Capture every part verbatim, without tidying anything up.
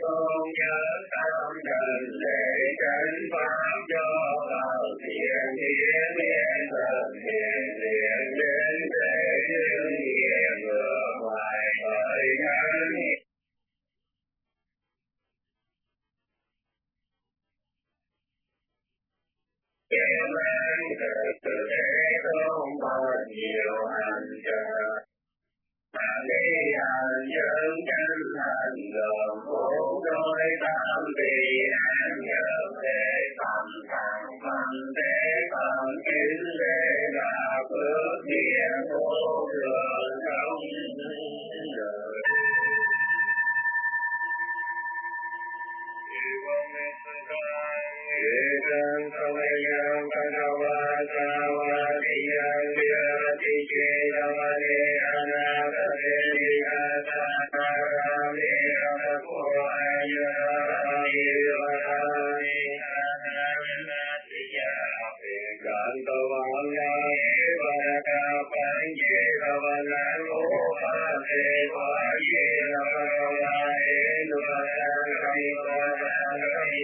tôn nhớ tâm trần lễ tránh pháp cho vào thiện hiến miên thần hiền liền đến thế nhưng hiền ngược ngoài thời ngắn. Kẻ mang từ thế không bao nhiều hành trợ đi hành dân chân hành gồm bốn đôi tam vì an nhờ thế tâm thẳng phân thế tâm kính lễ là phước địa vô thường trong đời. Ekam samayam bhagavata vadiyam virati chedavane anavate dikatakarame avapo ayarami varami ananatiya ekantavanya evaka panje kavanano ase vaye navavaye nuvarayi varayi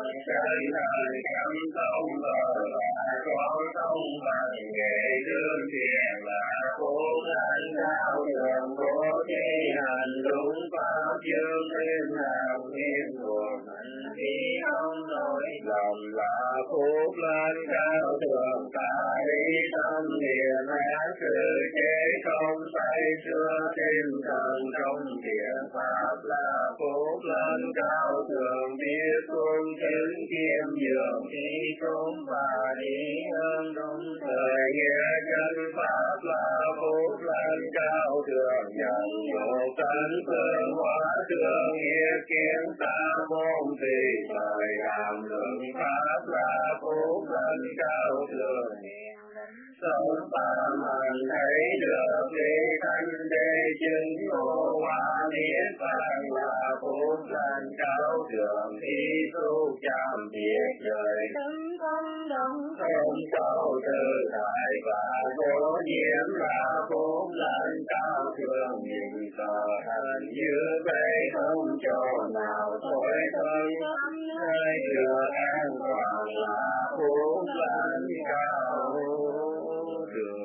Trên đời trăm công vợ là có công bằng nghệ đương thiền là cố lãnh đạo đường cố thi hành đúng pháp chương thêm nào nghiêm buồn hành khí không nổi lòng là phúc lãnh đạo đường ta đi tâm niệm ác sự chế không say xưa thêm thần trong thiện pháp là phúc lãnh đạo đường biết cung chứng kiêm nhường đi trốn và đi hơn đúng thời nghĩa chân pháp là phúc lãnh cao đường nhận một tấn phương hóa đường nghĩa kiến ta môn tùy thời làm luận pháp là phúc lãnh cao đường sống phạm hành thấy được đi thanh đế chứng ngộ hoa niết bàn là phúc lãnh cao đường thi tu chạm biệt trời tấn công đông không cao tự tại và vô nhiễm là phúc lãnh cao đường nhìn tờ hành như vậy không chỗ nào thối thân nơi được an toàn là phúc lãnh cao đường.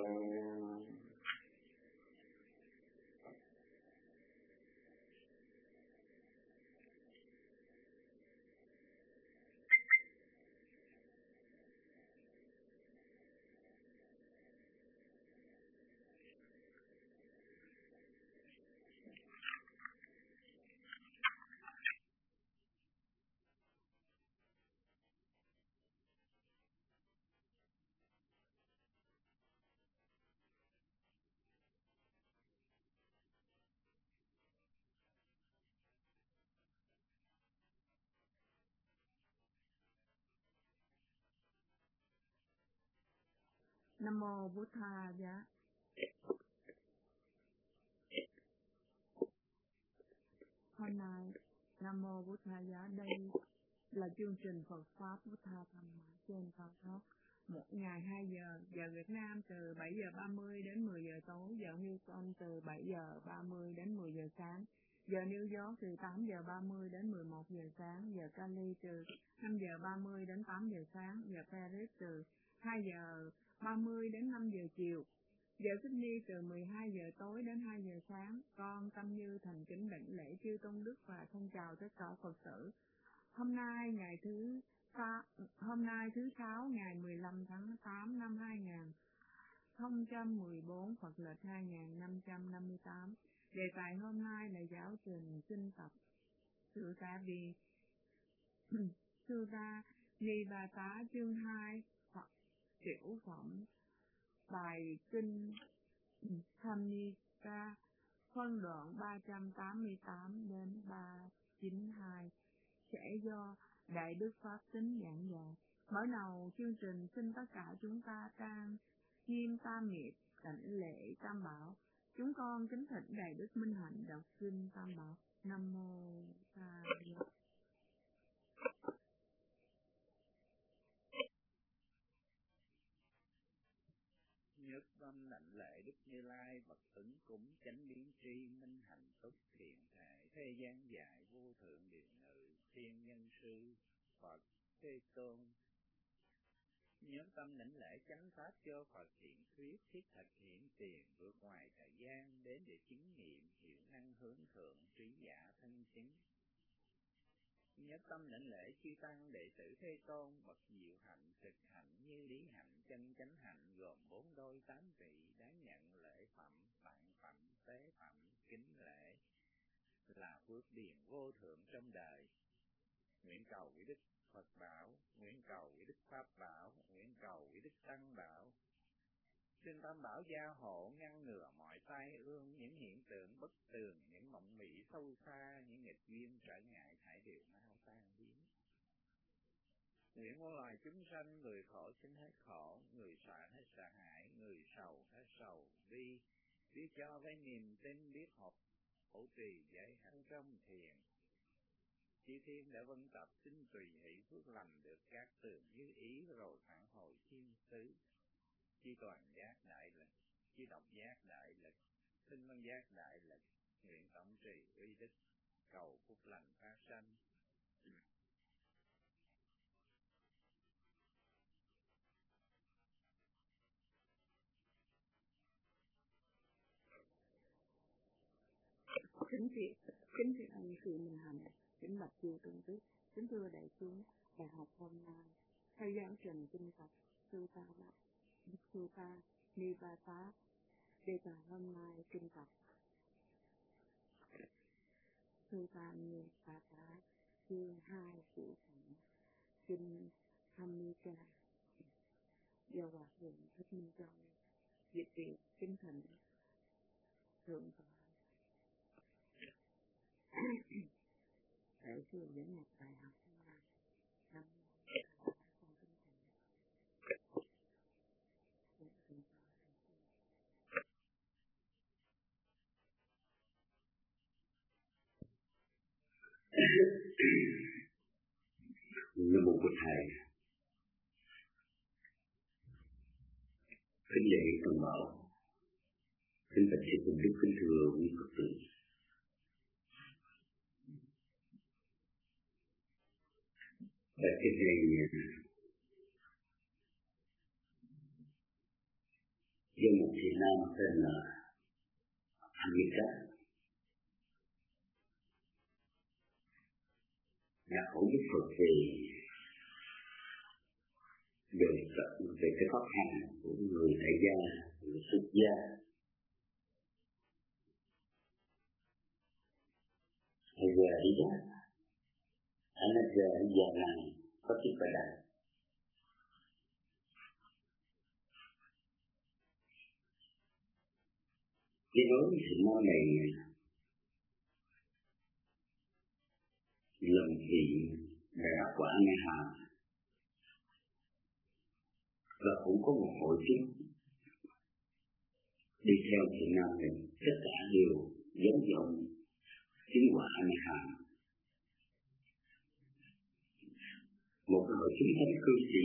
Nam mô Bụt Tha Giá. Hôm nay Nam mô Bụt Tha Giá, đây là chương trình Phật pháp Bụt Tha Tham Mã trên Cao Thóc. Một ngày hai giờ, giờ Việt Nam từ bảy giờ ba mươi đến mười giờ tối, giờ Houston từ bảy giờ ba mươi đến mười giờ sáng, giờ New York từ tám giờ ba mươi đến mười một giờ sáng, giờ Cali từ năm giờ ba mươi đến tám giờ sáng, giờ Paris từ hai giờ ba mươi đến năm giờ chiều, giờ Sydney từ mười hai giờ tối đến hai giờ sáng. Con Tâm Như thành kính đảnh lễ chư tôn đức và thân chào tất cả Phật tử. Hôm nay ngày thứ hôm nay thứ sáu ngày mười lăm tháng tám năm hai nghìn không trăm mười bốn, Phật lịch hai nghìn năm trăm năm mươi tám. Đề tài hôm nay là giáo trình sinh tập Sutta Vi Sutta Nipata chương hai hoặc tiểu phẩm bài kinh Samhita phân đoạn ba trăm tám mươi tám đến ba trăm chín mươi hai sẽ do Đại Đức Pháp Tính giảng dạy. Mở đầu chương trình, xin tất cả chúng ta trang nghiêm tam nghiệp đảnh lễ tam bảo. Chúng con kính thỉnh Đại Đức Minh Hạnh đọc kinh tam bảo. Nam mô Ta Giá. Nhất tâm đảnh lễ Đức Như Lai bậc ứng cúng chánh biến tri minh hạnh túc thiện thể thế gian dạy vô thượng điện ngự thiên nhân sư Phật Thế Tôn. Nhất tâm đảnh lễ chánh pháp cho Phật hiện thuyết thiết thực hiện tiền vượt ngoài thời gian đến để chứng nghiệm hiệu năng hướng thượng trí giả thân chứng. Nhất tâm đảnh lễ chư tăng đệ tử Thế Tôn bậc diệu hạnh thực hạnh như lý hạnh chân chánh hạnh gồm bốn đôi tám vị đáng nhận lễ phẩm tặng phẩm tế phẩm kính lễ là phước điền vô thượng trong đời. Nguyện cầu quý đức Phật bảo, nguyện cầu quý đức Pháp bảo, nguyện cầu quý đức Tăng bảo. Xin tam bảo gia hộ ngăn ngừa mọi tai ương, những hiện tượng bất tường, những mộng mị sâu xa, những nghịch duyên trở ngại thải đều mau tan biến. Nguyện muôn loài chúng sanh, người khổ xin hết khổ, người sợ hết sợ hãi, người sầu hết sầu bi, biết cho với niềm tin, biết học hữu trì giải hẳn trong thiền. Chư thiên đã vân tập xin tùy hỷ phước lành được các tường như ý rồi phản hồi thiên sứ. Chi toàn giác đại lực, chi độc giác đại lực, tinh văn giác đại lực, nguyện tổng trì uy đức, cầu phúc lành phát sanh. Kính thiện, kính thiện ân sư Minh Hạnh, kính bạch chư tôn đức, kính thưa đại chúng, bài học hôm nay theo giáo trình kinh Phật Sutta Sutta Nipata. Đề tài hôm nay kinh Phật Sutta Nipata chương hai của phẩm kinh Dhammika do Hòa thượng Thích Minh Châu dịch viện. Kính thỉnh thượng tọa đại sư dẫn nhập bài học hôm nay. Nam mô con kính thỉnh thượng tọa. Nam mô Bụt Thầy. Kính lễ Tam Bảo, kính bạch sư tôn đức, kính thưa quý Phật tử. Bài kinh này do một thiện nam tên là Dhammika đã khổ giúp Phật về đời sống, về cái pháp hành của người tại gia, người xuất gia. Thầy giờ đi đó, anh là giờ đi giờ này có chiếc bài đàn. Cái nói sự nói này lần thì đại học của anh Hà và cũng có một hội chứng đi theo sự nam mình, tất cả đều giống như ông chứng quả anh Hà. Một cái hội chứng thánh cư sĩ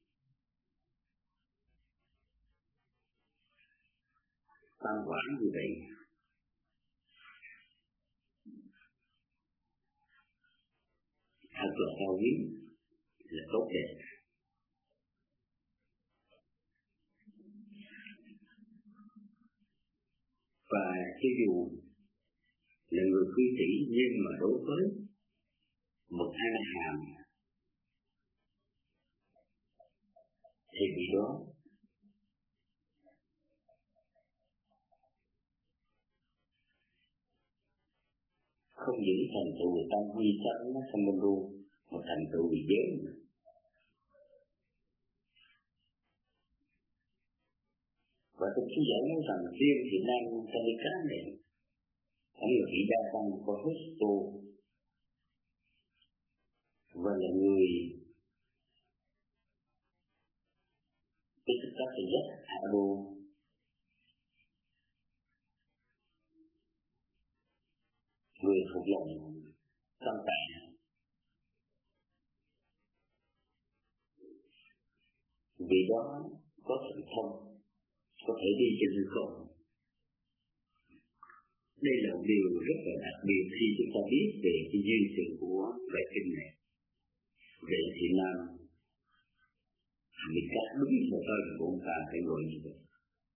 tam quả như vậy thật là cao quý, là tốt đẹp. Và cho dù là người cư sĩ nhưng mà đối với một A-la-hán thì vì đó không những thành tựu tam quy tắc nó không bên luôn, mà thành tựu vì giới. Và tôi chú giải nói rằng riêng thì năng trong cái cá này, ông là vị đa tăng của Husto và là người cái thức cách thì rất hạ đô. Người thuộc lòng tâm tạng, vì đó có sự thông, có thể đi trên hư không. Đây là một điều rất là đặc biệt khi chúng ta biết về cái duyên sự của bài kinh này. Vậy thì nam mình cắt đúng một hơi của ông ta phải ngồi như vậy.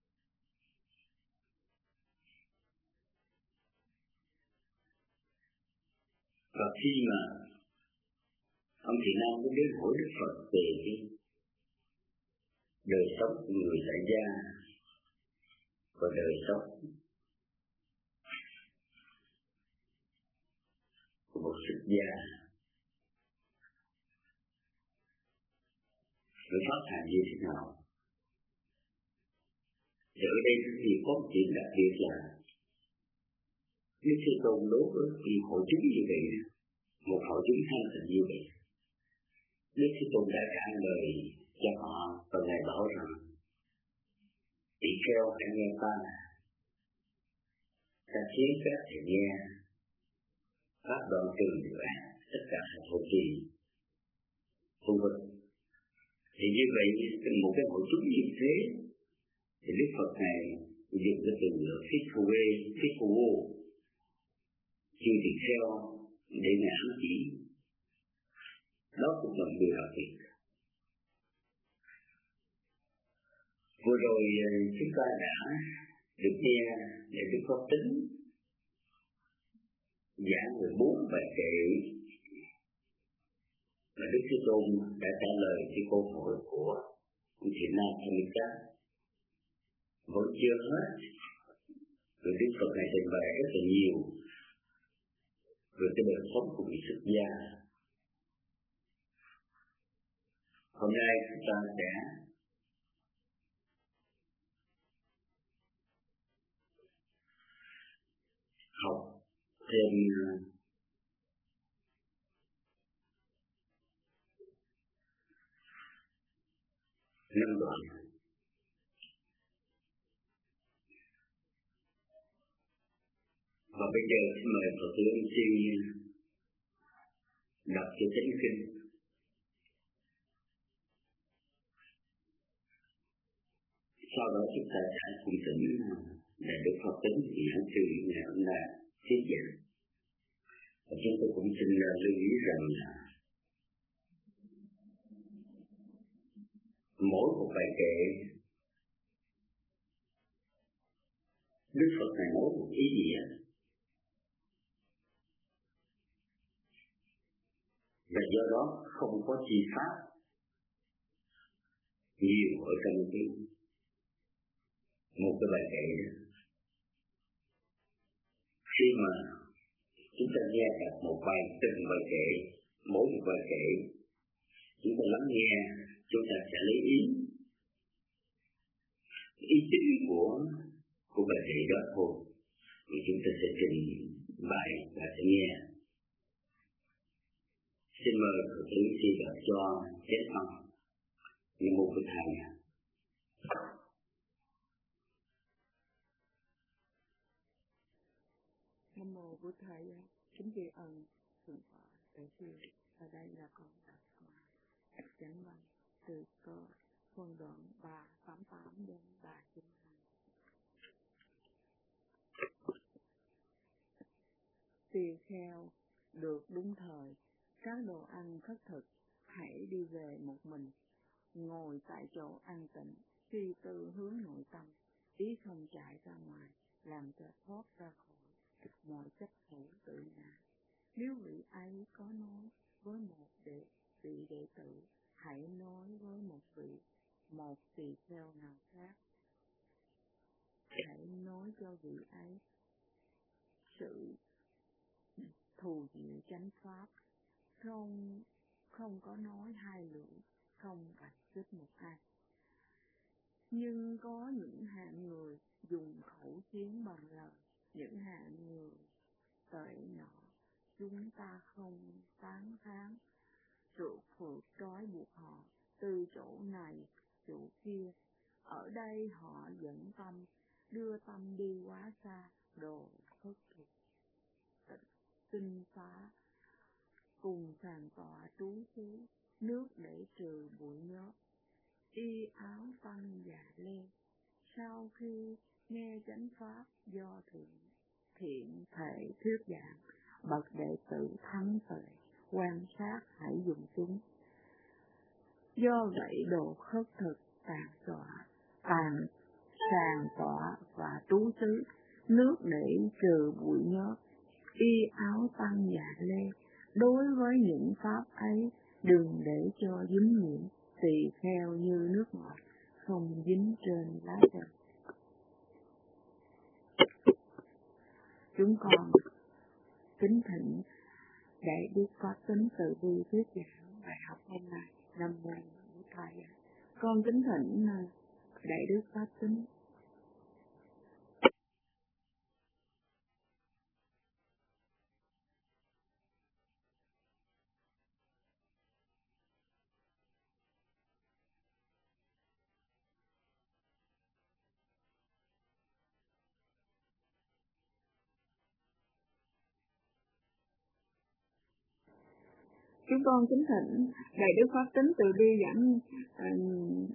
Và khi mà ông Thị Nam có đến hỏi Đức Phật về cái đời sống của người tại gia và đời sống của một xuất gia, rồi pháp hành như thế nào? Thì ở đây thì có một chuyện đặc biệt là Đức Thế Tôn đối với một hội chúng như vậy, một hội chúng thanh tịnh như vậy, Đức Thế Tôn đã trả lời cho họ và Ngài bảo rằng tỳ kheo hãy nghe ta, ta khiến các thầy nghe pháp đoạn trừ điều ác, tất cả hành hội trì vân vân. Thì như vậy một cái hội chúng như thế thì Đức Phật này dùng cái từ ngữ phích-khu-ê, phích-khu-ô, chư tỳ kheo để Ngài ám chỉ. Đó cũng là một điều đặc biệt. Vừa rồi chúng ta đã được nghe để Đức Phật tính giảng mười bốn bài kệ mà Đức Thế Tôn đã trả lời cái câu hỏi của Thiện Nam Thamika vẫn chưa hết. Rồi Đức Phật này trình bày rất là nhiều về cái đời sống của vị xuất gia. Hôm nay chúng ta sẽ học thêm năm đoạn. Và bây giờ xin mời Phật tử Ân Chi đọc cho Chánh Kinh. Sau đó chúng ta sẽ cùng tỉnh để được Phật tính thì hãy trừ ngày hôm nay tiếp giảng. Và chúng tôi cũng xin lưu ý rằng là mỗi một bài kệ Đức Phật này nói một ý nghĩa, và do đó không có chi pháp nhiều ở trong cái một cái bài kệ đó. Khi mà chúng ta nghe đọc một bài từng bài kệ, mỗi một bài kệ chúng ta lắng nghe, chúng ta sẽ lấy ý ý chính của của bài kệ đó thôi, thì chúng ta sẽ trình bày và sẽ nghe. Xin mời Phật tử khi đọc cho chết phong như một cái thầy. Nam mô Bụt Thầy, kính tri ân thượng tọa Đại sư. Ở đây là con đọc chánh văn từ cơ phân đoạn ba tám tám đến ba chín hai. Tỳ kheo được đúng thời, các đồ ăn khất thực, hãy đi về một mình, ngồi tại chỗ an tịnh, suy tư hướng nội tâm, ý không chạy ra ngoài, làm cho thoát ra khỏi mọi chấp thủ tự ngã. Nếu vị ấy có nói với một đệ vị đệ tử, hãy nói với một vị một tỳ kheo nào khác, hãy nói cho vị ấy sự thù diệu chánh pháp, không không có nói hai lưỡi, không bạch xích một ai. Nhưng có những hạng người dùng khẩu chiến bằng lời, những hạng người tệ nọ chúng ta không tán thán, rượu phượt trói buộc họ từ chỗ này chỗ kia. Ở đây họ dẫn tâm, đưa tâm đi quá xa, đồ khất thực tinh phá, cùng sàn tọa trú xứ, nước để trừ bụi nhớt, y áo tăng dạ lê. Sau khi nghe chánh pháp do thượng thiện thể thuyết giảng, bậc đệ tử thắng tuệ quan sát hãy dùng chúng. Do vậy đồ khất thực tàn tọa tàn sàn tọa và trú xứ, nước để trừ bụi nhớt, y áo tăng dạ lê. Đối với những pháp ấy, đừng để cho dính nhiễm, tỳ kheo như nước ngọt không dính trên lá cây. Chúng con kính thỉnh Đại Đức Pháp Tính Từ Bi thuyết giảng bài học hôm nay. Nam mô Bụt Thầy. Con kính thỉnh Đại Đức Pháp Tính. Chúng con kính thỉnh Đại Đức Pháp Tính Từ Bi giảng uh,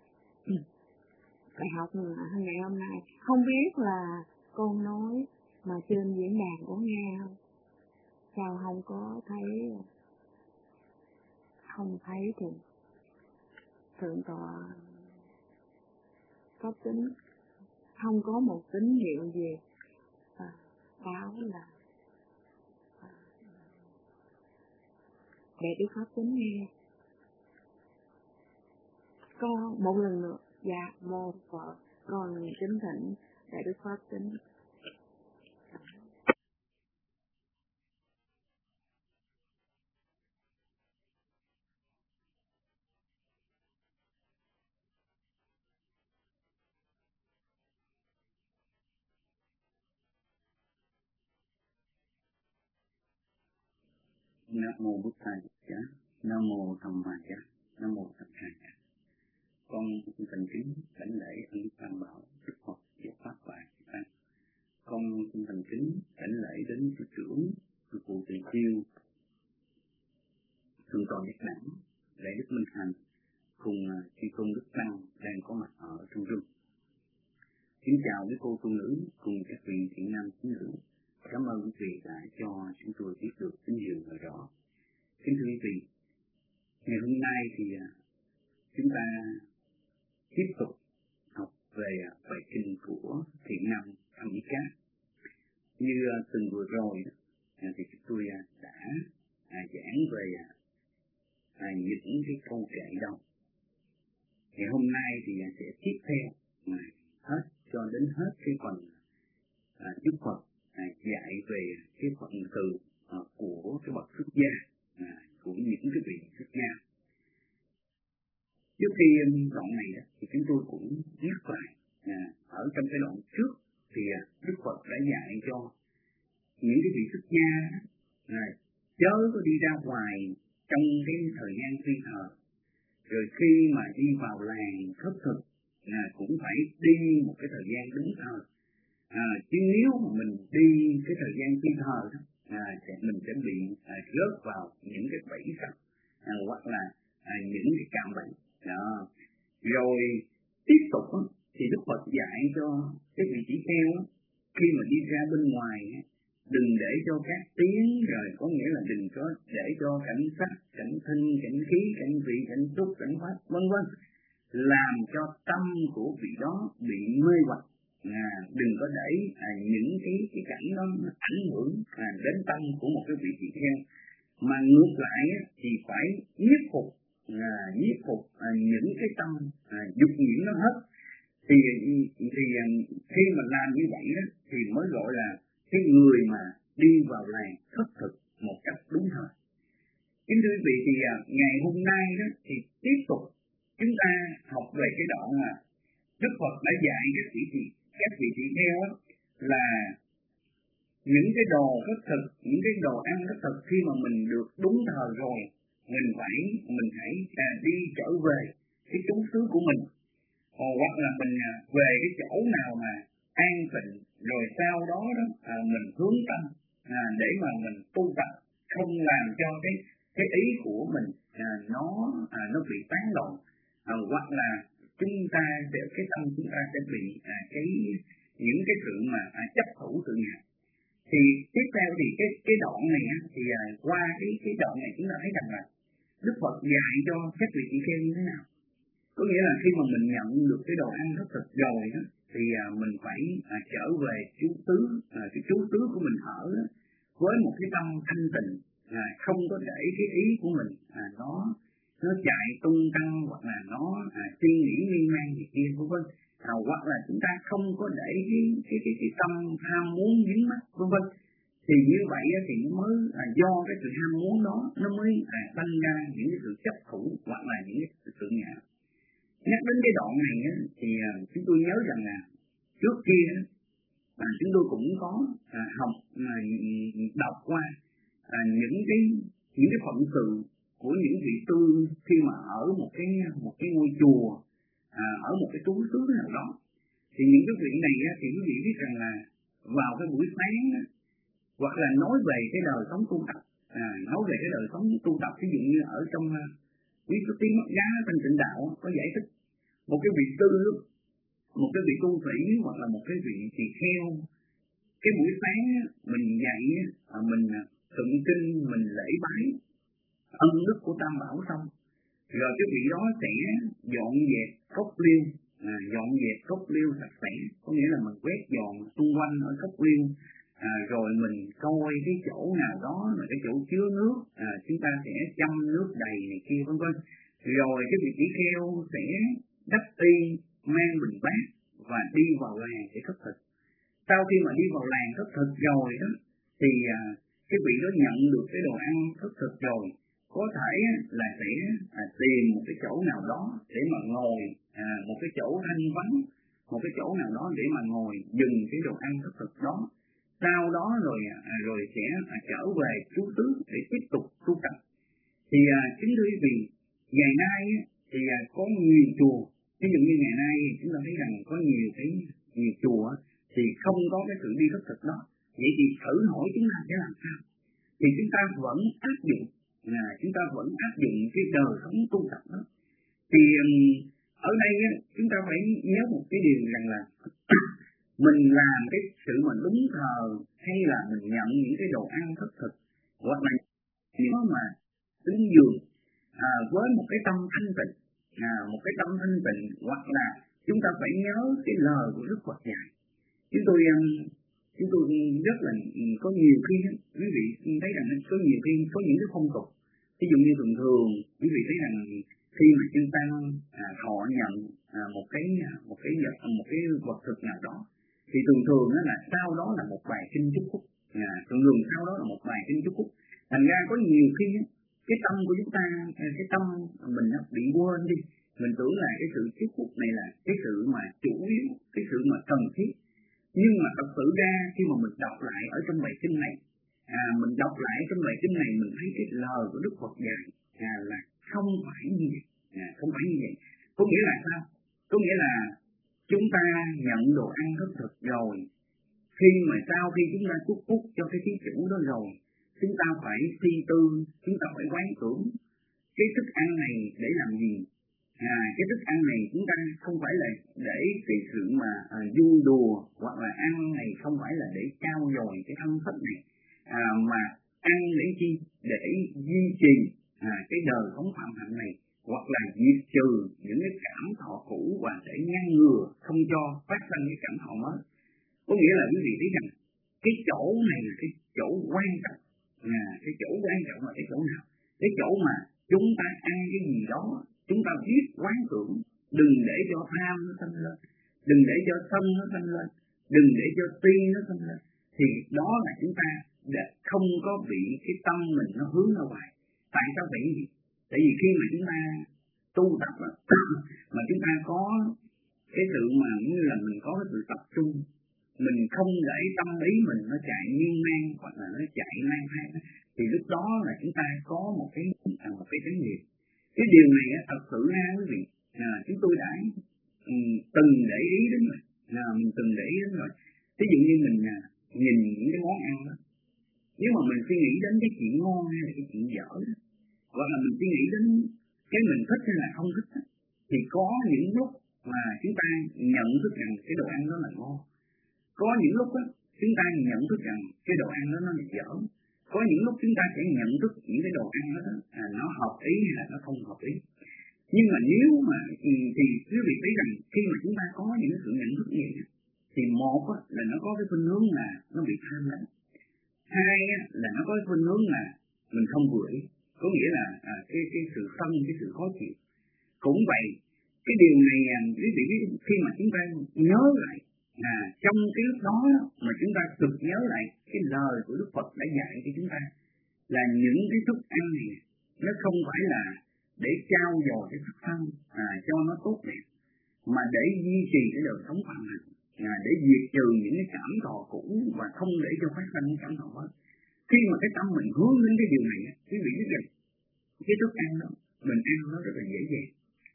bài học ngày hôm nay. Không biết là con nói mà trên diễn đàn có nghe không? Sao không có thấy? Không thấy thì thượng tọa Pháp Tính không có một tín hiệu gì à, báo là để Đức Pháp tính nghe. Con một lần nữa, dạ mô Phật, con kính thỉnh để Đức Pháp tính. Nam mô Bụt Thầy Giá, Nam mô Tham Ma Giá, Nam mô Tham Hà Giá. Con thành kính đảnh lễ ân Tam Bảo, Đức Phật, Giáo Pháp và Tăng. Con xin thành kính đảnh lễ đến sư trưởng, sư phụ Tỳ Khưu, thượng tọa Giác Đẳng, lễ Đức Minh Hành, cùng chư tôn Đức Tăng đang có mặt ở trong rừng. Kính chào quý cô tu nữ cùng các vị thiện nam tín nữ. Cảm ơn quý vị đã cho chúng tôi biết được tín hiệu ở rõ. Kính thưa quý vị, ngày hôm nay thì chúng ta tiếp tục học về bài kinh của thiện nam Tham Mỹ Cát. Như từng vừa rồi thì chúng tôi đã giảng về những cái câu kệ đâu. Ngày hôm nay thì sẽ tiếp theo hết cho đến hết cái phần Đức Phật dạy về cái phận từ uh, của cái bậc xuất gia, uh, của những cái vị xuất gia. Trước khi um, đoạn này đó, thì chúng tôi cũng nhắc lại uh, ở trong cái đoạn trước thì uh, Đức Phật đã dạy cho những cái vị xuất gia uh, chớ có đi ra ngoài trong cái thời gian phi thờ, rồi khi mà đi vào làng khất thực uh, cũng phải đi một cái thời gian đúng thờ. À, chứ nếu mà mình đi cái thời gian phi thờ đó, à, sẽ, mình sẽ bị à, rớt vào những cái bẫy sập à, hoặc là à, những cái cạm bẫy đó. Rồi tiếp tục á, thì Đức Phật dạy cho cái vị tỷ kheo á, khi mà đi ra bên ngoài á, đừng để cho các tiếng, rồi có nghĩa là đừng có để cho cảnh sắc, cảnh thân, cảnh khí, cảnh vị, cảnh xúc, cảnh pháp vân vân làm cho tâm của vị đó bị mê hoặc. À, đừng có để à, những cái cái cảnh đó ảnh hưởng à, đến tâm của một cái vị tỳ kheo, mà ngược lại á, thì phải nhiếp phục à, nhiếp phục à, những cái tâm à, dục nhiễm nó hết. Thì thì à, khi mà làm như vậy đó thì mới gọi là cái người mà đi vào làng khất thực một cách đúng thời. Kính thưa quý vị, thì à, ngày hôm nay đó thì tiếp tục chúng ta học về cái đoạn mà Đức Phật đã dạy các vị tỳ các vị tỳ kheo là những cái đồ khất thực, những cái đồ ăn khất thực khi mà mình được đúng thờ rồi, mình phải mình hãy à, đi trở về cái trú xứ của mình, hoặc, hoặc là mình à, về cái chỗ nào mà an tịnh, rồi sau đó đó à, mình hướng tâm à, để mà mình tu tập, không làm cho cái cái ý của mình à, nó à, nó bị tán loạn, à, hoặc là chúng ta sẽ cái tâm chúng ta sẽ bị à, cái những cái sự mà à, chấp thủ tự ngã. Thì tiếp theo thì cái cái đoạn này á, thì à, qua cái cái đoạn này chúng ta thấy rằng là Đức Phật dạy cho các vị tỳ kheo như thế nào. Có nghĩa là khi mà mình nhận được cái đồ ăn khất thực rồi đó, thì à, mình phải à, trở về trú xứ, à, cái trú xứ của mình ở đó, với một cái tâm thanh tịnh, à, không có để cái ý của mình à, nó nó chạy tung tăng, hoặc là nó à, suy nghĩ miên man gì kia vân vân, à, hoặc là chúng ta không có để cái cái cái, cái tâm ham muốn dính mắc vân vân. Thì như vậy thì nó mới à, do cái sự ham muốn đó nó mới à, tăng ra những cái sự chấp thủ hoặc là những cái sự tự ngã. Nhắc đến cái đoạn này á, thì à, chúng tôi nhớ rằng là trước kia à, chúng tôi cũng có à, học à, đọc qua à, những cái những cái phận sự của những vị sư khi mà ở một cái một cái ngôi chùa, à, ở một cái trú xứ nào đó. Thì những cái vị này á, thì quý vị biết rằng là vào cái buổi sáng á, hoặc là nói về cái đời sống tu tập, à, nói về cái đời sống tu tập, ví dụ như ở trong Quý Phước Tiến Mất Giá Thanh Tịnh Đạo có giải thích một cái vị sư, một cái vị tu sĩ hoặc là một cái vị tỳ kheo, cái buổi sáng mình dậy mình tụng kinh, mình lễ bái ân đức của Tam Bảo xong, rồi cái vị đó sẽ dọn dẹp cốc liêu, à, dọn dẹp cốc liêu sạch sẽ, có nghĩa là mình quét dọn xung quanh ở cốc liêu, à, rồi mình coi cái chỗ nào đó mà cái chỗ chứa nước, à, chúng ta sẽ chăm nước đầy này kia vân vân. Rồi cái vị tỷ kheo sẽ đắp y, mang bình bát và đi vào làng để khất thực. Sau khi mà đi vào làng khất thực rồi đó thì à, cái vị đó nhận được cái đồ ăn khất thực rồi, có thể là sẽ à, tìm một cái chỗ nào đó để mà ngồi, à, một cái chỗ thanh vắng, một cái chỗ nào đó để mà ngồi dừng cái đồ ăn khất thực đó. Sau đó rồi à, rồi sẽ à, trở về trú xứ để tiếp tục tu tập. Thì à, chính vì vì ngày nay thì à, có nhiều chùa, ví dụ như ngày nay chúng ta thấy rằng có nhiều cái nhiều chùa thì không có cái sự đi khất thực đó. Vậy thì thử hỏi chúng ta sẽ làm sao? Thì chúng ta vẫn áp dụng, là chúng ta vẫn áp dụng cái đời sống tu tập đó. Thì um, ở đây á, chúng ta phải nhớ một cái điều rằng là mình làm cái sự mà đúng thờ hay là mình nhận những cái đồ ăn khất thực hoặc là nếu mà ứng dường à, với một cái tâm thanh tịnh, à, một cái tâm thanh tịnh, hoặc là chúng ta phải nhớ cái lời của Đức Phật dạy. Chúng tôi um, chúng tôi rất là có nhiều khi quý vị thấy rằng có nhiều khi có những cái phong tục, ví dụ như thường thường quý vị thấy rằng khi mà chư tăng à, họ nhận à, một cái một cái vật một cái vật thực nào đó thì thường thường đó là sau đó là một bài kinh chúc phúc, à, thường thường sau đó là một bài kinh chúc phúc. Thành ra có nhiều khi cái tâm của chúng ta, cái tâm mình nó bị quên đi, mình tưởng là cái sự chúc phúc này là cái sự mà chủ yếu, cái sự mà cần thiết. Nhưng mà thật sự ra khi mà mình đọc lại ở trong bài kinh này, à, mình đọc lại trong bài kinh này mình thấy cái lời của Đức Phật dạy à, là không phải như vậy, à, không phải như vậy. Có nghĩa là sao? Có nghĩa là chúng ta nhận đồ ăn khất thực rồi, khi mà sau khi chúng ta chúc phúc cho cái thí chủ đó rồi, chúng ta phải suy tư, chúng ta phải quán tưởng cái thức ăn này để làm gì. À, cái thức ăn này chúng ta không phải là để cái sự mà à, vui đùa, hoặc là ăn này không phải là để trao dồi cái thân phận này, à, mà ăn để chi? Để duy trì à, cái đời sống phạm hạnh này, hoặc là diệt trừ những cái cảm thọ cũ và để ngăn ngừa không cho phát sinh cái cảm thọ mới. Có nghĩa là quý vị thấy rằng cái chỗ này là cái chỗ quan trọng, à, cái chỗ quan trọng là cái chỗ nào? Cái chỗ mà chúng ta ăn cái gì đó chúng ta biết quán tưởng, đừng để cho tham nó sinh lên, đừng để cho sân nó sinh lên, đừng để cho ti nó sinh lên, thì đó là chúng ta để không có bị cái tâm mình nó hướng ra ngoài. Tại sao vậy? Tại vì khi mà chúng ta tu tập mà chúng ta có cái sự mà như là mình có cái sự tập trung, mình không để tâm ý mình nó chạy miên man hoặc là nó chạy lang thang, thì lúc đó là chúng ta có một cái một cái chánh niệm. Cái điều này á, thật sự ra quý vị, à, chúng tôi đã um, từng để ý đến rồi, à, mình từng để ý đến rồi. Ví dụ như mình à, nhìn những cái món ăn đó, nếu mà mình suy nghĩ đến cái chuyện ngon hay là cái chuyện dở đó, hoặc là mình suy nghĩ đến cái mình thích hay là không thích đó, thì có những lúc mà chúng ta nhận thức rằng cái đồ ăn đó là ngon, có những lúc đó, chúng ta nhận thức rằng cái đồ ăn đó nó là dở, có những lúc chúng ta sẽ nhận thức những cái đồ ăn đó, đó à, nó hợp ý hay là nó không hợp ý. Nhưng mà nếu mà thì, thì quý vị thấy rằng khi mà chúng ta có những sự nhận thức như vậy, thì một á, là nó có cái khuynh hướng là nó bị tham lam, hai á, là nó có cái khuynh hướng là mình không vừa ý, có nghĩa là à, cái cái sự sân, cái sự khó chịu. Cũng vậy, cái điều này quý vị biết khi mà chúng ta nhớ lại à, trong cái lúc đó mà chúng ta thực nhớ lại cái lời của Đức Phật đã dạy cho chúng ta là những cái thức ăn này nó không phải là để trao dồi cái sắc thân à, cho nó tốt đẹp, mà để duy trì cái đời sống phạm hạnh, à, để diệt trừ những cái cảm thọ cũ và không để cho phát sinh những cảm thọ mới. Khi mà cái tâm mình hướng đến cái điều này, quý vị biết rằng cái thức ăn đó mình ăn nó rất là dễ dàng,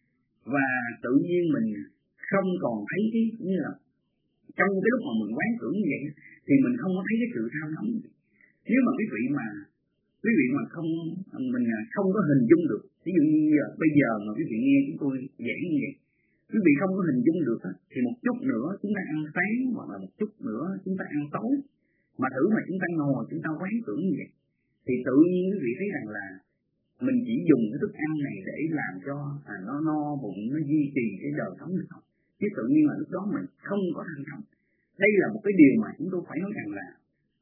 và tự nhiên mình không còn thấy cái như là trong cái lúc mà mình quán tưởng như vậy thì mình không có thấy cái sự tham nóng. Nếu mà quý vị mà quý vị mà không mình không có hình dung được, ví dụ như bây giờ mà quý vị nghe chúng tôi giảng như vậy, quý vị không có hình dung được thì một chút nữa chúng ta ăn sáng, hoặc là một chút nữa chúng ta ăn tối, mà thử mà chúng ta ngồi chúng ta quán tưởng như vậy thì tự nhiên quý vị thấy rằng là mình chỉ dùng cái thức ăn này để làm cho à, nó no bụng, nó duy trì cái đời sống này thôi, chứ tự nhiên là lúc đó mình không có tham sống. Đây là một cái điều mà chúng tôi phải nói rằng là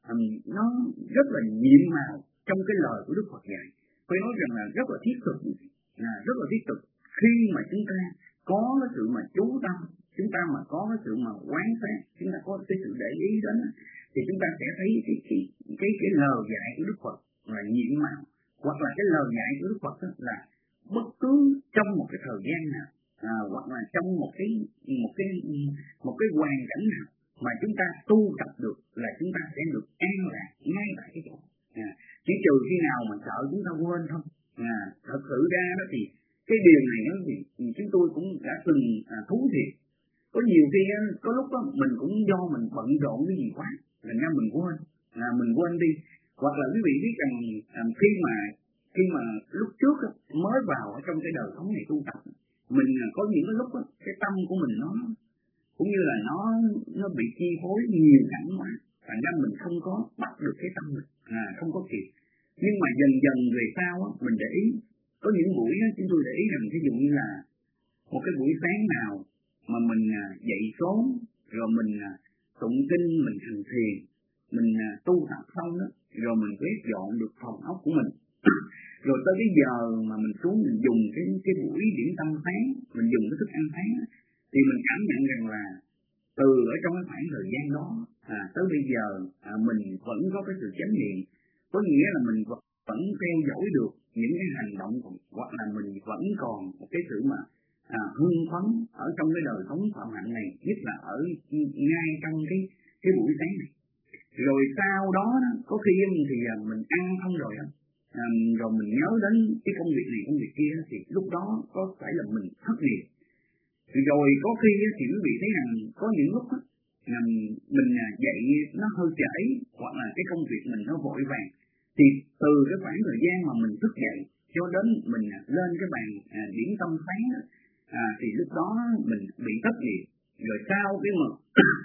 um, nó rất là nhiệm màu trong cái lời của Đức Phật dạy. Phải nói rằng là rất là thiết thực, à, rất là thiết thực khi mà chúng ta có cái sự mà chú tâm, chúng ta mà có cái sự mà quán sát, chúng ta có cái sự để ý đến, thì chúng ta sẽ thấy cái cái cái cái lời dạy của Đức Phật là nhiệm màu, hoặc là cái lời dạy của Đức Phật là bất cứ trong một cái thời gian nào, à, hoặc là trong một cái một cái một cái hoàn cảnh nào mà chúng ta tu tập được là chúng ta sẽ được an lạc ngay tại cái chỗ. À, chỉ trừ khi nào mà sợ chúng ta quên thôi. À, thật sự ra đó thì cái điều này đó thì chúng tôi cũng đã từng à, thú thiệt. Có nhiều khi á, có lúc đó mình cũng do mình bận rộn cái gì quá, thành ra mình quên, à, mình quên đi. Hoặc là quý vị biết rằng à, khi mà khi mà lúc trước á, mới vào ở trong cái đời sống này tu tập, mình à, có những cái lúc á, cái tâm của mình nó cũng như là nó nó bị chi phối nhiều cảnh quá, thành ra mình không có bắt được cái tâm mình, à, không có kịp. Nhưng mà dần dần về sau á, mình để ý, có những buổi á, chúng tôi để ý rằng ví dụ như là một cái buổi sáng nào mà mình à, dậy sớm rồi mình à, tụng kinh, mình hành thiền, mình à, tu tập xong đó, rồi mình quét dọn được phòng ốc của mình. Rồi tới cái giờ mà mình xuống mình dùng cái cái buổi điểm tâm sáng, mình dùng cái thức ăn sáng đó, thì mình cảm nhận rằng là từ ở trong cái khoảng thời gian đó à, tới bây giờ à, mình vẫn có cái sự chánh niệm, có nghĩa là mình vẫn theo dõi được những cái hành động, hoặc là mình vẫn còn một cái sự mà à, hưng phấn ở trong cái đời sống phạm hạnh này, nhất là ở ngay trong cái cái buổi sáng này. Rồi sau đó, đó có khi thì mình ăn không rồi đó, à, rồi mình nhớ đến cái công việc này công việc kia, thì lúc đó có phải là mình thất nghiệp. Rồi có khi thì quý vị thấy rằng có những lúc đó, mình dậy nó hơi trễ, hoặc là cái công việc mình nó vội vàng, thì từ cái khoảng thời gian mà mình thức dậy cho đến mình lên cái bàn à, điểm tâm sáng đó, à, thì lúc đó mình bị thất nghiệp. Rồi sau cái mà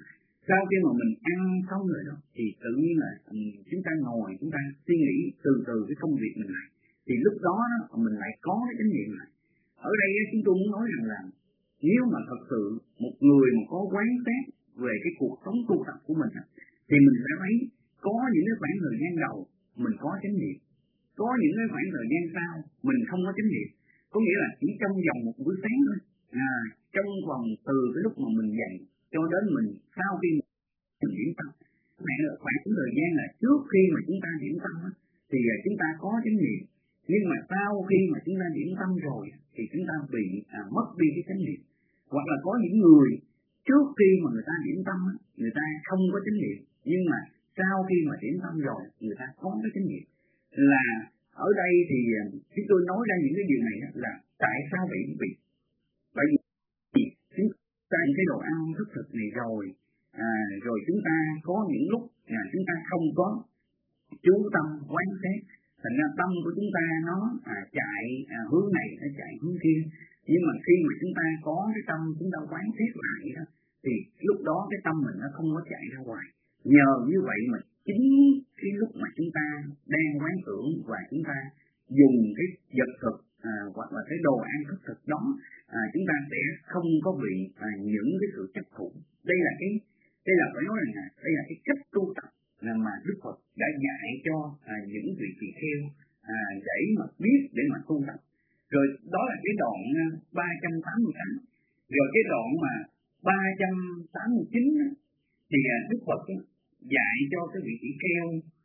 sau khi mà mình ăn xong rồi đó, thì tự nhiên là chúng ta ngồi, chúng ta suy nghĩ từ từ cái công việc mình lại, thì lúc đó mình lại có cái chánh niệm lại. Ở đây chúng tôi muốn nói rằng là nếu mà thật sự một người mà có quán sát về cái cuộc sống tu tập của mình, thì mình sẽ thấy có những cái khoảng thời gian đầu mình có chánh niệm, có những cái khoảng thời gian sau mình không có chánh niệm. Có nghĩa là chỉ trong vòng một buổi sáng thôi, à, trong vòng từ cái lúc mà mình dậy cho đến mình sau khi mình điểm tâm, này là khoảng thời gian là trước khi mà chúng ta điểm tâm thì chúng ta có chánh niệm, nhưng mà sau khi mà chúng ta điểm tâm rồi thì chúng ta bị à, mất đi cái chánh niệm. Hoặc là có những người trước khi mà người ta điểm tâm người ta không có chánh niệm, nhưng mà sau khi mà điểm tâm rồi người ta có cái chánh niệm. Là ở đây thì chúng tôi nói ra những cái điều này là tại sao vậy quý vị? Bởi vì chúng ta ăn cái đồ ăn thức thực này rồi, à, rồi chúng ta có những lúc à, chúng ta không có chú tâm quán sát, thành ra tâm của chúng ta nó à, chạy à, hướng này, nó chạy hướng kia. Nhưng mà khi mà chúng ta có cái tâm chúng ta quán xét lại đó, thì lúc đó cái tâm mình nó không có chạy ra ngoài. Nhờ như vậy mà chính cái lúc mà chúng ta đang quán tưởng và chúng ta dùng cái vật thực à, hoặc là cái đồ ăn thức thực đó, à, chúng ta sẽ không có bị à, những cái sự chấp thủ. Đây là cái đây là phải nói rằng là đây là cái cách tu tập là mà Đức Phật đã dạy cho à, những vị tỳ kheo à, để mà biết để mà tu tập. Rồi đó là cái đoạn ba trăm tám mươi tám. Rồi cái đoạn mà ba trăm tám mươi chín thì Đức Phật dạy cho cái vị tỷ kheo,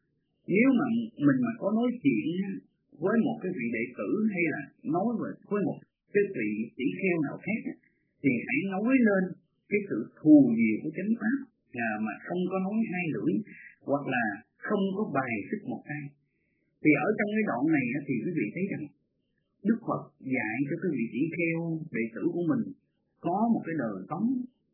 nếu mà mình mà có nói chuyện với một cái vị đệ tử hay là nói với một cái vị tỷ kheo nào khác, thì hãy nói lên cái sự thù nhiều của chánh pháp, à, mà không có nói hai lưỡi hoặc là không có bài xích một ai. Thì ở trong cái đoạn này thì quý vị thấy rằng Đức Phật dạy cho cái vị tỷ kheo đệ tử của mình có một cái đời sống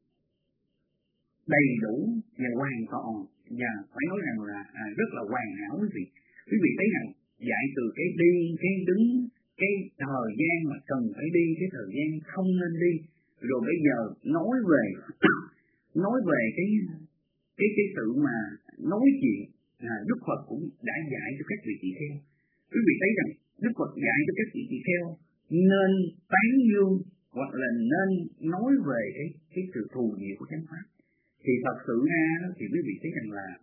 đầy đủ và hoàn toàn, và phải nói rằng là à, rất là hoàn hảo quý vị. Quý vị thấy rằng dạy từ cái đi, cái đứng, cái thời gian mà cần phải đi, cái thời gian không nên đi, rồi bây giờ nói về nói về cái cái cái sự mà nói chuyện, à, Đức Phật cũng đã dạy cho các vị tỳ kheo. Quý vị thấy rằng Đức Phật dạy cho các vị tỳ kheo nên tán dương hoặc là nên nói về cái cái sự thù nhiều của chánh pháp. Thì thật sự ra thì quý vị thấy rằng là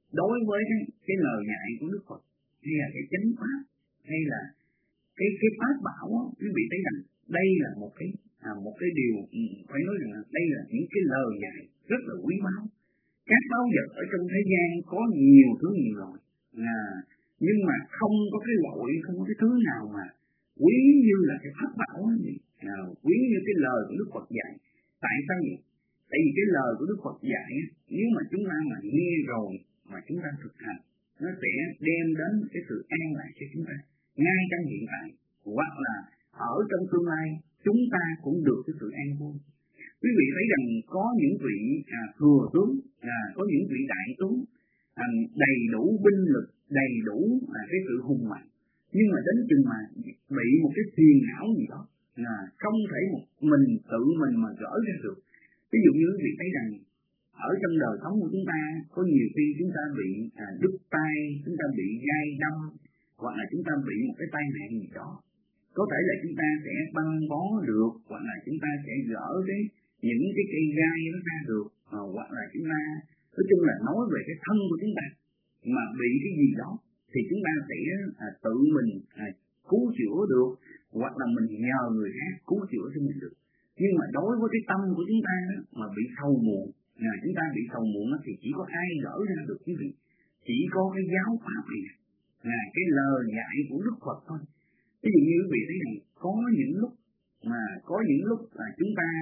đối với cái, cái lời dạy của Đức Phật hay là cái chánh pháp hay là cái cái pháp bảo đó, quý vị thấy rằng đây là một cái à, một cái điều phải nói rằng là đây là những cái lời dạy rất là quý báu. Các báu vật ở trong thế gian có nhiều thứ nhiều loại, à, nhưng mà không có cái loại, không có cái thứ nào mà quý như là cái pháp bảo ấy, à, quý như cái lời của Đức Phật dạy. Tại sao vậy? Tại vì cái lời của Đức Phật dạy, nếu mà chúng ta mà nghe rồi mà chúng ta thực hành, nó sẽ đem đến cái sự an lạc cho chúng ta ngay trong hiện tại, hoặc là ở trong tương lai chúng ta cũng được cái sự an vui. Quý vị thấy rằng có những vị à, thừa tướng, à, có những vị đại tướng à, đầy đủ binh lực, đầy đủ à, cái sự hùng mạnh, nhưng mà đến chừng mà bị một cái phiền não gì đó, à, không thể một mình tự mình mà gỡ ra được. Ví dụ như quý vị thấy rằng ở trong đời sống của chúng ta có nhiều khi chúng ta bị à, đứt tay, chúng ta bị gai đâm, hoặc là chúng ta bị một cái tai nạn gì đó. Có thể là chúng ta sẽ băng bó được, hoặc là chúng ta sẽ gỡ cái những cái cây gai nó ra được, à, hoặc là chúng ta nói chung là nói về cái thân của chúng ta mà bị cái gì đó thì chúng ta sẽ à, tự mình à, cứu chữa được, hoặc là mình nhờ người khác cứu chữa cho mình được. Nhưng mà đối với cái tâm của chúng ta đó, mà bị sầu muộn, à, chúng ta bị sầu muộn thì chỉ có ai gỡ ra được quý vị, chỉ có cái giáo pháp này, à, cái lời dạy của Đức Phật thôi. Ví dụ như quý vị thấy rằng có những lúc mà có những lúc là chúng ta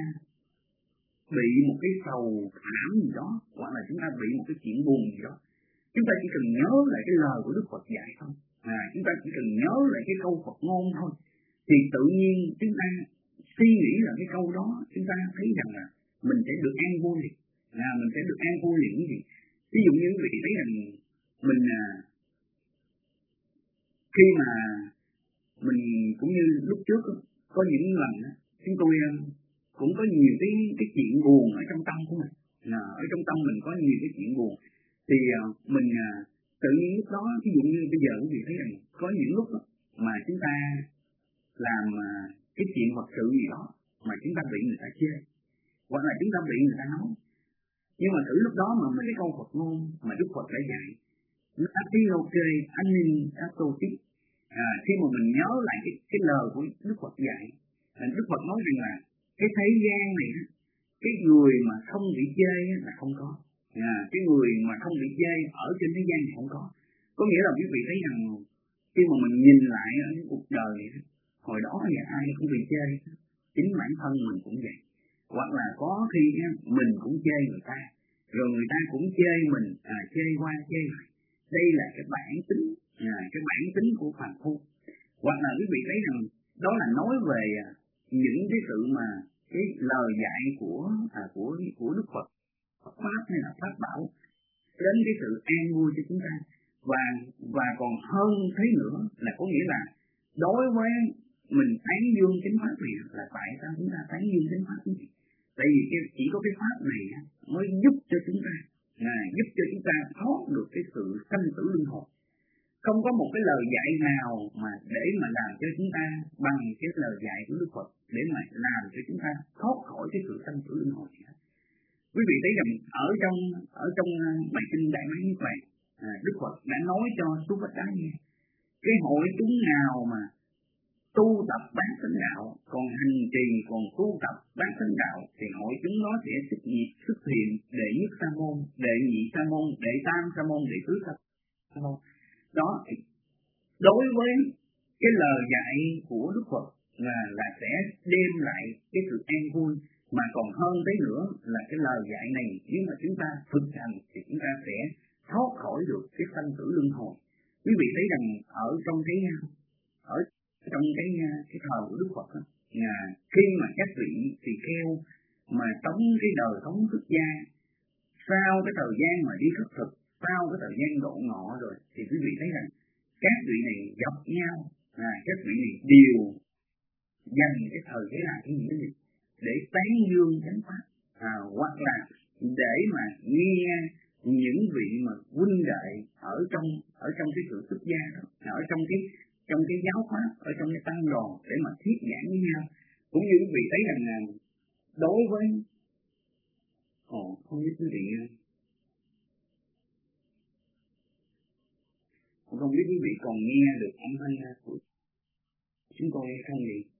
bị một cái sầu thảm gì đó, hoặc là chúng ta bị một cái chuyện buồn gì đó, chúng ta chỉ cần nhớ lại cái lời của Đức Phật dạy thôi, à, chúng ta chỉ cần nhớ lại cái câu Phật ngôn thôi, thì tự nhiên chúng ta suy nghĩ là cái câu đó, chúng ta thấy rằng là mình sẽ được an vui liền, à, mình sẽ được an vui liền cái gì. Ví dụ như quý vị thấy rằng mình à, khi mà mình cũng như lúc trước có những lần chúng tôi cũng có nhiều cái cái chuyện buồn ở trong tâm của mình, à, ở trong tâm mình có nhiều cái chuyện buồn, thì à, mình à, tự nhiên lúc đó, ví dụ như bây giờ quý vị thấy rằng có những lúc đó, mà chúng ta làm à, cái chuyện vật sự gì đó mà chúng ta bị người ta chê, hoặc là chúng ta bị người ta nói, nhưng mà thử lúc đó mà mấy cái câu Phật ngôn mà Đức Phật đã dạy, Atiloke Anin Atoti, à, khi mà mình nhớ lại cái, cái lời của Đức Phật dạy, Đức Phật nói rằng là cái thế gian này, cái người mà không bị chê là không có, à, cái người mà không bị chê ở trên thế gian này không có. Có nghĩa là quý vị thấy rằng khi mà mình nhìn lại ở cái cuộc đời này, hồi đó thì ai cũng bị chê, chính bản thân mình cũng vậy, hoặc là có khi mình cũng chê người ta, rồi người ta cũng chê mình, à, chê qua chê lại. Đây là cái bản tính, à, cái bản tính của phàm phu. Hoặc là quý vị thấy rằng đó là nói về à, những cái sự mà cái lời dạy của à, của của Đức Phật, pháp hay là pháp bảo đến cái sự an vui cho chúng ta, và và còn hơn thế nữa là có nghĩa là đối với mình tán dương chánh pháp này là tại sao chúng ta tán dương chánh pháp này? Tại vì cái, chỉ có cái pháp này mới giúp cho chúng ta, à, giúp cho chúng ta thoát được cái sự sanh tử luân hồi. Không có một cái lời dạy nào mà để mà làm cho chúng ta bằng cái lời dạy của Đức Phật để mà làm cho chúng ta thoát khỏi cái sự sanh tử luân hồi. Quý vị thấy rằng ở trong ở trong bài kinh Đại Mái Niết Bàn, à, Đức Phật đã nói cho Xúc Bách Cá nghe, cái hội chúng nào mà tu tập bát chánh đạo, còn hành trì còn tu tập bát chánh đạo, thì hội chúng nó sẽ xuất hiện xuất hiện đệ nhất sa môn, đệ nhị sa môn, đệ tam sa môn, đệ tứ sa môn. Đó, đối với cái lời dạy của Đức Phật là là sẽ đem lại cái sự an vui, mà còn hơn thế nữa là cái lời dạy này nếu mà chúng ta thực hành thì chúng ta sẽ thoát khỏi được cái sanh tử luân hồi. Quý vị thấy rằng ở trong cái ở trong cái cái thời của Đức Phật, là khi mà các vị tỳ kheo mà sống cái đời sống xuất gia, sau cái thời gian mà đi khất thực, sau cái thời gian độ ngọ rồi, thì quý vị thấy rằng các vị này gặp nhau, à, các vị này đều dành cái thời gian là cái gì để tán dương chánh pháp, à, hoặc là để mà nghe những vị mà huynh đệ ở trong ở trong cái sự xuất gia đó, ở trong cái trong cái giáo pháp, ở trong cái tăng đoàn để mà thuyết giảng với nhau. Cũng như quý vị thấy rằng là đối với ồ không biết quý vị Không biết quý vị còn nghe được âm thanh của chúng tôi hay không vậy?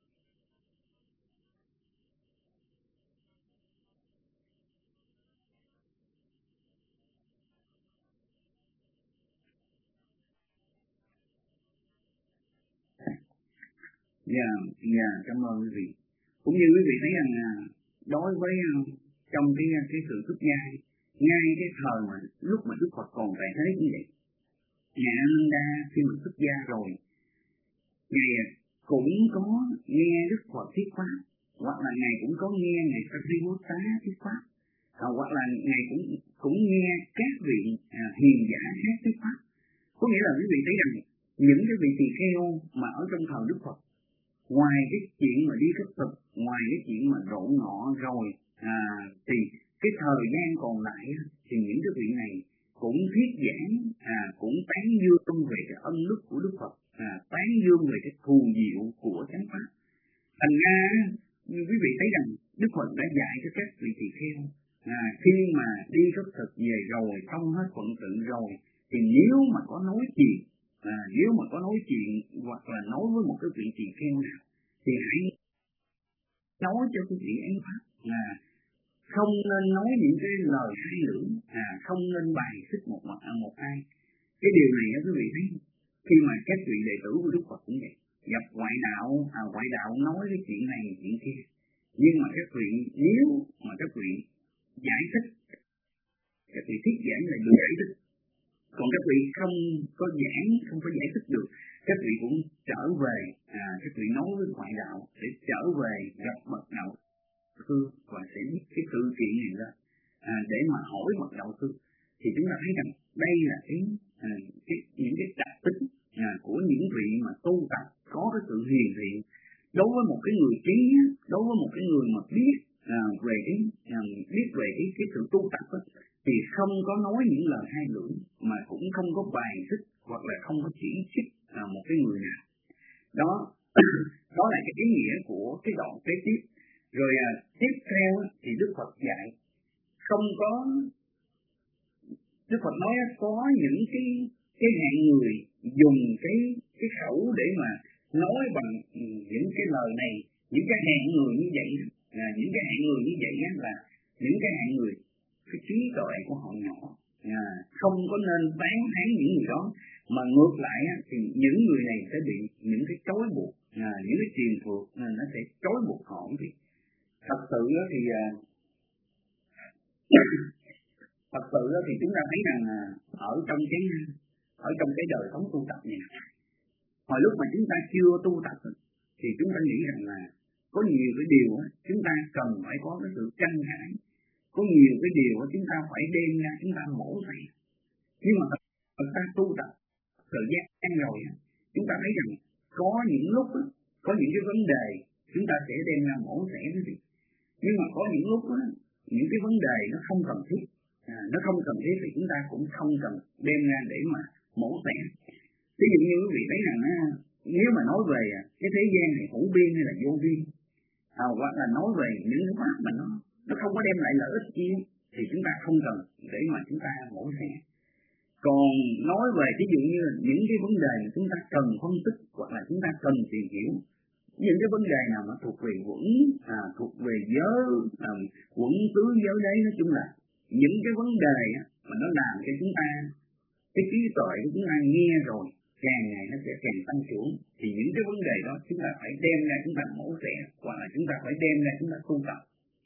Dạ, dạ, cảm ơn quý vị. Cũng như quý vị thấy rằng đối với trong cái cái sự xuất gia, ngay cái thời mà lúc mà Đức Phật còn tại thế như vậy, Ngài Ananda khi mà xuất gia rồi, Ngài cũng có nghe Đức Phật thuyết pháp, hoặc là Ngài cũng có nghe Ngài Sariputta thuyết pháp, à, hoặc là Ngài cũng cũng nghe các vị à, hiền giả khác thuyết pháp. Có nghĩa là quý vị thấy rằng những cái vị tỳ kheo mà ở trong thời Đức Phật, ngoài cái chuyện mà đi khất thực, ngoài cái chuyện mà độ ngọ rồi, à, thì cái thời gian còn lại thì những cái vị này cũng thuyết giảng, à, cũng tán dương về cái ân đức của Đức Phật, à, tán dương về cái thù diệu của chánh pháp. Thành ra như quý vị thấy rằng Đức Phật đã dạy cho các vị tỳ kheo, à, khi mà đi khất thực về rồi, xong hết phận sự rồi, thì nếu mà có nói chuyện, à, nếu mà có nói chuyện hoặc là nói với một cái vị tỳ kheo nào, thì hãy nói cho cái vị ấy pháp, à, không nên nói những cái lời hai lưỡng, à, không nên bài xích một mặt một ai. Cái điều này quý vị thấy khi mà các vị đệ tử của Đức Phật cũng vậy, gặp ngoại đạo, à, ngoại đạo nói cái chuyện này chuyện kia, nhưng mà các vị nếu mà các vị giải thích, các vị thuyết giảng là được giải thích, còn các vị không có giảng, không có giải thích được, các vị cũng trở về, à, các vị nói với ngoại đạo để trở về gặp bậc đạo sư và sẽ biết cái sự kiện này ra, à, để mà hỏi bậc đạo sư. Thì chúng ta thấy rằng đây là cái, à, cái những cái đặc tính, à, của những vị mà tu tập có cái sự hiền thiện. Đối với một cái người trí, đối với một cái người mà biết, à, về cái à, biết về cái cái sự tu tập đó, thì không có nói những lời hai lưỡng, mà cũng không có bài xích hoặc là không có chỉ trích à, một cái người nào. Đó, đó là cái ý nghĩa của cái đoạn kế tiếp. Rồi à, tiếp theo thì Đức Phật dạy không có, Đức Phật nói có những cái cái hạng người dùng cái cái khẩu để mà nói bằng những cái lời này, những cái hạng người như vậy, à, những cái hạng người như vậy là những cái hạng người cái trí tuệ của họ nhỏ, à, không có nên bán thán những người đó, mà ngược lại thì những người này sẽ bị những cái trói buộc, à, những cái truyền thuộc à, nó sẽ trói buộc họ. Thì thật sự thì thật sự thì chúng ta thấy rằng ở trong cái ở trong cái đời sống tu tập này, hồi lúc mà chúng ta chưa tu tập thì chúng ta nghĩ rằng là có nhiều cái điều chúng ta cần phải có cái sự tranh cãi, có nhiều cái điều chúng ta phải đem ra chúng ta mổ xẻ. Nhưng mà thật ra tu tập thời gian rồi, chúng ta thấy rằng có những lúc có những cái vấn đề chúng ta sẽ đem ra mổ xẻ cái gì, nhưng mà có những lúc đó, những cái vấn đề nó không cần thiết, à, nó không cần thiết thì chúng ta cũng không cần đem ra để mà mổ xẻ. Ví dụ như quý vị thấy rằng á, nếu mà nói về cái thế gian này hữu biên hay là vô biên, à, hoặc là nói về những cái pháp mà nó nó không có đem lại lợi ích gì, thì chúng ta không cần để mà chúng ta mổ xẻ. Còn nói về ví dụ như những cái vấn đề mà chúng ta cần phân tích hoặc là chúng ta cần tìm hiểu, những cái vấn đề nào mà thuộc về quẩn, à, thuộc về giới, à, quẩn tứ giới đấy, nói chung là những cái vấn đề mà nó làm cho chúng ta cái trí tuệ của chúng ta nghe rồi càng ngày nó sẽ càng tăng trưởng, thì những cái vấn đề đó chúng ta phải đem ra chúng ta mổ xẻ, hoặc là chúng ta phải đem ra chúng ta tu tập.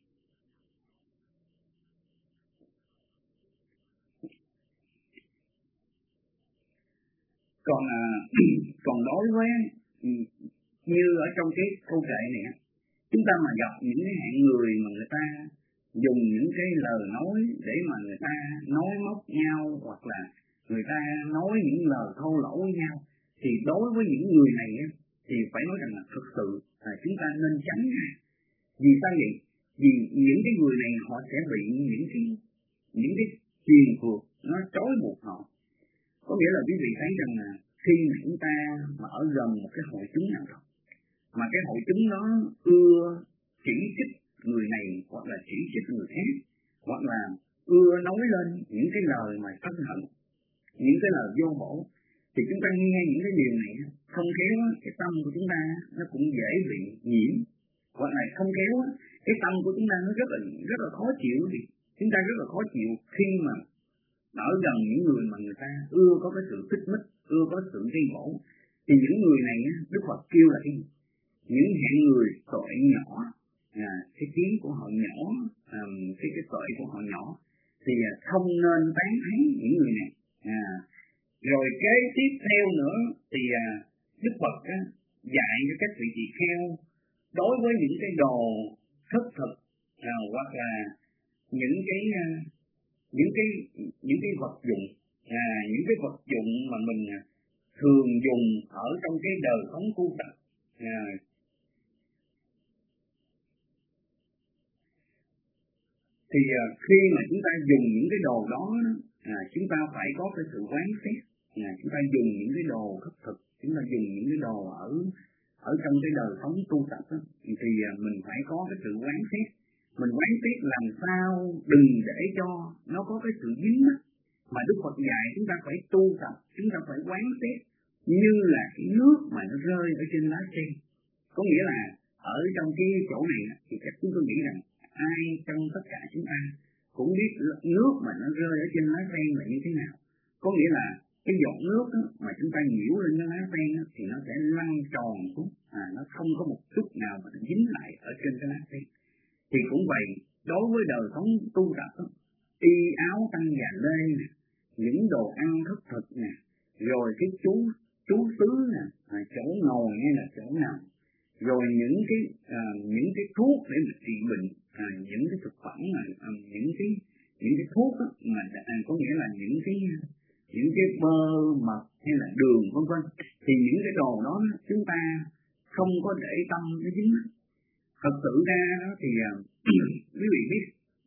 Còn à, còn đối với như ở trong cái câu kệ này, chúng ta mà gặp những cái hạng người mà người ta dùng những cái lời nói để mà người ta nói móc nhau, hoặc là người ta nói những lời thô lỗ với nhau, thì đối với những người này thì phải nói rằng là thực sự là chúng ta nên tránh ra. Vì sao vậy? Vì những cái người này họ sẽ bị những cái những cái truyền thuộc nó trói buộc họ. Có nghĩa là quý vị thấy rằng là khi mà chúng ta mà ở gần một cái hội chúng nào đó, mà cái hội chúng đó ưa chỉ trích người này hoặc là chỉ trích người khác, hoặc là ưa nói lên những cái lời mà sân hận, những cái lời vô bổ, thì chúng ta nghe những cái điều này không khéo cái tâm của chúng ta nó cũng dễ bị nhiễm, hoặc là không khéo cái tâm của chúng ta nó rất là rất là khó chịu, thì chúng ta rất là khó chịu khi mà ở gần những người mà người ta ưa có cái sự xích mích, ưa có sự gây gỗ. Thì những người này Đức Phật kêu là cái những hạng người tội nhỏ, à, cái kiến của họ nhỏ, à, cái cái tội của họ nhỏ, thì à, không nên tán thán những người này. À, rồi kế tiếp theo nữa thì à, Đức Phật á, dạy cho các vị tỳ kheo đối với những cái đồ thất thực, à, hoặc là những cái à, những cái những cái vật dụng, à, những cái vật dụng mà mình thường dùng ở trong cái đời sống tu tập. À, thì à, khi mà chúng ta dùng những cái đồ đó, à, chúng ta phải có cái sự quán xét. À, chúng ta dùng những cái đồ thất thực, chúng ta dùng những cái đồ ở ở trong cái đời sống tu tập đó, thì à, mình phải có cái sự quán xét. Mình quán xét làm sao đừng để cho nó có cái sự dính mắc, mà Đức Phật dạy chúng ta phải tu tập, chúng ta phải quán xét như là cái nước mà nó rơi ở trên lá sen. Có nghĩa là ở trong cái chỗ này thì chắc chúng tôi nghĩ rằng ai trong tất cả chúng ta cũng biết nước mà nó rơi ở trên lá sen là như thế nào. Có nghĩa là cái giọt nước đó, mà chúng ta nhiễu lên cái lá sen đó, thì nó sẽ lăn tròn xuống, à, nó không có một chút nào mà nó dính lại ở trên cái lá sen. Thì cũng vậy, đối với đời sống tu tập đó, y áo tăng già lê nè, những đồ ăn thức thực nè, rồi cái chú chú xứ nè, à, chỗ ngồi hay là chỗ nào, rồi những cái à, những cái thuốc để mà trị bệnh, à, những cái thực phẩm mà à, những cái những cái thuốc đó, mà à, có nghĩa là những cái những cái bơ mật hay là đường vân vân, thì những cái đồ đó chúng ta không có để tâm nó dính. Thật sự ra đó thì quý vị biết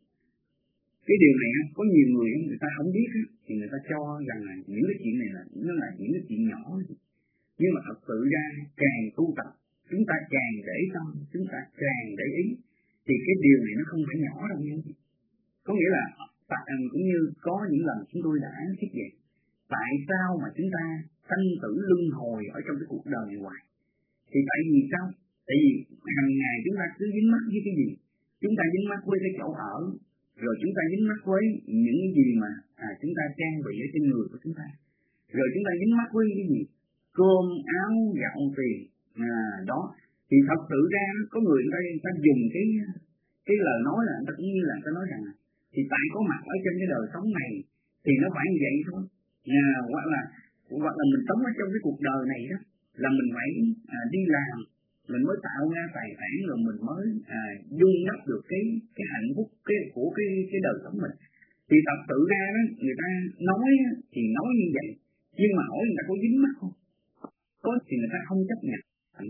cái điều này, có nhiều người người ta không biết thì người ta cho rằng là những cái chuyện này là nó là những cái chuyện nhỏ, nhưng mà thật sự ra càng tu tập chúng ta càng để tâm, chúng ta càng để ý, thì cái điều này nó không phải nhỏ đâu nha. Có nghĩa là cũng như có những lần chúng tôi đã thuyết vậy, tại sao mà chúng ta sanh tử luân hồi ở trong cái cuộc đời này hoài? Thì tại vì sao? Tại vì hàng ngày chúng ta cứ dính mắc với cái gì? Chúng ta dính mắc với cái chỗ ở, rồi chúng ta dính mắc với những gì mà à, chúng ta trang bị ở trên người của chúng ta, rồi chúng ta dính mắc với cái gì? Cơm, áo, gạo, tiền. À, đó. Thì thật sự ra có người người ta, người ta dùng cái cái lời nói là người ta cũng như là người ta nói rằng thì tại có mặt ở trên cái đời sống này thì nó phải như vậy thôi. À, hoặc là hoặc là mình sống ở trong cái cuộc đời này đó là mình phải à, đi làm, mình mới tạo ra tài sản, rồi mình mới à, dung đắp được cái cái hạnh phúc cái của cái cái đời sống mình. Thì thật sự ra đó người ta nói thì nói như vậy, nhưng mà hỏi người ta có dính mắc không? Có thì người ta không chấp nhận.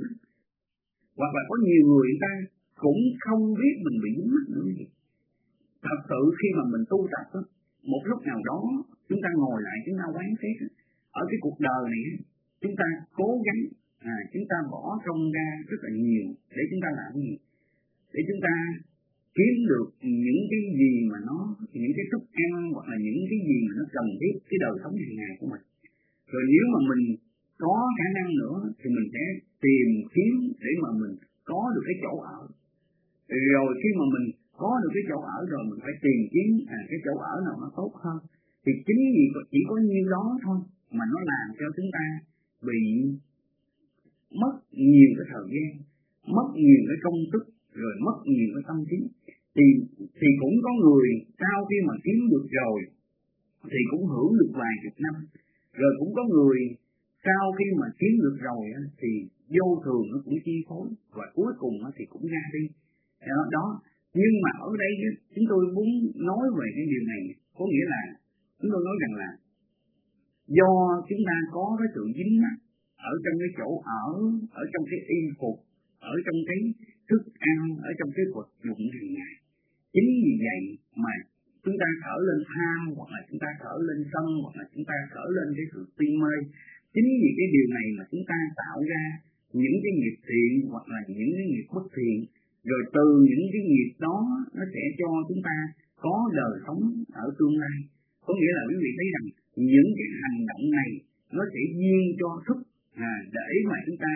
Hoặc là có nhiều người người ta cũng không biết mình bị dính mắc nữa. Thật sự khi mà mình tu tập đó, một lúc nào đó chúng ta ngồi lại chúng ta quán xét ở cái cuộc đời này, chúng ta cố gắng à, chúng ta bỏ công ra rất là nhiều để chúng ta làm gì? Để chúng ta kiếm được những cái gì mà nó, những cái thức ăn hoặc là những cái gì mà nó cần thiết cái đời sống hàng ngày của mình. Rồi nếu mà mình có khả năng nữa thì mình sẽ tìm kiếm để mà mình có được cái chỗ ở. Rồi khi mà mình có được cái chỗ ở rồi mình phải tìm kiếm à, cái chỗ ở nào nó tốt hơn. Thì chính vì chỉ có nhiêu đó thôi mà nó làm cho chúng ta bị mất nhiều cái thời gian, mất nhiều cái công sức, rồi mất nhiều cái tâm trí. Thì thì cũng có người sau khi mà kiếm được rồi thì cũng hưởng được vài chục năm, rồi cũng có người sau khi mà kiếm được rồi thì vô thường nó cũng chi phối và cuối cùng thì cũng ra đi. Đó, đó. Nhưng mà ở đây chúng tôi muốn nói về cái điều này, có nghĩa là chúng tôi nói rằng là do chúng ta có cái sự dính mắc ở trong cái chỗ ở, ở trong cái y phục, ở trong cái thức ăn, ở trong cái vật dụng hàng ngày. Chính vì vậy mà chúng ta khởi lên tham, hoặc là chúng ta khởi lên sân, hoặc là chúng ta khởi lên cái sự si mê. Chính vì cái điều này mà chúng ta tạo ra những cái nghiệp thiện hoặc là những cái nghiệp bất thiện. Rồi từ những cái nghiệp đó nó sẽ cho chúng ta có đời sống ở tương lai. Có nghĩa là quý vị thấy rằng những cái hành động này nó sẽ duyên cho thức à, để mà chúng ta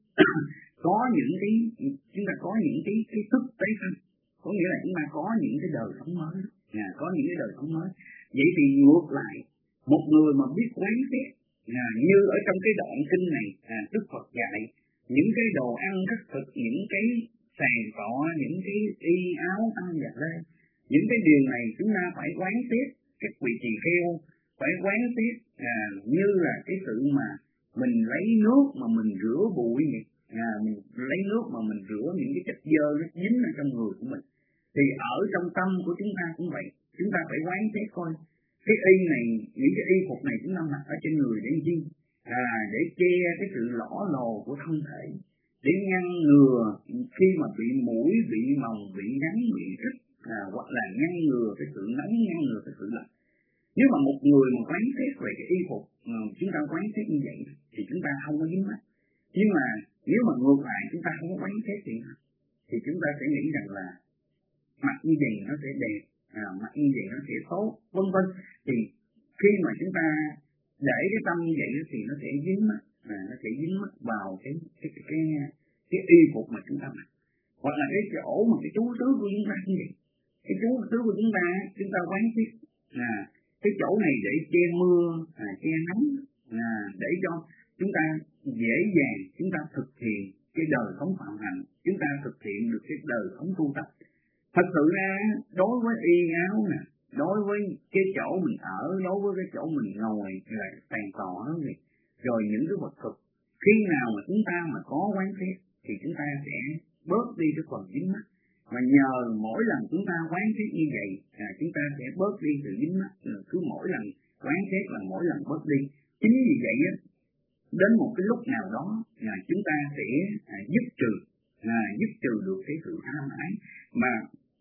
có những cái chúng ta có những cái cái thức tế thân, có nghĩa là chúng ta có những cái đời sống mới à, có những cái đời sống mới. Vậy thì ngược lại, một người mà biết quán xét à, như ở trong cái đoạn kinh này à, Đức Phật dạy những cái đồ ăn thức thực, những cái sàn cọ, những cái y áo ăn giặt lên, những cái điều này chúng ta phải quán xét các vị tỳ kheo, phải quán xét à, như là cái sự mà mình lấy nước mà mình rửa bụi vậy, à, mình lấy nước mà mình rửa những cái chất dơ nó dính ở trong người của mình. Thì ở trong tâm của chúng ta cũng vậy, chúng ta phải quán xét coi cái y này, những cái y phục này chúng ta mặc ở trên người để chi? À, để che cái sự lõ lồ của thân thể, để ngăn ngừa khi mà bị mũi, bị mồng, bị rắn, bị rít, à, hoặc là ngăn ngừa cái sự nóng, ngăn ngừa cái sự lạnh. Nếu mà một người mà quán xét về cái y phục, mà chúng ta quán xét như vậy thì chúng ta không có dính mắt. Nhưng mà nếu mà ngược lại chúng ta không có quán xét thì thì chúng ta sẽ nghĩ rằng là mặc như vậy nó sẽ đẹp, à, mặc như vậy nó sẽ tốt, vân vân. Thì khi mà chúng ta để cái tâm như vậy thì nó sẽ dính mắt, à, nó sẽ dính mắt vào cái cái cái cái, cái y phục mà chúng ta mặc, hoặc là cái chỗ mà cái chú xứ của chúng ta như vậy. Cái chú xứ của chúng ta chúng ta quán xét à, cái chỗ này để che mưa, à, che nắng, à, để cho chúng ta dễ dàng chúng ta thực hiện cái đời sống phạm hạnh, chúng ta thực hiện được cái đời sống tu tập. Thật sự ra đối với y áo nè, đối với cái chỗ mình ở, đối với cái chỗ mình ngồi là tàn tò đó gì, rồi những cái vật thực, khi nào mà chúng ta mà có quán xét thì chúng ta sẽ bớt đi cái phần dính mắc. Mà nhờ mỗi lần chúng ta quán xét như vậy, à, chúng ta sẽ bớt đi sự dính mắc. Cứ mỗi lần quán xét là mỗi lần bớt đi. Chính vì vậy á, đến một cái lúc nào đó là chúng ta sẽ à, dứt trừ, à, dứt trừ được cái sự tham ái. Mà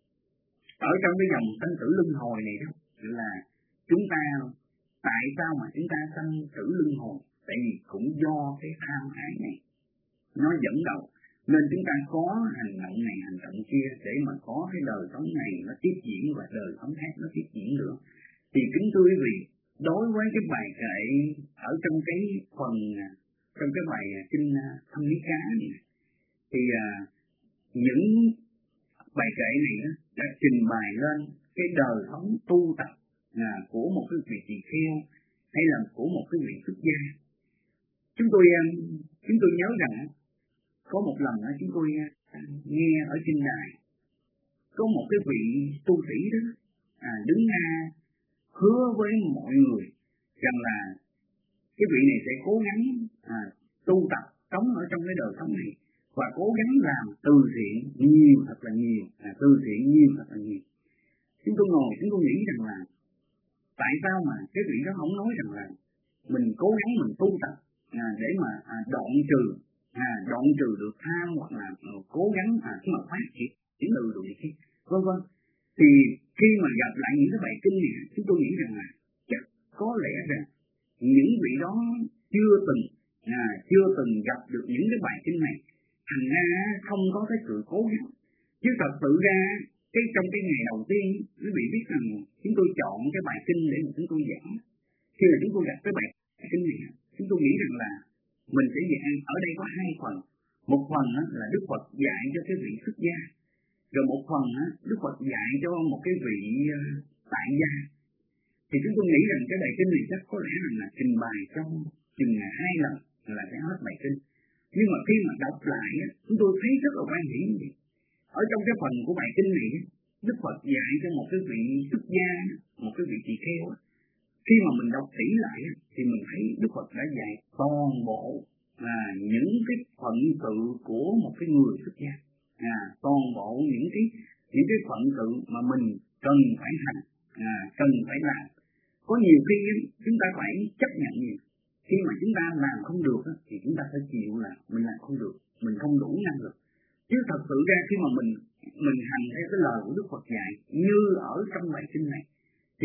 ở trong cái dòng sanh tử luân hồi này đó là chúng ta, tại sao mà chúng ta sanh tử luân hồi? Tại vì cũng do cái tham ái này nó dẫn đầu, nên chúng ta có hành động này, hành động kia để mà có cái đời sống này nó tiếp diễn và đời sống khác nó tiếp diễn nữa. Thì kính thưa quý vị, đối với cái bài kệ ở trong cái phần trong cái bài kinh Thâm Lý Cá này, thì à, những bài kệ này đó, đã trình bày lên cái đời sống tu tập à, của một cái vị tỳ kheo hay là của một cái vị xuất gia. Chúng tôi chúng tôi nhớ rằng có một lần chúng tôi nghe ở trên đài có một cái vị tu sĩ đó à, đứng ra hứa với mọi người rằng là cái vị này sẽ cố gắng à, tu tập sống ở trong cái đời sống này và cố gắng làm từ thiện nhiều thật là nhiều, à, từ thiện nhiều thật là nhiều. Chúng tôi ngồi chúng tôi nghĩ rằng là tại sao mà cái vị đó không nói rằng là mình cố gắng mình tu tập à, để mà à, đoạn trừ à, đoạn trừ được tham, hoặc là à, cố gắng à, mà phát triển triển từ được gì kia, vân vân. Thì khi mà gặp lại những cái bài kinh này, chúng tôi nghĩ rằng là chắc có lẽ rằng những vị đó chưa từng à, chưa từng gặp được những cái bài kinh này, thành ra không có cái sự cố gắng. Chứ thật sự ra cái trong cái ngày đầu tiên quý vị biết rằng chúng tôi chọn cái bài kinh để mà chúng tôi giảng. Khi mà chúng tôi gặp cái bài kinh này, chúng tôi nghĩ rằng là mình sẽ giảng ở đây có hai phần. Một phần là Đức Phật dạy cho cái vị xuất gia, rồi một phần Đức Phật dạy cho một cái vị tại gia. Thì chúng tôi nghĩ rằng cái bài kinh này chắc có lẽ là trình bày trong chừng hai lần là sẽ hết bài kinh. Nhưng mà khi mà đọc lại, chúng tôi thấy rất là quan hiển gì. Ở trong cái phần của bài kinh này, Đức Phật dạy cho một cái vị xuất gia, một cái vị tỳ kheo. Khi mà mình đọc kỹ lại, thì mình thấy Đức Phật đã dạy toàn bộ là những cái phận sự của một cái người xuất gia. À, toàn bộ những cái những cái phận sự mà mình cần phải hành, à, cần phải làm. Có nhiều khi chúng ta phải chấp nhận gì. Khi mà chúng ta làm không được thì chúng ta phải chịu là mình làm không được, mình không đủ năng lực. Chứ thật sự ra khi mà mình mình hành theo cái lời của Đức Phật dạy như ở trong bài kinh này, thì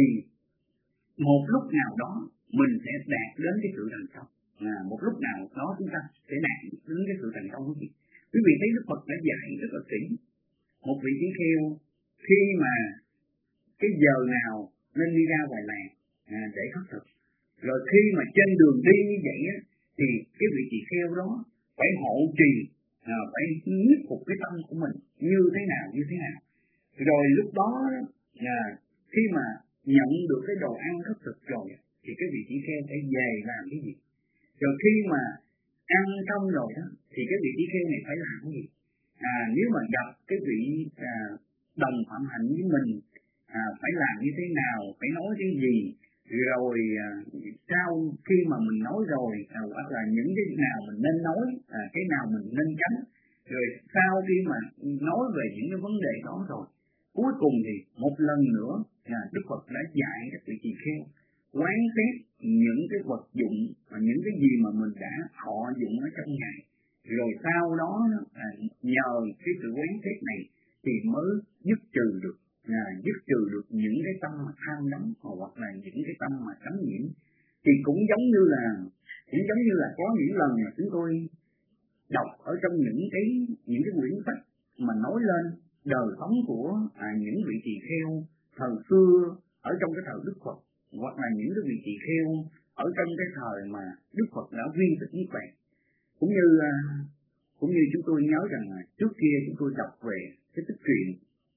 một lúc nào đó mình sẽ đạt đến cái sự thành công. À, một lúc nào đó chúng ta sẽ đạt đến cái sự thành công của chị. Quý vị thấy Đức Phật đã dạy rất là kỹ. Một vị tỳ kheo khi mà cái giờ nào nên đi ra ngoài làng à, để khất thực, Rồi khi mà trên đường đi như vậy á, thì cái vị tỳ kheo đó phải hộ trì, à, phải nhiếp phục cái tâm của mình như thế nào như thế nào. Rồi lúc đó à, khi mà nhận được cái đồ ăn khất thực rồi thì cái vị tỳ kheo phải về làm cái gì. Rồi khi mà ăn xong rồi đó thì cái vị tỳ kheo này phải làm cái gì. À, nếu mà gặp cái vị à, đồng phạm hạnh với mình, à, phải làm như thế nào, phải nói cái gì. Rồi à, sau khi mà mình nói rồi, à, hoặc là những cái nào mình nên nói, à, cái nào mình nên tránh. Rồi sau khi mà nói về những cái vấn đề đó rồi, cuối cùng thì một lần nữa à, Đức Phật đã dạy các vị tỳ kheo quán xét những cái vật dụng và những cái gì mà mình đã thọ dụng ở trong ngày. Rồi sau đó à, nhờ cái sự quán xét này thì mới dứt trừ được, à, dứt trừ được những cái tâm mà tham đắm hoặc là những cái tâm mà cấm nhiễm. Thì cũng giống như là cũng giống như là có những lần mà chúng tôi đọc ở trong những cái những cái quyển sách mà nói lên đời sống của à, những vị tỳ kheo thời xưa ở trong cái thời Đức Phật, hoặc là những cái vị tỳ kheo ở trong cái thời mà Đức Phật đã viên tịch niết bàn. Cũng như à, cũng như chúng tôi nhớ rằng là trước kia chúng tôi đọc về cái tích truyện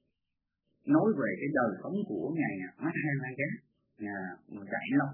nói về cái đời sống của ngài Mahavajja, nhà Đại Long.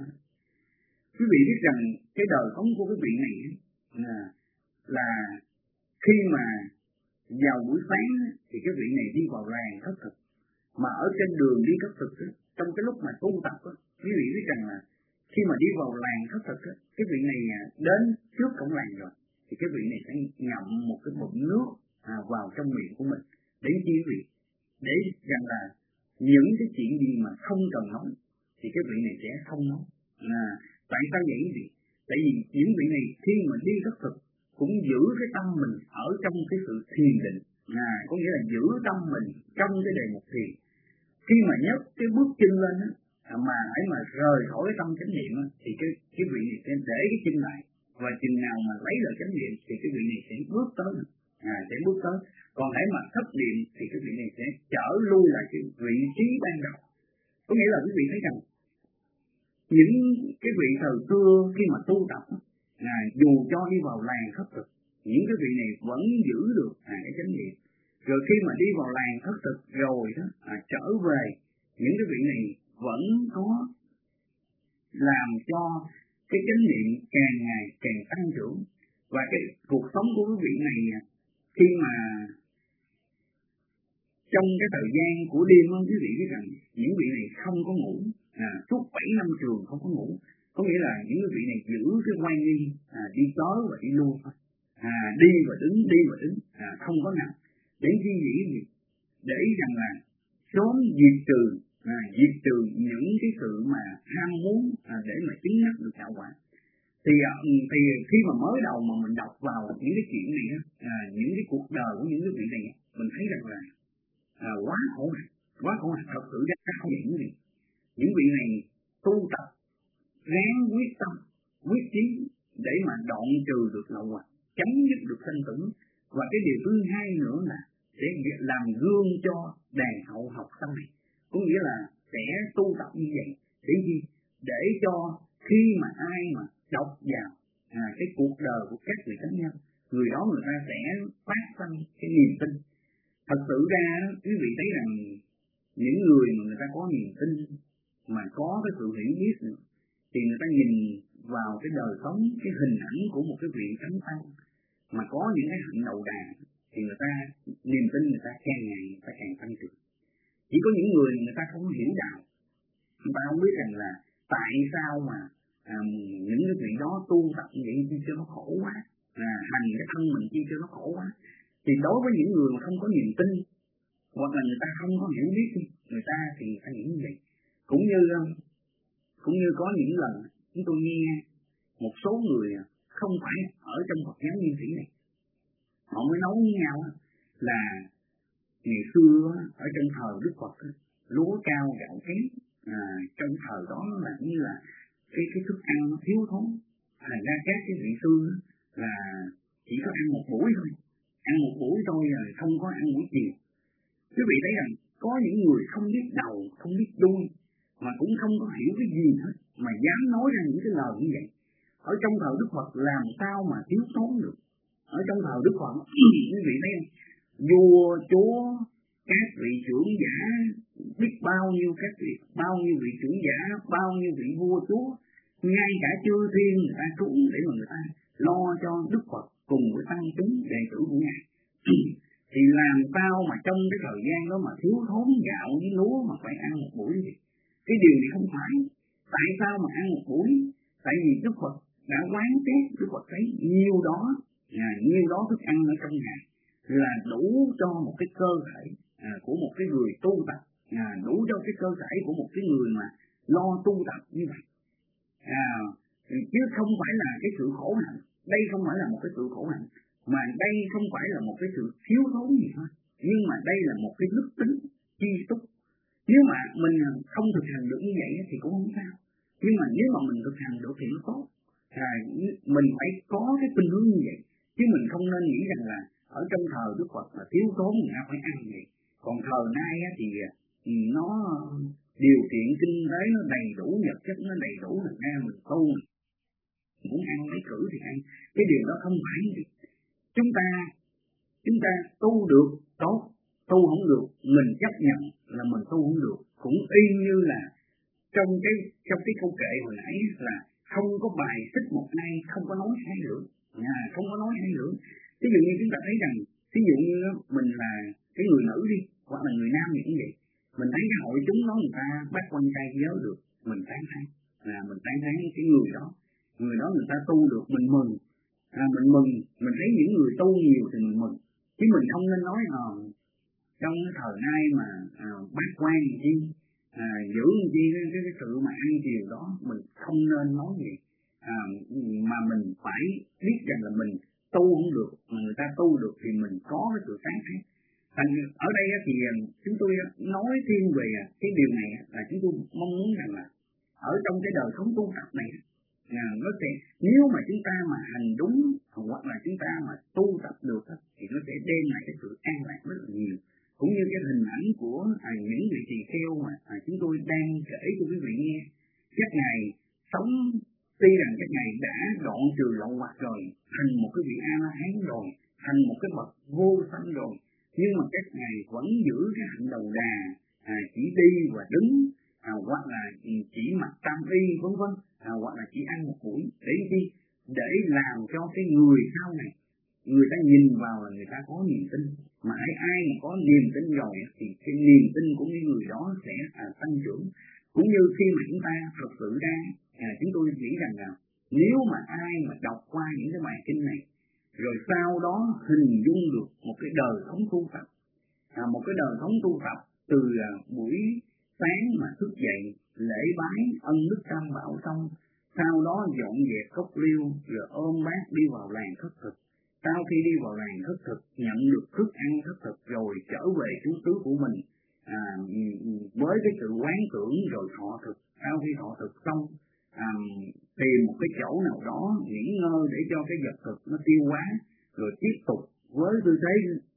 Quý vị biết rằng cái đời sống của cái vị này là, là khi mà vào buổi sáng thì cái vị này đi vào làng khất thực, mà ở trên đường đi khất thực trong cái lúc mà tu tập, quý vị biết rằng là khi mà đi vào làng khất thực, cái vị này đến trước cổng làng rồi thì cái vị này sẽ ngậm một cái bụng nước à, vào trong miệng của mình để chi vị, để rằng là những cái chuyện gì mà không cần nói thì cái vị này sẽ không nói. À, tại sao vậy gì? Tại vì những vị này khi mà đi khất thực cũng giữ cái tâm mình ở trong cái sự thiền định, à, có nghĩa là giữ tâm mình trong cái đề mục thiền. Khi mà nhấc cái bước chân lên á, mà hãy mà rời khỏi cái tâm chánh niệm á, thì cái cái vị này sẽ để cái chân lại, và chừng nào mà lấy lại chánh niệm thì cái vị này sẽ bước tới, à, sẽ bước tới. Còn hãy mà thất niệm thì cái vị này sẽ trở lui lại cái vị trí ban đầu. Có nghĩa là quý vị thấy rằng những cái vị thời xưa khi mà tu tập, à, dù cho đi vào làng khất thực, những cái vị này vẫn giữ được à, cái chánh niệm. Rồi khi mà đi vào làng khất thực rồi đó, à, trở về, những cái vị này vẫn có làm cho cái chánh niệm càng ngày càng tăng trưởng. Và cái cuộc sống của quý vị này khi mà trong cái thời gian của đêm, quý vị biết rằng những vị này không có ngủ, à, suốt bảy năm trường không có ngủ. Có nghĩa là những vị này giữ cái quan nghi, à, đi tới và đi lui, à, đi và đứng, đi và đứng, à, không có nằm. Để chi gì? Để rằng là sớm diệt trừ, à, diệt trừ những cái sự mà ham muốn, à, để mà chứng đắc được đạo quả. Thì, thì khi mà mới đầu mà mình đọc vào những cái chuyện này, à, những cái cuộc đời của những cái vị này, mình thấy rằng là à, quá khổ hạnh, quá khổ hạnh thật sự ra không vậy quý vị. Những vị này tu tập ráng quyết tâm, quyết chí để mà đoạn trừ được lậu hoặc, chấm dứt được sanh tử. Và cái điều thứ hai nữa là sẽ làm gương cho đàn hậu học sau này. Có nghĩa là sẽ tu tập như vậy để gì? Để cho khi mà ai mà đọc vào à, cái cuộc đời của các vị thánh nhân, người đó người ta sẽ phát sinh cái niềm tin. Thật sự ra quý vị thấy rằng những người mà người ta có niềm tin, mà có cái sự hiểu biết nữa, thì người ta nhìn vào cái đời sống, cái hình ảnh của một cái vị thánh tăng mà có những cái hạnh đầu đà, thì người ta niềm tin người ta càng ngày người ta càng tăng trưởng. Chỉ có những người người ta không hiểu đạo, người ta không biết rằng là tại sao mà à, những cái vị đó tu tập như vậy chi cho nó khổ quá, à, hành cái thân mình chi cho nó khổ quá. Thì đối với những người mà không có niềm tin, hoặc là người ta không có hiểu biết, người ta thì người ta nghĩ như vậy. Cũng như cũng như có những lần chúng tôi nghe một số người không phải ở trong Phật giáo Nguyên Thủy này, họ mới nói với nhau là ngày xưa ở trong thời Đức Phật, lúa cao gạo kém, à, trong thời đó là như là cái cái thức ăn nó thiếu thốn, thành ra các cái vị sư là chỉ có ăn một buổi thôi, ăn một buổi thôi rồi không có ăn buổi chiều. Quý vị thấy rằng có những người không biết đầu, không biết đuôi, mà cũng không có hiểu cái gì hết, mà dám nói ra những cái lời như vậy. Ở trong thời Đức Phật làm sao mà thiếu thốn được. Ở trong thời Đức Phật quý vị thấy không? Vua chúa, các vị trưởng giả, biết bao nhiêu các vị, bao nhiêu vị trưởng giả, bao nhiêu vị vua chúa, ngay cả chư thiên người ta trốn để mà người ta lo cho Đức Phật cùng với tăng chúng đệ tử của ngài. Thì làm sao mà trong cái thời gian đó mà thiếu thốn gạo với lúa mà phải ăn một buổi gì? Cái điều này không phải. Tại sao mà ăn một buổi? Tại vì Đức Phật đã quán xét, Đức Phật thấy nhiều đó, à, nhiều đó thức ăn ở trong ngày là đủ cho một cái cơ thể à, của một cái người tu tập, à, đủ cho cái cơ thể của một cái người mà lo tu tập như vậy. À, chứ không phải là cái sự khổ hạnh. Đây không phải là một cái sự khổ hạnh, mà đây không phải là một cái sự thiếu thốn gì thôi. Nhưng mà đây là một cái đức tính chi túc. Nếu mà mình không thực hành được như vậy thì cũng không sao. Nhưng mà nếu mà mình thực hành được thì nó tốt. À, mình phải có cái khuynh hướng như vậy. Chứ mình không nên nghĩ rằng là ở trong thời Đức Phật là thiếu thốn mình phải ăn vậy. Còn thời nay thì nó điều kiện kinh tế nó đầy đủ, vật chất nó đầy đủ, thành ra mình tu mình muốn ăn mấy cử thì ăn. Cái điều đó không phải gì. Chúng ta chúng ta tu được tốt, tu không được mình chấp nhận là mình tu không được. Cũng y như là trong cái trong cái câu kệ hồi nãy là không có bài xích một ai, không có nói hai lưỡi, à, không có nói hai lưỡi. Ví dụ như chúng ta thấy rằng, ví dụ như mình là cái người nữ đi, hoặc là người nam như vậy, mình thấy cái hội chúng nó người ta bắt quan trai giới được, mình tán thán, là mình tán thán cái người đó, người đó người ta tu được, mình mừng, à, mình mừng, mình thấy những người tu nhiều thì mình mừng, chứ mình không nên nói à, trong cái thời nay mà à, bác quan gì à, giữ gì cái, cái, cái sự mà ăn chiều đó mình không nên nói gì, à, mà mình phải biết rằng là mình tu không được, mà người ta tu được thì mình có cái sự sáng thấy. Thành ở đây thì chúng tôi nói thêm về cái điều này là chúng tôi mong muốn rằng là ở trong cái đời sống tu tập này là nó sẽ, nếu mà chúng ta mà hành đúng hoặc là chúng ta mà tu tập được thì nó sẽ đem lại cái sự an lạc rất là nhiều. Cũng như cái hình ảnh của à, những vị tỳ kheo mà à, chúng tôi đang kể cho quý vị nghe. Các ngài sống, tuy rằng các ngài đã đoạn trừ lậu hoặc rồi, thành một cái vị A-la-hán rồi, thành một cái bậc vô sanh rồi, nhưng mà các ngài vẫn giữ cái hạnh đầu đà, à, chỉ đi và đứng, à, hoặc là chỉ mặc tam y vân vân, à, hoặc là chỉ ăn một buổi để chi, để làm cho cái người sau này người ta nhìn vào là người ta có niềm tin. Mà ai ai mà có niềm tin rồi thì cái niềm tin của những người đó sẽ à, tăng trưởng. Cũng như khi mà chúng ta thực sự ra, à, chúng tôi nghĩ rằng là nếu mà ai mà đọc qua những cái bài kinh này, rồi sau đó hình dung được một cái đời sống tu tập, à, một cái đời sống tu tập từ à, buổi sáng mà thức dậy lễ bái ân đức tam bảo xong, sau đó dọn dẹp cốc liêu rồi ôm bát đi vào làng khất thực. Sau khi đi vào làng khất thực, nhận được thức ăn khất thực rồi trở về trú xứ của mình, à, với cái sự quán tưởng rồi thọ thực. Sau khi thọ thực xong, à, tìm một cái chỗ nào đó nghỉ ngơi để cho cái vật thực nó tiêu hóa, rồi tiếp tục với tư thế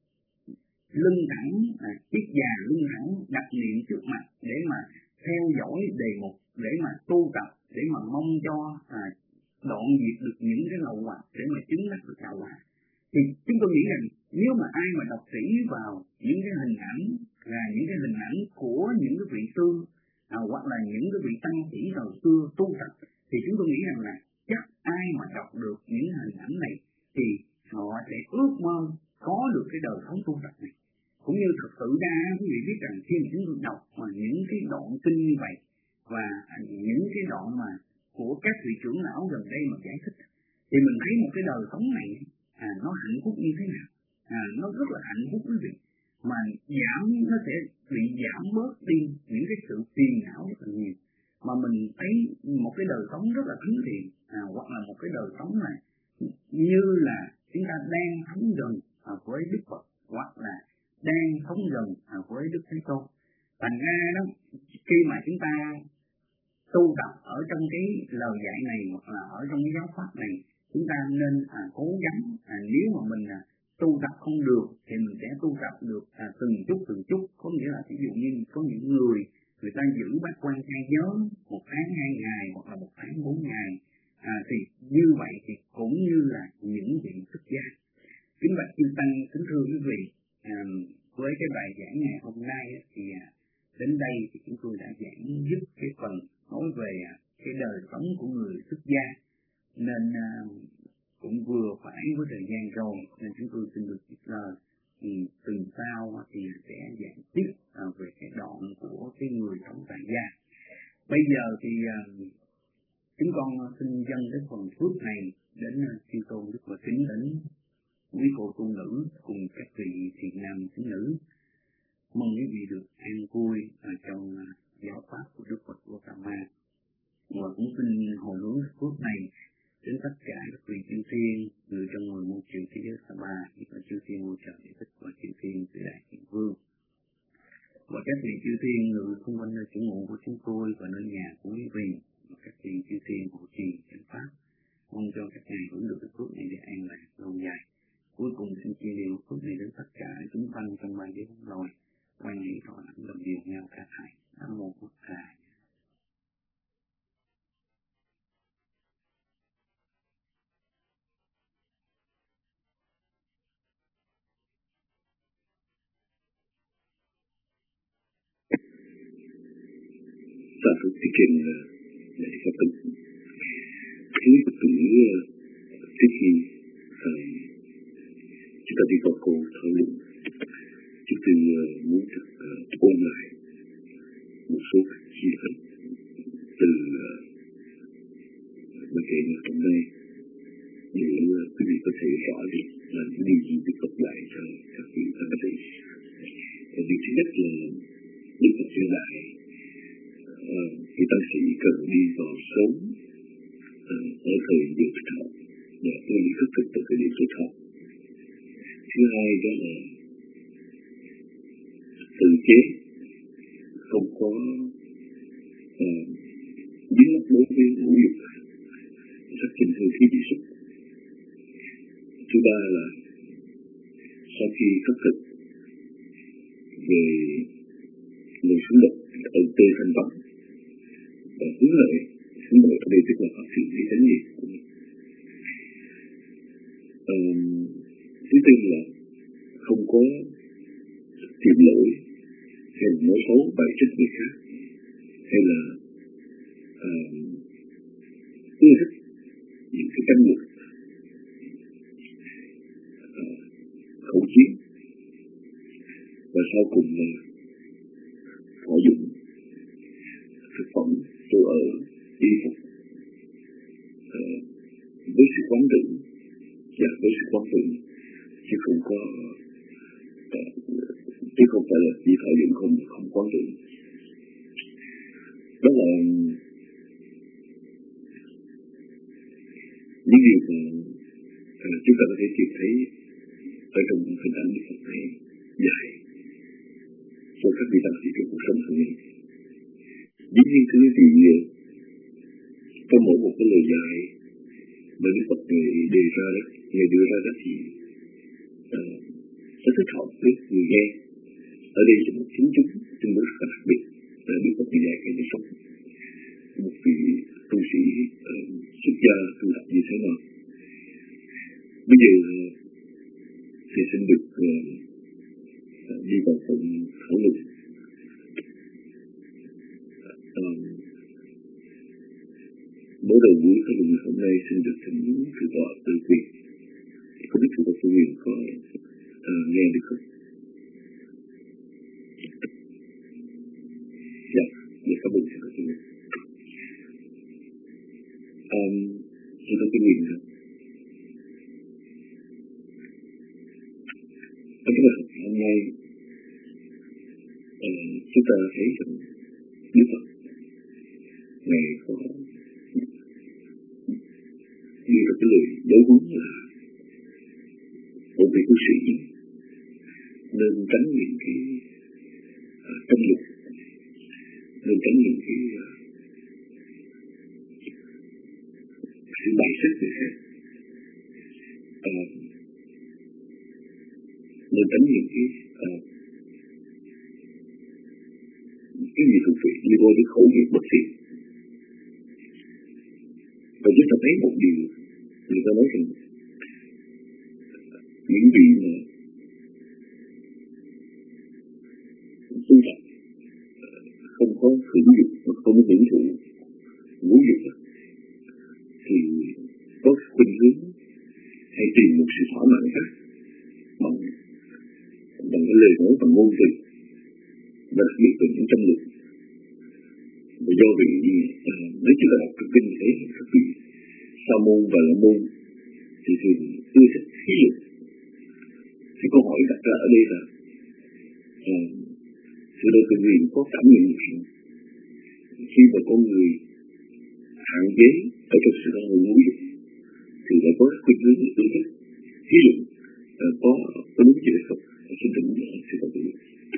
lưng thẳng, à, chiếc già lưng thẳng đặt niệm trước mặt để mà theo dõi đề mục, để mà tu tập, để mà mong cho à, đoạn diệt được những cái lậu hoặc, để mà chứng đắc được đạo quả. Thì chúng tôi nghĩ rằng nếu mà ai mà đọc kỹ vào những cái hình ảnh là những cái hình ảnh của những cái vị sư, à, hoặc là những cái vị tăng sĩ thời xưa tu tập, thì chúng tôi nghĩ rằng là chắc ai mà đọc được những hình ảnh này thì họ sẽ ước mơ có được cái đời sống tu tập này. Cũng như thực sự ra quý vị biết rằng khi mà chúng tôi đọc mà những cái đoạn kinh như vậy và những cái đoạn mà của các vị trưởng lão gần đây mà giải thích, thì mình thấy một cái đời sống này à, nó hạnh phúc như thế nào, à, nó rất là hạnh phúc quý vị, mà giảm, nó sẽ bị giảm bớt đi những cái sự phiền não rất là nhiều, mà mình thấy một cái đời sống rất là thánh thiện, à, hoặc là một cái đời sống này như là chúng ta đang sống gần à, với Đức Phật, hoặc là đang sống gần à, với Đức Thế Tôn. Thành ra đó, khi mà chúng ta tu tập ở trong cái lời dạy này hoặc là ở trong cái giáo pháp này, chúng ta nên à, cố gắng, à, nếu mà mình à, tu tập không được thì mình sẽ tu tập được à, từng chút từng chút. Có nghĩa là ví dụ như có những người người ta giữ bát quan trai giới một tháng hai ngày hoặc là một tháng bốn ngày, à, thì như vậy thì cũng như là những vị xuất gia. Kính bạch chư tăng, kính thưa quý vị, à, với cái bài giảng ngày hôm nay thì à, đến đây thì chúng tôi đã giảng dứt cái phần nói về à, cái đời sống của người xuất gia, nên à, cũng vừa phải với thời gian rồi, nên chúng tôi xin được trích lời. Thì từ sau thì sẽ giảng tiếp à, về cái đoạn của cái người sống tại gia. Bây giờ thì à, chúng con xin dâng cái phần phước này đến chư tôn đức và kính đến quý cô tu nữ cùng các vị thiện nam tín nữ. Mong quý vị được an vui ở trong uh, giáo pháp của Đức Phật Gautama. Và cũng xin hồi hướng phước này đến tất cả các vị chư thiên, người trong mười muôn triệu thế giới sa ba, nhất là chư thiên ngôi trời địa thích và chư thiên tứ đại thiên vương. Và các vị chư thiên người xung quanh nơi chỗ ngụ của chúng tôi và nơi nhà của quý vị, và các vị chư thiên hộ trì chánh pháp, mong cho các ngài hưởng được cái phước này để an lạc lâu dài. Cuối cùng xin chia đều phước này đến tất cả chúng sanh trong ba giới bốn loài, quan hệ thọ lãnh đồng điều nhau cả thảy. Nam mô Bụt Thầy. Và Phật Thị Trình là Phật Tử. Thứ Phật Tử trước khi chúng ta đi vào câu thảo luận, chúng tôi muốn được ôn lại một số các chi tiết từ bài kể ngày hôm nay để quý vị có thể rõ được là những điều gì được gặp lại cho các vị thân tử. Điều thứ nhất là Đức Phật dạy lại người ta sĩ cần đi vào sớm ở thời điểm thích hợp và tôi nghĩ thức thực từ thời điểm thích hợp. Thứ hai đó là tự chế, không có dính mắc đối với ngũ dục, rất kinh thường khí bị sụp. Thứ ba là sau khi thức thực về người xuống độc ở tê thanh vọng và hướng lợi, hướng lợi ở đây tức là phát triển cái chánh niệm của mình. Thứ tư là không có tìm lỗi hay là nói xấu bày trách người khác, hay là ưa thích những cái tranh luận khẩu chiến, và sau cùng là thọ dụng thực phẩm, đồ ở, y phục với sự quán tưởng và với sự quán tưởng, chứ không có chứ không phải là chỉ thọ dụng không không quán tưởng. Đó là những điều mà chúng ta có thể tìm thấy ở trong hình ảnh Đức Phật này dài cho các vị tăng sĩ trong cuộc sống thường ngày. Dĩ nhiên thứ gì trong mỗi một cái lời dạy mà Đức Phật người đề ra đó, người đưa ra đó thì rất thích hợp với người nghe. Ở đây là một chính chúng tương đối rất đặc biệt là Đức Phật dạy cái đời sống một vị tu sĩ xuất gia tu tập như thế nào. Bây giờ thì xin được đi vào phần thảo luận. Mở đầu buổi thảo luận hôm nay xin được thỉnh Thượng tọa Từ Quyền. Không biết Thượng tọa Từ Quyền có uh, nghe được không? Dạ, dạ cảm ơn Thượng tọa Từ Quyền. Um, Thượng tọa Từ Quyền rồi. Ở cái bài học hôm nay, uh, chúng ta thấy rằng Đức Phật Ngài có đưa ra cái lời giáo huấn là một vị tu sĩ nên tránh những cái uh, tranh luận, nên tránh những cái uh, sự bài xích người khác, uh, nên tránh những cái uh, cái gì thuộc về liên quan đến khẩu nghiệp bất thiện. Và chúng ta thấy một điều, người ta nói rằng những vị mà tu tập không có hưởng dục mà không có hưởng thụ ngũ dục thì có khuynh hướng hay tìm một sự thỏa mãn khác bằng bằng cái lời nói bằng ngôn từ, đặc biệt là những tranh luận. Và do vì à, nếu chúng ta đọc cái kinh thấy các vị sa môn và la môn thì thường ưa thích khí lực. Thì câu hỏi đặt ra ở đây là à, sự đời tự nguyện có cảm nhận rằng khi mà con người hạn chế ở trong sự đau ngũ dục thì đã có khuynh hướng ưa thích khí lực, à, có có đúng chưa không? Xin thỉnh sự đau ngũ dục.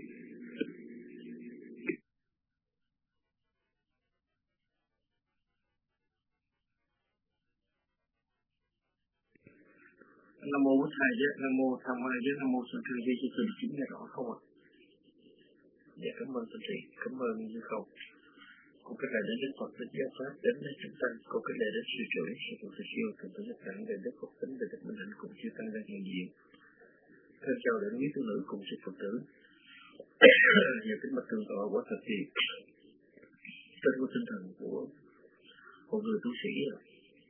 Nam mô Bổn Thầy, Nam mô Tham Ma, Nam mô Sanh Thư Di Sư chính nghe rõ không ạ? Dạ cảm ơn anh chị, cảm ơn Như Không. Cũng cái này đến Đức Phật Thích Giáo Pháp đến với chúng ta, cũng cái này đến sư trưởng, sư phụ sư siêu, từ từ nhất đẳng đến Đức Phật Tính, về Đức Minh Hạnh cùng chư tăng đang hiện diện. Theo chào đến quý tu nữ cùng sư Phật tử. Nhà kính mạch tường tọa quá thật thì trên của tinh thần của một người tu sĩ rồi.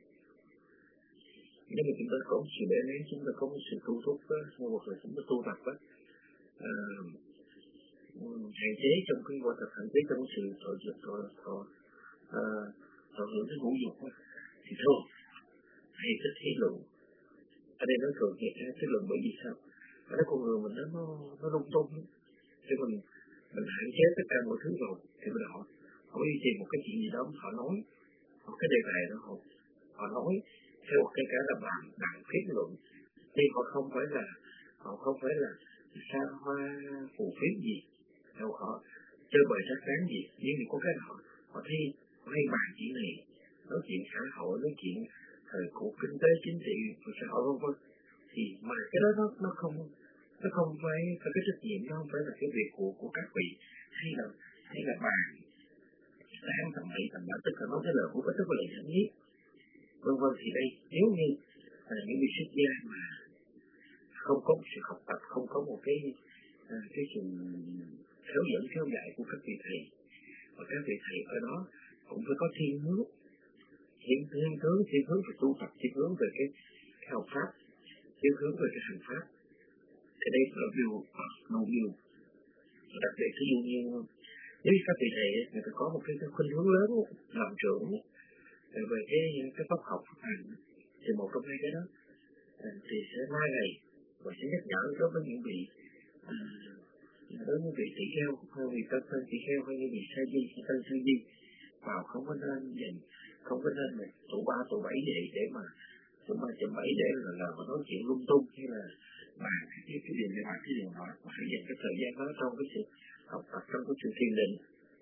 Nếu mà chúng ta có sự để nén, chúng ta có một sự tu thúc á, hoặc là chúng ta tu tập á, à, hạn chế trong cái quả thật, hạn chế trong cái sự thọ dục, thọ thọ à, thọ hưởng cái ngũ dục á, thì thôi hay thích thí luận. Ở đây nói thường thiệt thí luận bởi vì sao? Ở đây con người mình nó nó nó lung tung, chứ mình mình hạn chế tất cả mọi thứ rồi thì mình họ họ đi tìm một cái chuyện gì đó họ nói, một cái đề tài đó họ họ nói theo cái cả là bàn bàn thuyết luận, nhưng họ không phải là họ không phải là xa hoa phù phiếm gì, đâu họ chơi bời sát tán gì, nhưng mà có cái họ họ thi họ hay bàn chuyện này, nói chuyện xã hội, nói chuyện thời cuộc kinh tế chính trị và xã hội vân vân, thì mà cái đó nó nó không nó không phải phải cái trách nhiệm, nó không phải là cái việc của của các vị, hay là hay là bàn tán tầm bậy tầm bạ, tức là nói cái lời của cái tức là lời dẫn nhất vân vân. Thì đây nếu như là những vị xuất gia mà không có một sự học tập, không có một cái à, cái sự theo dẫn theo dạy của các vị thầy, và các vị thầy ở đó cũng phải có thiên hướng, thiên thiên hướng thiên hướng về tu tập, thiên hướng về cái, cái học pháp, thiên hướng về cái hành pháp. Thì đây là điều một điều đặc biệt. Ví dụ như nếu các vị thầy người ta có một cái khuynh hướng lớn làm trưởng về cái cái pháp học pháp hành, thì một trong hai cái đó thì sẽ mai này và sẽ nhắc nhở đối với những vị à, đối với những vị tỷ kheo, hay vị tân tân tỷ kheo, hay những vị sa di, tân sa di vào không có nên dành, không có nên một tụ ba tụ bảy để để mà tụ ba tụ bảy để là là mà nói chuyện lung tung, hay là mà cái cái điều này, mà cái điều đó, mà phải dành cái thời gian đó trong cái sự học tập, trong cái sự thiền định.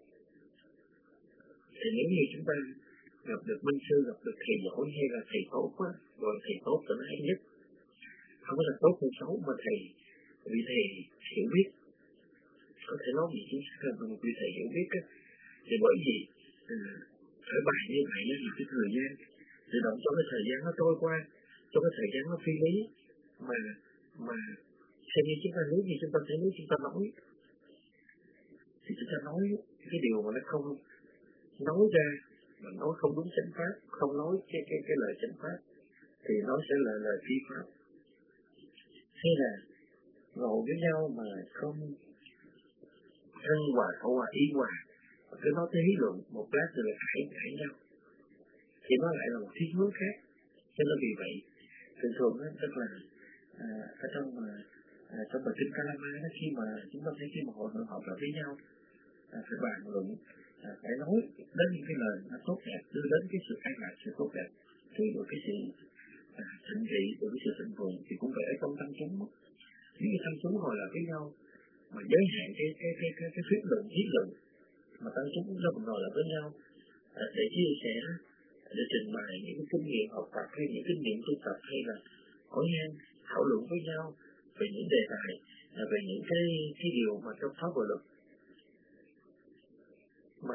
Thì nếu như chúng ta gặp được minh sư, gặp được thầy giỏi hay là thầy tốt á, rồi thầy tốt là hay nhất, không có là tốt hay xấu, mà thầy vì thầy hiểu biết, có thể nói gì chính xác hơn là một vị thầy hiểu biết á, thì bởi vì phải bài như vậy nó là cái thời gian tự động cho cái thời gian nó trôi qua, cho cái thời gian nó phi lý, mà mà theo như chúng ta nếu như chúng ta thấy nếu chúng ta nói thì chúng ta nói cái điều mà nó không nói ra, mà nói không đúng chánh pháp, không nói cái cái cái lời chánh pháp, thì nó sẽ là lời phi pháp. Hay là ngồi với nhau mà không thân hòa, hậu hòa, y hòa, cứ nói tới lý luận một lát rồi lại cãi cãi nhau, thì nó lại là một thiên hướng khác. Cho nên vì vậy thường thường đó, tức là à, ở trong mà à, trong bài kinh Kalama đó, khi mà chúng ta thấy khi mà hội thượng họp lại với nhau à, phải bàn luận, à, phải nói đến những cái lời nó tốt đẹp, đưa đến cái sự an lạc, sự tốt đẹp, thì được cái sự à, thịnh trị, được cái sự thịnh vượng. Thì cũng vậy ở trong tăng chúng, những cái tăng chúng ngồi lại với nhau mà giới hạn cái cái cái cái cái thuyết luận, thuyết luận, mà tăng chúng nó cũng ngồi lại với nhau à, để chia sẻ, để trình bày những cái kinh nghiệm học tập, hay những kinh nghiệm tu tập, hay là hỏi han thảo luận với nhau về những đề tài, về những cái cái điều mà trong pháp và luật.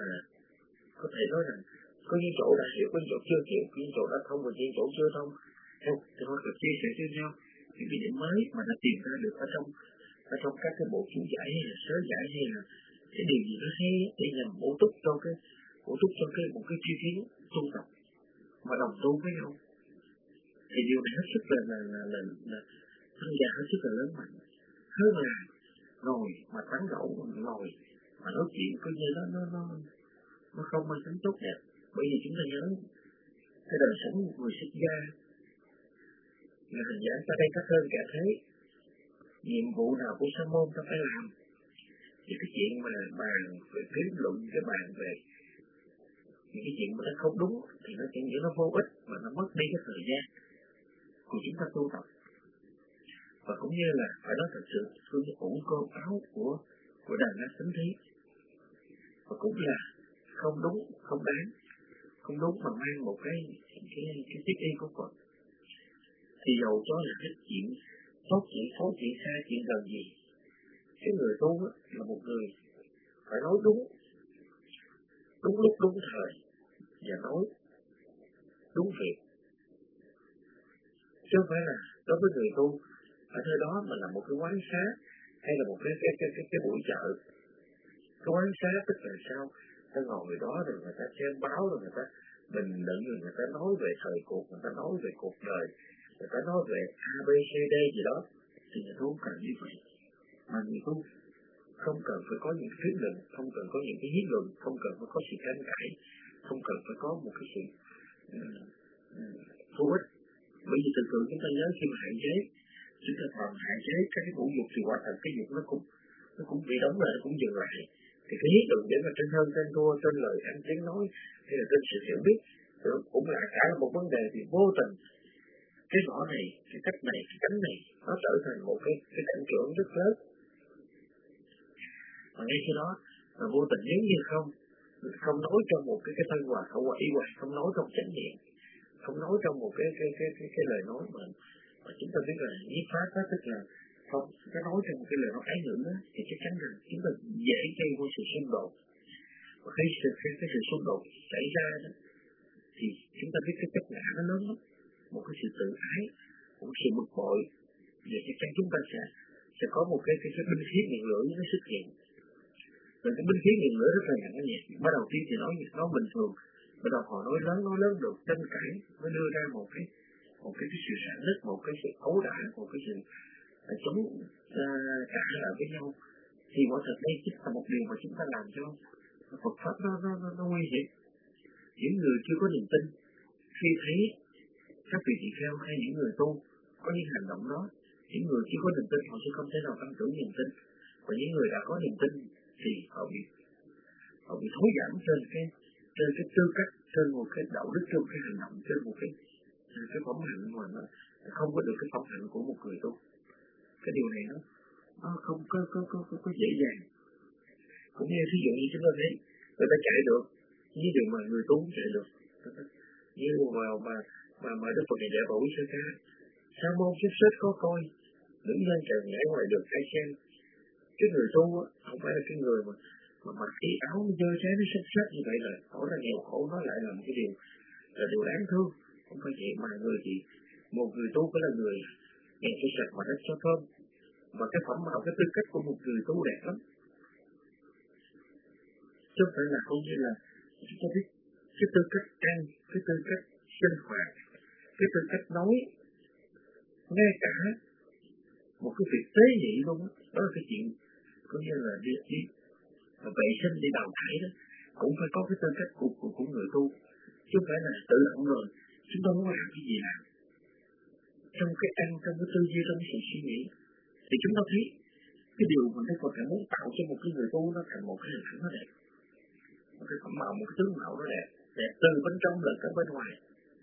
có thể nói rằng có những chỗ đã hiểu, có những chỗ chưa hiểu, có những chỗ đã thông và những chỗ chưa thông. Không, thì họ được chia sẻ với nhau những cái điểm mới mà nó tìm ra được ở trong ở trong các cái bộ chú giải hay là sớ giải hay là cái điều gì đó hay để nhằm bổ túc cho cái bổ túc cho cái một cái chi phí tu tập mà đồng tu với nhau. Thì điều này hết sức là là là là, là thân gia hết sức là lớn mạnh hơn là ngồi mà tán gẫu ngồi mà nói chuyện coi như nó nó nó nó không mang tính tốt đẹp. Bởi vì chúng ta nhớ cái đời sống của người xuất gia là hành giả ta đây các hơn cả thế, nhiệm vụ nào của sa môn ta phải làm. Thì cái chuyện mà bàn về kết luận cái bàn về những cái chuyện mà nó không đúng thì nó chẳng những nó vô ích mà nó mất đi cái thời gian của chúng ta tu tập. Và cũng như là phải nói thật sự phương ủng cơ áo của của đàn na tính thí, và cũng là không đúng, không đáng, không đúng mà mang một cái cái cái tiết y của Phật. Thì dầu cho là cái chuyện tốt chuyện xấu chuyện xa chuyện gần gì, cái người tu là một người phải nói đúng, đúng lúc đúng thời và nói đúng việc, chứ không phải là đối với người tu ở nơi đó mà là một cái quán xá hay là một cái cái cái cái, cái buổi chợ. Cái quán xá tức là sao? Ta ngồi đó rồi người ta xem báo rồi người ta bình luận rồi người ta nói về thời cuộc, người ta nói về cuộc đời, người ta nói về a bê xê đê gì đó, thì người tu cần như vậy. Mà người tu không cần phải có những cái thuyết luận, không cần có những cái hiến luận, không cần phải có sự tranh cãi, không cần phải có một cái sự vô ích. Bởi vì thường thường chúng ta nhớ khi mà hạn chế, chúng ta còn hạn chế các cái ngũ dục thì quả thật cái dục nó cũng nó cũng bị đóng lại, nó cũng dừng lại. Thì cái hiến luận để mà trên hơn trên thua, trên lời ăn tiếng nói hay là trên sự hiểu biết cũng là cả là một vấn đề. Thì vô tình cái vỏ này, cái cách này, cái cánh này nó trở thành một cái cái cảnh trưởng rất lớn. Và ngay khi đó mà vô tình nếu như không không nói trong một cái cái thân hòa khẩu hòa ý hòa, không nói trong chánh niệm, không nói trong một cái cái cái cái, cái lời nói mà mà chúng ta biết là nhiếp pháp đó, tức là không cái nói trong một cái lời nói ái ngữ đó, thì chắc chắn rằng chúng ta dễ gây vô sự xung đột. Và khi cái, cái, cái sự xung đột xảy ra đó, thì chúng ta biết cái chất ngã nó lớn lắm, một cái sự tự ái, một cái sự bực bội, và chắc chắn chúng ta sẽ sẽ có một cái cái, cái binh khí ngọn lửa nó xuất hiện. Rồi cái binh khí ngọn lửa rất là nặng nhẹ. Bắt đầu tiên thì nói nói bình thường, bắt đầu họ nói lớn nói lớn được tranh cãi, mới đưa ra một cái một cái, cái sự sản nứt, một cái sự ấu đả, một cái sự uh, chống uh, trả lại với nhau. Thì quả thật đây chính là một điều mà chúng ta làm cho Phật pháp nó nó nó, nó nguy hiểm. Những người chưa có niềm tin khi thấy các vị tỳ kheo hay những người tu có những hành động đó, những người chưa có niềm tin họ sẽ không thể nào tăng trưởng niềm tin. Và những người đã có niềm tin thì họ bị họ bị thối giảm trên cái trên cái tư cách, trên một cái đạo đức, trên cái hành động, trên một cái cái phẩm hạnh mà nó không có được cái phẩm hạnh của một người tu. Cái điều này nó nó không có có có có, có dễ dàng. Cũng như ví dụ như chúng ta thấy người ta chạy được, như điều mà người tu chạy được, như mà mà mà mà Đức Phật dạy bảo sơ ca, sa môn xếp xếp có coi, đứng lên trời nhảy ngoài đường ai xem. Cái người tu á, không phải là cái người mà mà mặc cái áo dơ cháy nó xếp xếp như vậy là tỏ ra nghèo khổ, nó lại là một cái điều là điều đáng thương. Không phải vậy mà người thì một người tu phải là người nghèo cho sạch mà đất cho thơm, và cái phẩm mạo, cái tư cách của một người tu đẹp lắm, chứ không phải là không như là chúng ta biết cái tư cách ăn, cái tư cách sinh hoạt, cái tư cách nói, ngay cả một cái việc tế nhị luôn đó, đó là cái chuyện cũng như là đi đi vệ sinh, đi đào thải đó, cũng phải có cái tư cách của của, của người tu, chứ không phải là tự động rồi chúng ta muốn làm cái gì làm. Trong cái ăn, trong cái tư duy, trong cái sự suy nghĩ, thì chúng ta thấy cái điều mà Đức Phật muốn tạo cho một cái người tu nó thành một cái hình ảnh nó đẹp, một cái phẩm mạo, một cái tướng mạo nó đẹp, đẹp từ bên trong lẫn cả bên ngoài.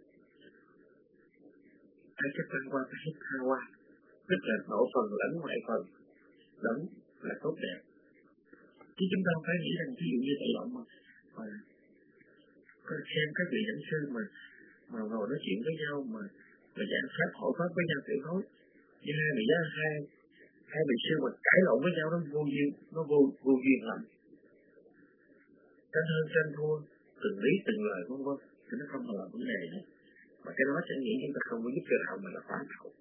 Ai chấp văn qua phải hít tha qua, tức là nội phần lẫn ngoại phần lẫn là tốt đẹp. Chứ chúng ta không phải nghĩ rằng ví dụ như tự động mà, mà có xem các vị giảng sư mà mà ngồi nói chuyện với nhau mà mà giảng pháp hỏi pháp với nhau tiểu thôi, như hai vị giáo hai hai vị sư mà cãi lộn với nhau nó vô duyên, nó vô vô duyên lắm. tranh hơn tranh thua, từng lý từng lời vân vân, thì nó không còn là vấn đề nữa. Mà cái đó sẽ nghĩ chúng ta không có giúp cho đạo mà là phản đạo.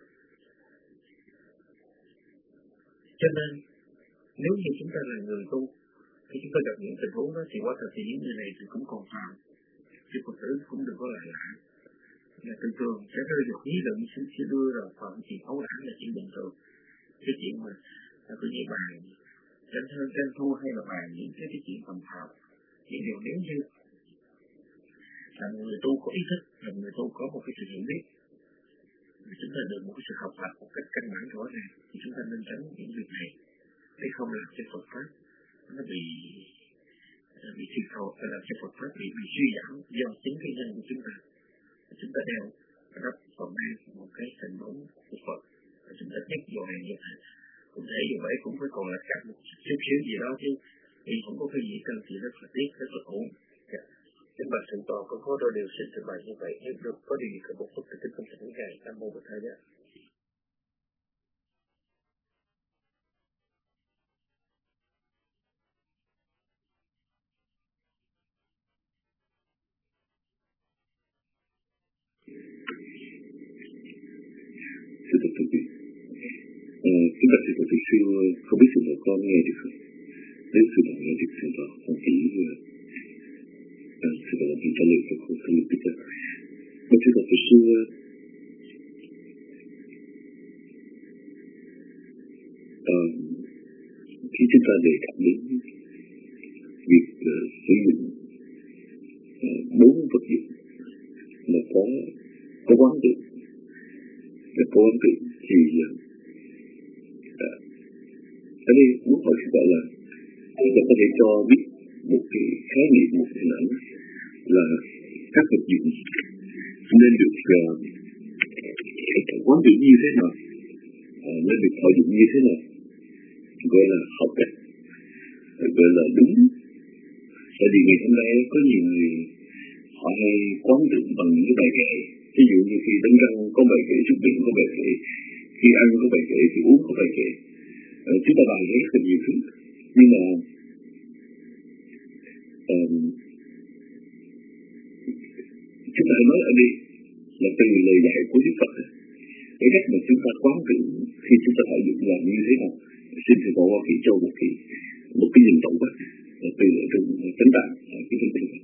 Cho nên nếu như chúng ta là người tu, khi chúng ta gặp những tình huống đó thì quá thật thì những người này thì cũng còn phàm, chứ Phật tử cũng đừng có lại lạ. Là thường thường sẽ rơi được ý luận sẽ đưa ra phần chuyện ấu đản là chuyện bình thường. Cái chuyện mà là cái gì bàn tranh hơn tranh thua hay là bàn những cái, cái chuyện tầm phào, những điều nếu như là người tu có ý thức, là người tu có một cái sự hiểu biết, chúng ta được một cái sự học tập một cách căn bản rõ ràng, thì chúng ta nên tránh những việc này để không làm cho Phật pháp nó bị bị thiệt thòi, phải làm cho Phật pháp bị bị suy giảm do chính cái nhân của chúng ta. Chúng ta đeo rất còn mang một cái tình huống của Phật, và chúng ta nhắc vô này như thế. Cũng thể như vậy cũng phải còn là cặp một chút xíu gì đó chứ, vì không có cái gì cần thì rất là tiếc, rất là ổn. Kính bạch thượng tọa, con có đôi điều xin trình bày như vậy, nếu được có điều gì cần bổ sung thì kính không thỉnh ngài. Nam mô Bổn Thầy Giá. Thưa Phật Thượng Vị, kính bạch Thượng Vị sư, không biết sự một con nghe được không? Nếu sự một nghe được thượng tọa, con chỉ sự một chỉ trả lời cho con không biết được. Mà thưa Phật sư, khi chúng ta đề cập đến việc sử dụng bốn vật dụng mà có có quán tưởng, là có quán tưởng thì ở đây muốn hỏi các bạn là chúng ta có thể cho biết một cái khái niệm, một hình ảnh là các vật dụng nên được quán tưởng như thế nào, nên được thọ dụng như thế nào, gọi là hợp cách, gọi là đúng. Tại vì ngày hôm nay có nhiều người họ hay quán tưởng bằng những cái bài kệ, ví dụ như khi đánh răng có bài kệ, xuất viện có bài kệ, khi ăn có bài kệ, khi uống có bài kệ. Ờ, chúng ta bài rất là nhiều thứ, nhưng mà um, chúng ta nói ở đây là từ lời dạy của Đức Phật, cái cách mà chúng ta quán tưởng khi chúng ta phải dụng làm như thế nào. Xin thầy Bảo Hoa Kỳ cho một cái một cái nhìn tổng quát từ lời trong chánh tạng cái thứ tự.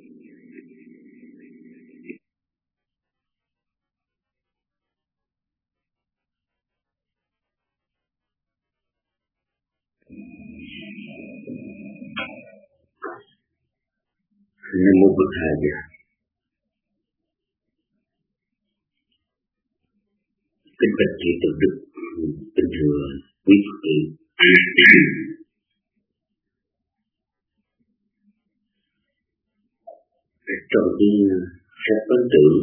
Nam mô Bổn Thầy Giá. Kính bạch chư Tôn Đức, kính thưa quý Phật tử. Trong cái phép quán tưởng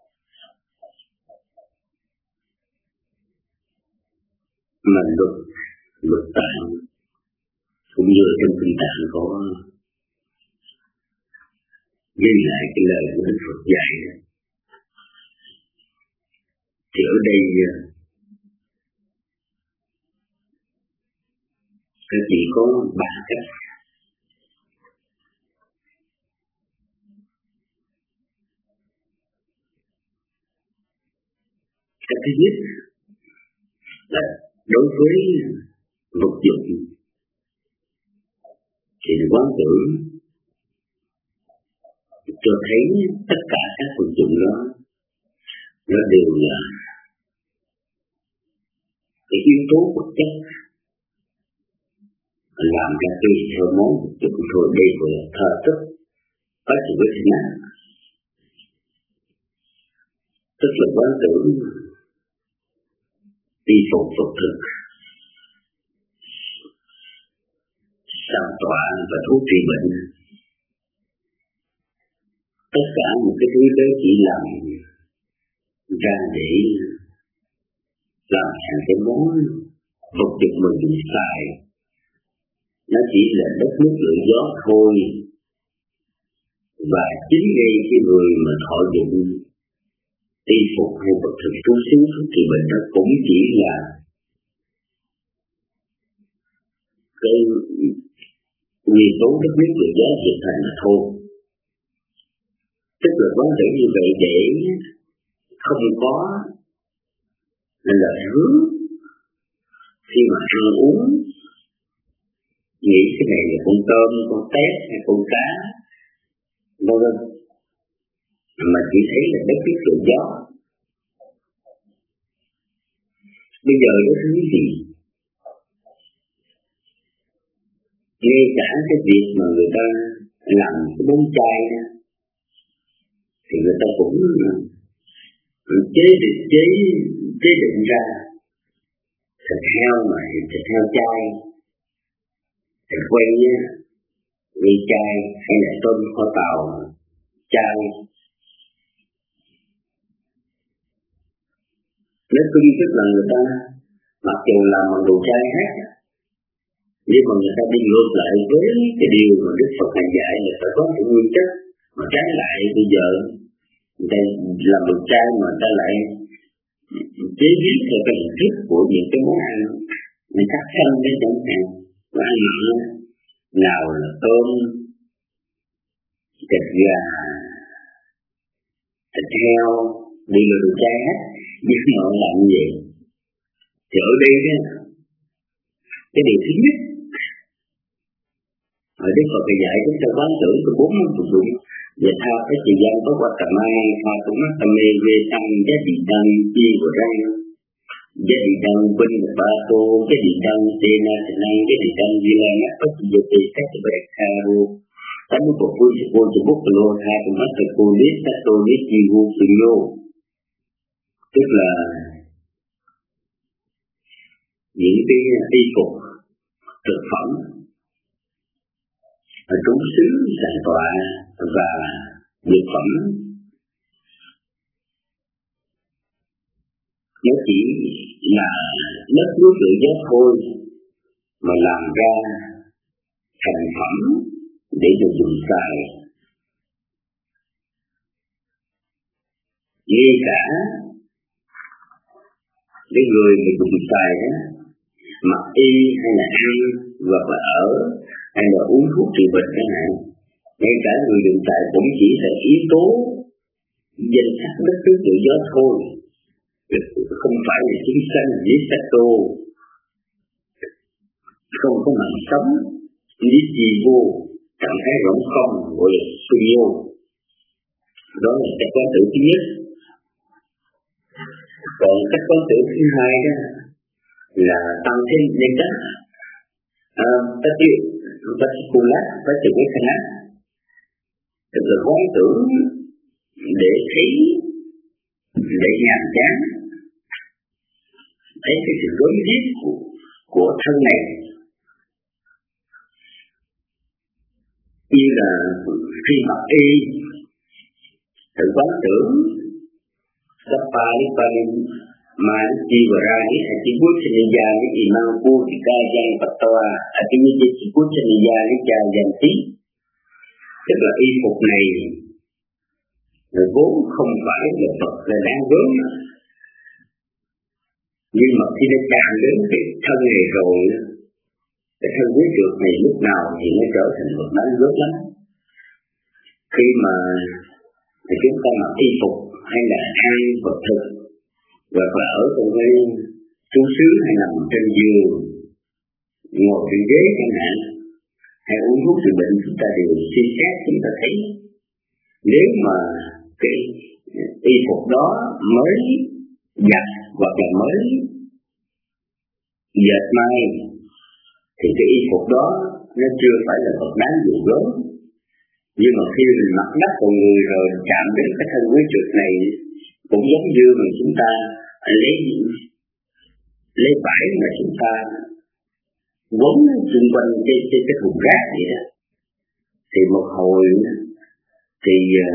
mà luật luật tạng cũng như trong kinh tạng có ghi lại cái lời của Đức Phật dạy, thì ở đây chỉ có ba cách. Cách thứ nhất là đối với vật dụng thì quán tưởng cho thấy tất cả các vật dụng đó nó đều là cái yếu tố vật chất làm ra cái thơ món vật dụng thôi. Đây gọi là thờ tức có sự với thế nào, tức là quán tưởng đi phục vật thực, sao tọa và thuốc trị bệnh. Tất cả một cái thứ đó chỉ làm ra để làm thành cái món vật dụng mình dùng xài. Nó chỉ là đất nước lửa gió thôi. Và chính đây cái người mà thọ dụng y phục hay vật thực tu xứ thì mình nó cũng chỉ là cái nguyên tố đất nước tự do hiện thành mà thôi. Tức là quán tưởng như vậy để không có lời hứa khi mà ăn uống, nghĩ cái này là con tôm, con tép hay con cá, vân vân, mà chỉ thấy là đất nước tự do. Bây giờ có thứ gì? Ngay cả cái việc mà người ta làm cái bún chay đó, thì người ta cũng chế định chế chế định ra thịt heo mà thịt heo chay, thịt quay nhá, quay chay hay là tôm kho tàu chay. Nếu cứ đi tức là người ta mặc dù làm bằng đồ chay hết, nhưng mà người ta đi ngược lại với cái điều mà Đức Phật hành dạy là phải có cái nguyên chất, mà trái lại bây giờ người ta làm đồ chay mà người ta lại chế biến theo cái hình thức của những cái món ăn người ta xanh đến chẳng hạn, món ăn mặn nào là tôm, thịt gà, thịt heo, đi là đồ chay hết, nhưng mà họ làm như vậy. Thì ở đây đó, cái điều thứ nhất ở Đức Phật dạy chúng ta quán tưởng của bốn môn phục vụ và tha cái thời gian có qua tầm mai tha cũng mắt tầm mê về tăng giá trị tăng chi của răng giá trị tăng binh và ba tô giá trị tăng tê na thành năng giá trị tăng di la ngắt có sự dự tì các cái bạch tha vô tám mươi cuộc vui sự vô sự bút lô tha cũng mắt thực cô lít các tô lít chi vô sự lô, tức là những cái y phục thực phẩm trú xứ sàn tọa và dược phẩm nó chỉ là đất nước tự do thôi mà làm ra thành phẩm để được dùng xài. Ngay cả cái người mà dùng xài đó, mặc y hay là ăn hoặc là ở hay là uống thuốc trị bệnh chẳng hạn, ngay cả người dùng xài cũng chỉ là yếu tố danh sách đất nước tự do thôi, không phải là chính sanh với sắc tô, không có mạng sống lý gì vô trạng thái rỗng không gọi là suy vô. Đó là cách quán tưởng thứ nhất. Còn cách quán tưởng thứ hai đó là tăng thêm nhân cách, tất nhiên ta sẽ cùng lát phải tự cái khả năng, tức là quán tưởng để thấy, để nhàm chán, thấy cái sự rối rít của, của thân này, như là khi mặc y tự quán tưởng sắp ba đến ba đến mà chi và ra đi hay chi bút trên gia cái gì mang cu thì ca gian bạch toa ở cái như chi bút trên gia cái cha dàn tí, tức là y phục này người vốn không phải là Phật là đáng vướng, nhưng mà khi nó chạm đến cái thân này rồi, cái thân quý trượt này lúc nào thì nó trở thành một đáng vướng lắm. Khi mà chúng ta mặc y phục hay là ăn vật thực hoặc là ở trong cái trú xứ hay nằm trên giường, ngồi trên ghế chẳng hạn, hay uống thuốc trị bệnh, chúng ta đều suy xét, chúng ta thấy nếu mà cái y phục đó mới giặt hoặc là mới dệt may thì cái y phục đó nó chưa phải là vật đáng dù gớm. Nhưng mà khi mình mặc đắp vào người rồi chạm đến cái thân quý trượt này, cũng giống như mà chúng ta lấy lấy vải mà chúng ta quấn xung quanh cái cái cái thùng rác vậy đó, thì một hồi thì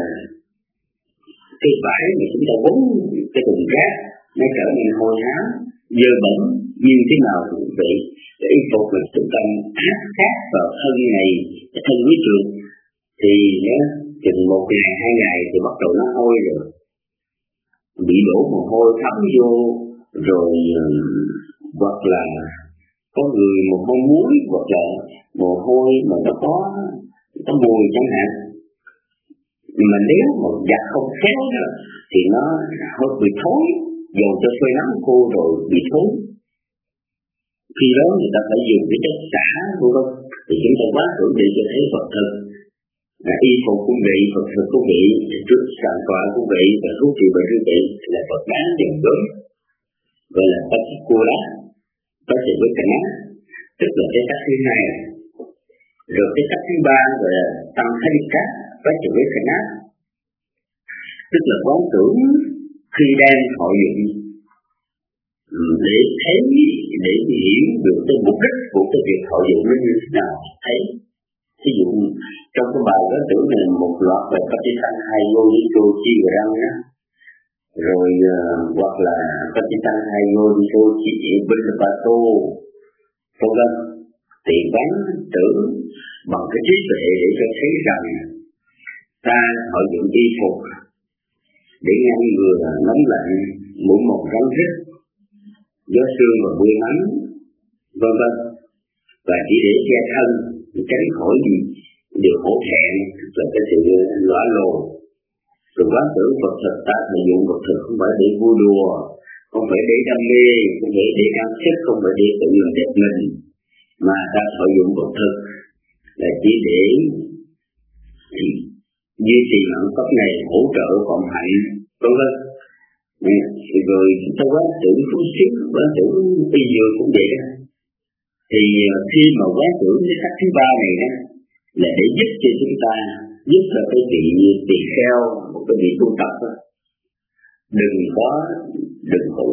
cái vải mà chúng ta quấn cái thùng rác nó trở nên hôi hám dơ bẩn như thế nào cũng vậy. Cái y phục mà chúng ta áp sát vào thân này, cái thân quý trượt thì nó chừng một ngày hai ngày thì bắt đầu nó hôi rồi, bị đổ mồ hôi thấm vô rồi, hoặc là có người một con muối hoặc là mồ hôi mà nó có có mùi chẳng hạn, mà nếu mà giặt không khéo đó thì nó hơi bị thối, dầu cho phơi nắng khô rồi bị thối. Khi đó người ta phải dùng cái chất xả của nó, thì chúng ta quá tưởng đi cho thấy Phật thực. Là y phục của vị, Phật thực của vị, trước sàn tọa của vị và thuốc trị bệnh của vị là Phật bán dần đối, gọi là Phật cua lá, Phật trị với cảnh á, tức là cái cách thứ hai. Rồi cái cách thứ ba gọi là Tăng Thái Đi Cát, Phật trị với cảnh á, tức là quán tưởng khi đang thọ dụng để thấy, để hiểu được cái mục đích của cái việc thọ dụng nó như thế nào. Thấy ví dụ trong cái bài đó tưởng là một loạt về Patisan hay vô đi tô chi và răng á, rồi uh, hoặc là Patisan hay vô đi tô chi bên là ba tô, vân vân, thì quán tưởng bằng cái trí tuệ để cho thấy rằng ta thọ dụng y phục để ngăn ngừa nóng lạnh, mũi một rắn rít, gió sương và mưa nắng, vân vân, và chỉ để che thân, tránh khỏi gì điều hổ thẹn, là cái sự lõa lồ. Rồi quán tưởng Phật thực, ta sử dụng Phật thực không phải để vui đùa, không phải để đam mê, không phải để ăn sức, không phải để tự làm đẹp mình, mà ta sử dụng Phật thực là chỉ để duy trì hạnh phúc này, hỗ trợ cộng hạnh, vân vân. Rồi chúng ta quán tưởng phú xíu, quán tưởng y dược cũng vậy đó. Thì khi mà quán tưởng cái cách thứ ba này đó là để giúp cho chúng ta, giúp cho cái vị tỳ kheo, một cái vị tu tập đó, đừng có đừng có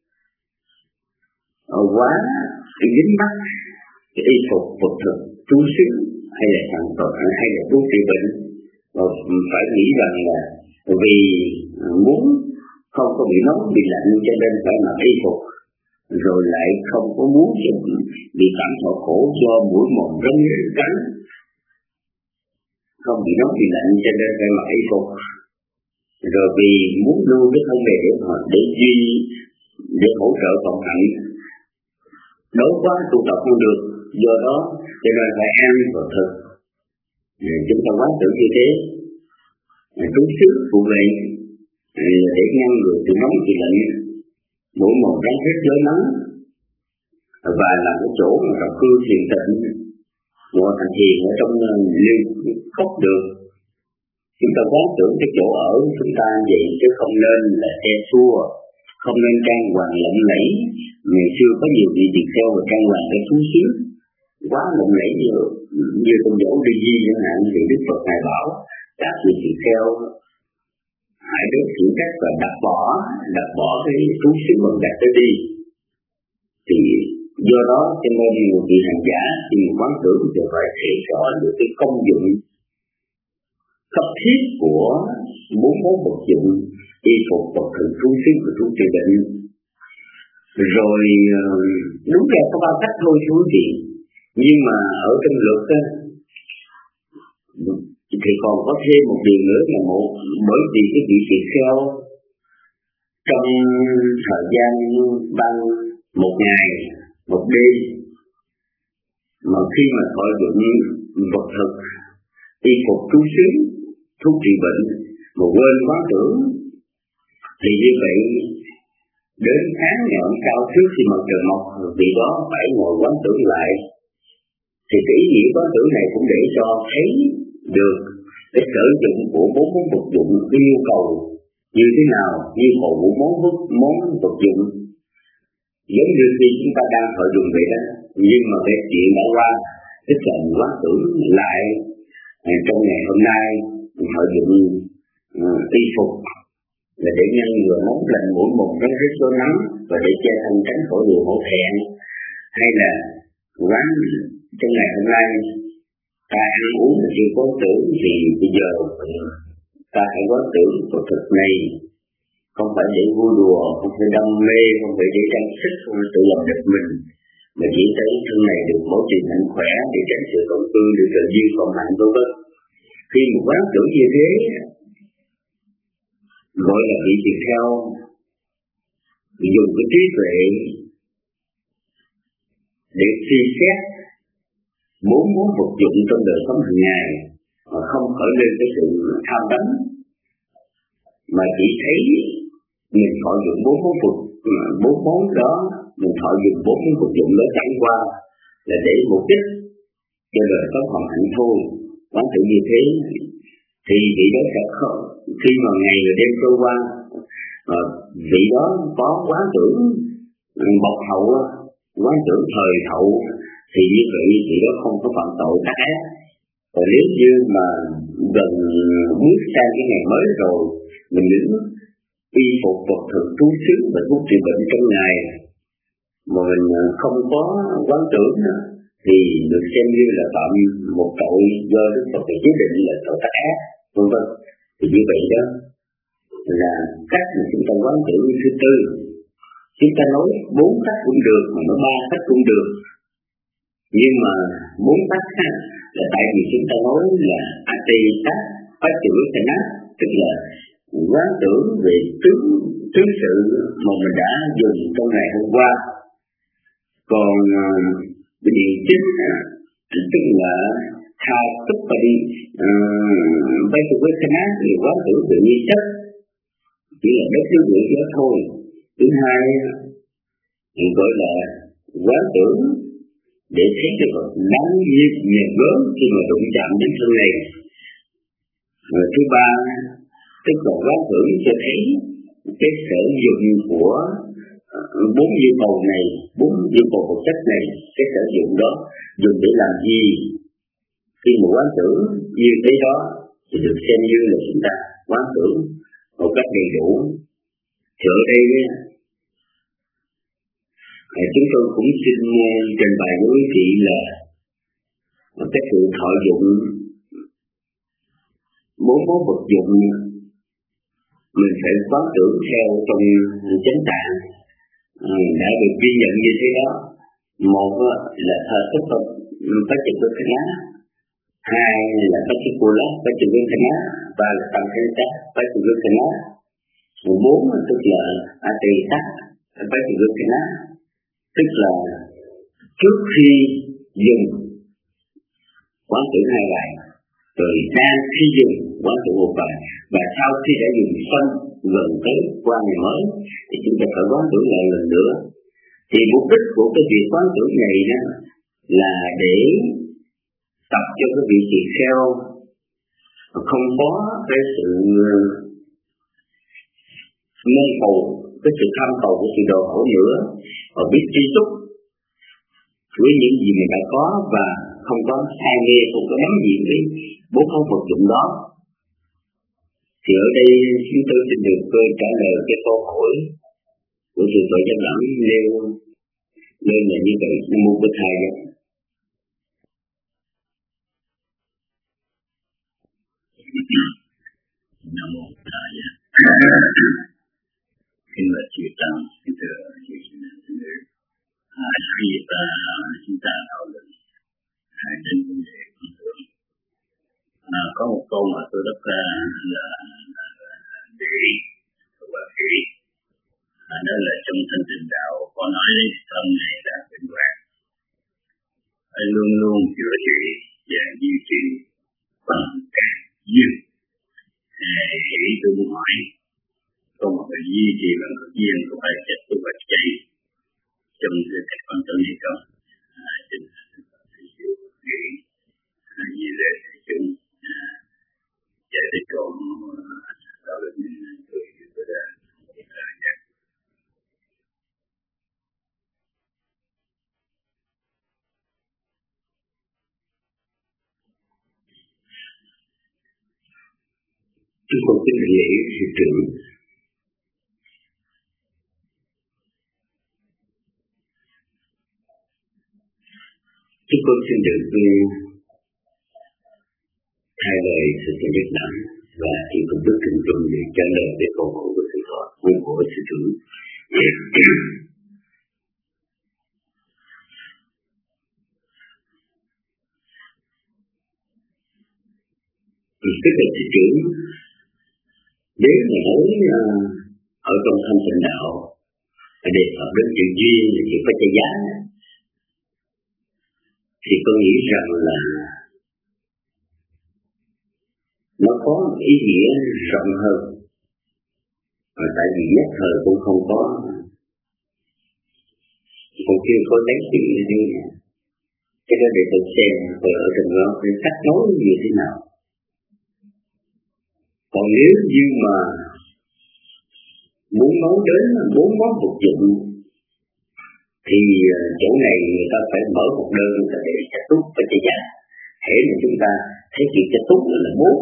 quá cái dính mắc cái y phục Phật thực tu xíu hay là thành Phật hay là tu trị bệnh, và phải nghĩ rằng là vì muốn không có bị nóng bị lạnh cho nên phải mặc y phục, rồi lại không có muốn bị cảm thọ khổ do mũi mồm rắn cắn, không bị nóng bị lạnh cho nên phải mặc y phục, rồi vì muốn nuôi cái thân này để họ để duy để hỗ trợ cộng hạnh, đối quá tu tập không được, do đó cho nên phải ăn Phật thực. Chúng ta quán tưởng như thế, trú xứ phụ vậy để ngăn ngừa từ nóng từ lạnh, mũi mồm rắn rít gió nắng, và làm cái chỗ mà tập cư thiền tịnh, ngồi thành thiền ở trong liên cốc được. Chúng ta quán tưởng cái chỗ ở chúng ta vậy, chứ không nên là che xua, không nên trang hoàng lộng lẫy. Ngày xưa có nhiều vị tỳ kheo và trang hoàng cái phú xứ quá lộng lẫy, như như trong dỗ đi di chẳng hạn, thì Đức Phật ngài bảo các vị tỳ kheo hãy đối xử cách và đặt bỏ đặt bỏ cái phú xứ bằng đặt tới đi. Thì do đó cho nên một vị hành giả thì quán tưởng thì phải thấy rõ được cái công dụng cấp thiết của bốn món vật dụng y phục, Phật thực, phú xứ và thuốc trị bệnh. Rồi đúng là có ba cách thôi thú vị, nhưng mà ở trong luật á, thì còn có thêm một điều nữa là một, bởi vì cái vị tỳ kheo trong thời gian ban một ngày một đêm mà khi mà thọ dụng vật thực, y phục, trú xứ, thuốc trị bệnh mà quên quán tưởng, thì như vậy đến sáng ngày hôm sau trước khi mặt trời mọc, vì đó phải ngồi quán tưởng lại. Thì cái ý nghĩa quán tưởng này cũng để cho thấy được cái sử dụng của bốn món vật dụng, cái yêu cầu như thế nào, yêu cầu của món vật món vật dụng. Giống như khi chúng ta đang thọ dụng vậy đó, nhưng mà cái chuyện đã qua, tức là quán tưởng lại trong ngày hôm nay thọ dụng y phục là để ngăn ngừa nóng lạnh, mũi mồm rắn rít gió nắng, và để che thân tránh khỏi điều hổ thẹn, hay là quán trong ngày hôm nay ta ăn uống mà chưa có tưởng, thì bây giờ ta hãy quán tưởng Phật thực này không phải để vui đùa, không phải đam mê, không phải để trang sức, không phải tự làm đẹp mình, mà chỉ thấy thân này được bảo trì mạnh khỏe để tránh sự tổn thương, được trợ duyên cộng hạnh vân vân. Khi một quán tưởng như thế gọi là vị tỳ kheo dùng cái trí tuệ để suy xét bốn món vật dụng trong đời sống hàng ngày mà không khởi lên cái sự tham đắm, mà chỉ thấy mình thọ dụng bốn món vật bốn món đó, mình thọ dụng bốn món vật dụng đó chẳng qua là để mục đích cho đời sống hoàn hạnh thôi. Quán tưởng như thế thì vị đó sẽ không, khi mà ngày và đêm trôi qua, à, vị đó có quán tưởng bộc hậu, quán tưởng thời hậu, thì như vậy vị đó không có phạm tội tác ác. Còn nếu như mà gần bước sang cái ngày mới rồi, mình đứng y phục vật thực trú xứ và thuốc trị bệnh trong ngày mà mình không có quán tưởng thì được xem như là phạm một tội do Đức Phật chế định là tội tác ác, vân vân. Thì như vậy đó là cách mà chúng ta quán tưởng như thứ tư. Chúng ta nói bốn cách cũng được, mà nói ba cách cũng được, nhưng mà bốn cách là tại vì chúng ta nói là ati cách phát chữ thành ác, tức là quán tưởng về tướng tướng sự mà mình đã dùng trong ngày hôm qua. Còn cái điều chính tức là tha tức và đi với sự với thành ác thì quán tưởng về nguyên chất, chỉ là đất thứ gửi đó thôi. Thứ hai thì gọi là quán tưởng để thấy được đáng nhiệt nhiệt gớm khi mà đụng chạm đến thân này. Rồi thứ ba tức là quán tưởng cho thấy cái sở dụng của bốn yêu cầu này, bốn yêu cầu vật chất này, cái sở dụng đó dùng để làm gì. Khi mà quán tưởng như thế đó thì được xem như là chúng ta quán tưởng một cách đầy đủ. Thì ở đây chúng tôi cũng xin trình bày với quý vị là cái sự thọ dụng bốn món vật dụng mình phải quán tưởng theo trong chánh tạng đã được ghi nhận như thế đó. Một là thờ thức Phật phát triển với thân ác, hai là phát triển cô lắc phát triển với thân ác, ba là tăng thân tác phát triển với thân ác, bốn tức là ati tác phát triển với thân ác, tức là trước khi dùng quán tưởng hai bài, rồi đang khi dùng quán tưởng một bài, và sau khi đã dùng xong gần tới qua ngày mới thì chúng ta phải quán tưởng lại lần nữa. Thì mục đích của cái việc quán tưởng này đó là để tập cho cái vị tỳ kheo không có cái sự mê cầu, cái sự tham cầu của sự đồ khổ nữa, và biết tri túc với những gì mình đã có và không có sai nghe, không có đắm nhiễm với bốn con vật dụng đó. Thì ở đây chúng tôi xin được tôi trả lời cái câu hỏi của sự tội giác lãng nêu nên là như vậy. Nam mô Bích Thầy. Nam mô Thầy. Kính bạch chư tăng, kính thưa chư sinh sinh nữ. Khi ta chúng ta thảo luận trên vấn đề con tưởng, à, có một câu mà tôi rất là để ý và để ý, à, đó là trong Thanh Tịnh Đạo có nói đến thân này là vinh quang, phải luôn luôn chữa trị và duy trì bằng các duyên. Hãy tôi muốn hỏi, câu mà phải duy trì bằng các duyên có phải chất tu và chay trong cái cách quan tâm hay không? À, trên thầy chịu nghĩ như là thầy chung giải thích câu đó là những người tôi đã nhận. Chúng con xin lễ sư trưởng. Chúng con xin được thay lời sự giải thích lãng và chỉ có bước kinh trung để trả lời về câu hỏi của sự hỏi của của sư trưởng. Tức là sư trưởng nếu mà nói ở trong Thanh Tịnh Đạo đề cập đến chữ duyên là chữ phải trả giá, thì tôi nghĩ rằng là nó có ý nghĩa rộng hơn. Và tại vì nhất thời cũng không có cũng chưa có lấy chuyện như thế. Cái đó để tôi xem rồi ở trong đó cái cách nói như thế nào. Còn nếu như mà muốn nói đến bốn món phục dụng thì chỗ này người ta phải mở một đơn người ta để cho túc và cho giá. Thế mà chúng ta thấy chuyện cho túc là bốn.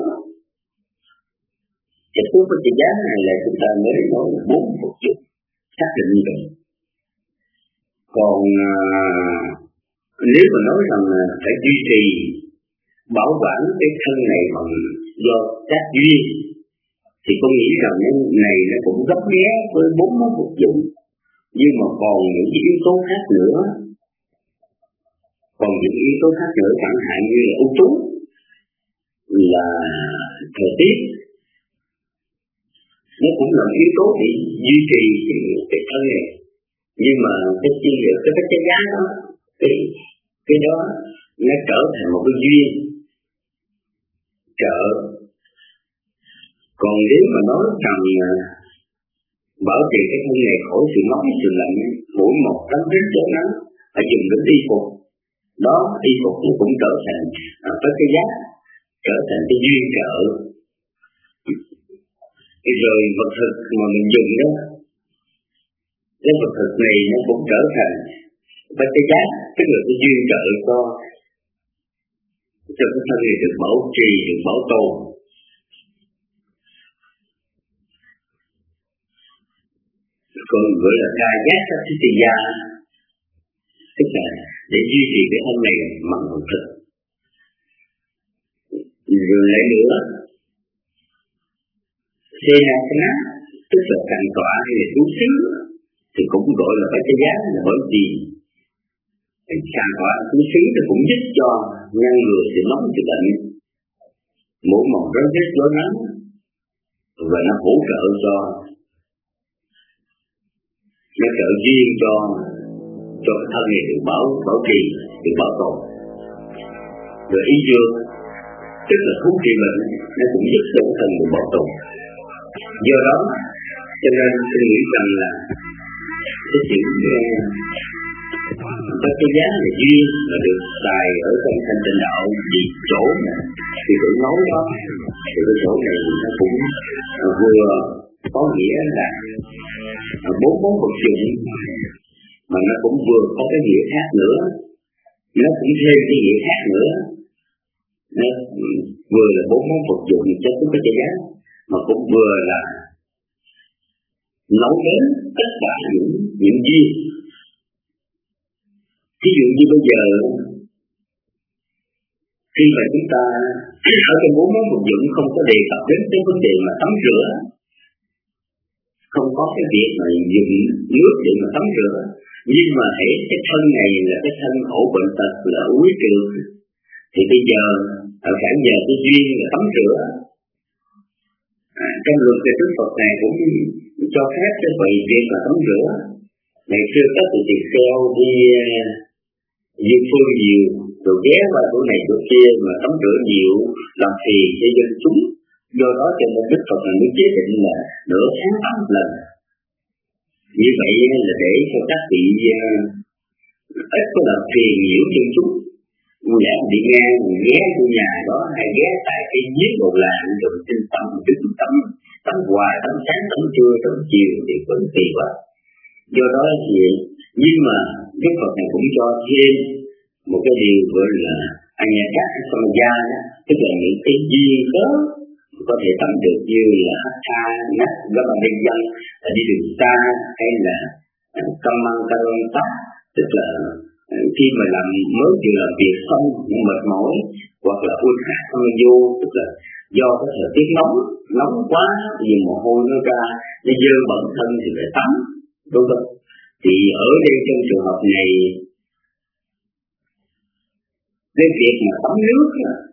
Cho túc và cho giá này là chúng ta mới nói là bốn phục dụng xác định như vậy. Còn à, nếu mà nói rằng là phải duy trì bảo quản cái thân này bằng do các duyên thì tôi nghĩ rằng cái này nó cũng gấp ghé với bốn món phục dụng, nhưng mà còn những yếu tố khác nữa, còn những yếu tố khác nữa chẳng hạn như là ưu tú, là thời tiết, nó cũng là yếu tố để duy trì cái, cái thân này. Nhưng mà cái chi được cái cái giá đó, cái cái đó nó trở thành một cái duyên trợ. Còn nếu mà nói rằng bảo trì cái thân này khỏi sự nóng sự lạnh, mỗi một tấm rít chỗ nắng phải dùng đến y phục, đó y phục nó cũng trở thành với cái giá, trở thành cái duyên trợ. Rồi vật thực mà mình dùng đó, cái vật thực này nó cũng trở thành với cái giá, tức là cái duyên trợ cho cho cái thân này được bảo trì, được bảo tồn. Còn gọi là ca giác các thứ tì gia, tức là để duy trì cái thân này bằng vật thực. Rồi lại nữa, xê na xá, tức là cạnh tọa hay là trú xứ, thì cũng gọi là cái giá, là bởi vì cạnh tọa trú xứ thì cũng giúp cho ngăn ngừa sự nóng sự lạnh, mỗi một rớt rít gió nắng, và nó hỗ trợ cho nó trợ duyên cho cho cái thân này được bảo bảo trì, được bảo tồn. Rồi ý dược, tức là thuốc trị bệnh, nó cũng giúp cho cái thân được bảo tồn. Do đó, cho nên tôi nghĩ rằng là cái chuyện cái cái giá là duyên mà được xài ở trong thanh tịnh đạo vì chỗ này thì tôi nói đó, thì cái chỗ này nó cũng vừa có nghĩa là bốn món vật dụng mà nó cũng vừa có cái nghĩa khác nữa, nó cũng thêm cái nghĩa khác nữa, nó vừa là bốn món vật dụng cho cái cái giá mà cũng vừa là nói đến tất cả những những duyên. Ví dụ như bây giờ khi mà chúng ta ở trong bốn món vật dụng không có đề cập đến cái vấn đề mà tắm rửa, không có cái việc mà dùng nước để mà tắm rửa, nhưng mà hễ cái thân này là cái thân khổ bệnh tật là úi trượt, thì bây giờ phải nhờ cái duyên là tắm rửa. À, trong luật về Đức Phật này cũng cho phép cái vị việc là tắm rửa. Ngày xưa các vị tỳ kheo đi du phương nhiều, rồi ghé qua chỗ này chỗ kia mà tắm rửa nhiều, làm phiền cho dân chúng. Do đó cho nên Đức Phật mới chế định là nửa tháng tắm một lần. Như vậy là để cho các vị ít có làm phiền nhiều dân chúng. Lẽ đi ngang ghé vô nhà đó hay ghé tại cái giếng đồ làng rồi xin tắm, đức tắm tắm hoài, tắm sáng, tắm trưa, tắm chiều thì vẫn kỳ quá. Do đó thì nhưng mà Đức Phật này cũng cho thêm một cái điều gọi là anh nhà các sông gia đó, tức là những cái duyên đó có thể tắm được như là tha nát đó là bên dân là đi đường xa, hay là tâm mang tâm tắc, tức là khi mà làm mới vừa làm việc xong mệt mỏi, hoặc là uất khát không vô, tức là do cái thời tiết nóng nóng quá, vì mồ hôi nó ra, nó dơ bẩn thân thì phải tắm, đúng không? Thì ở đây trong trường hợp này, cái việc mà tắm nước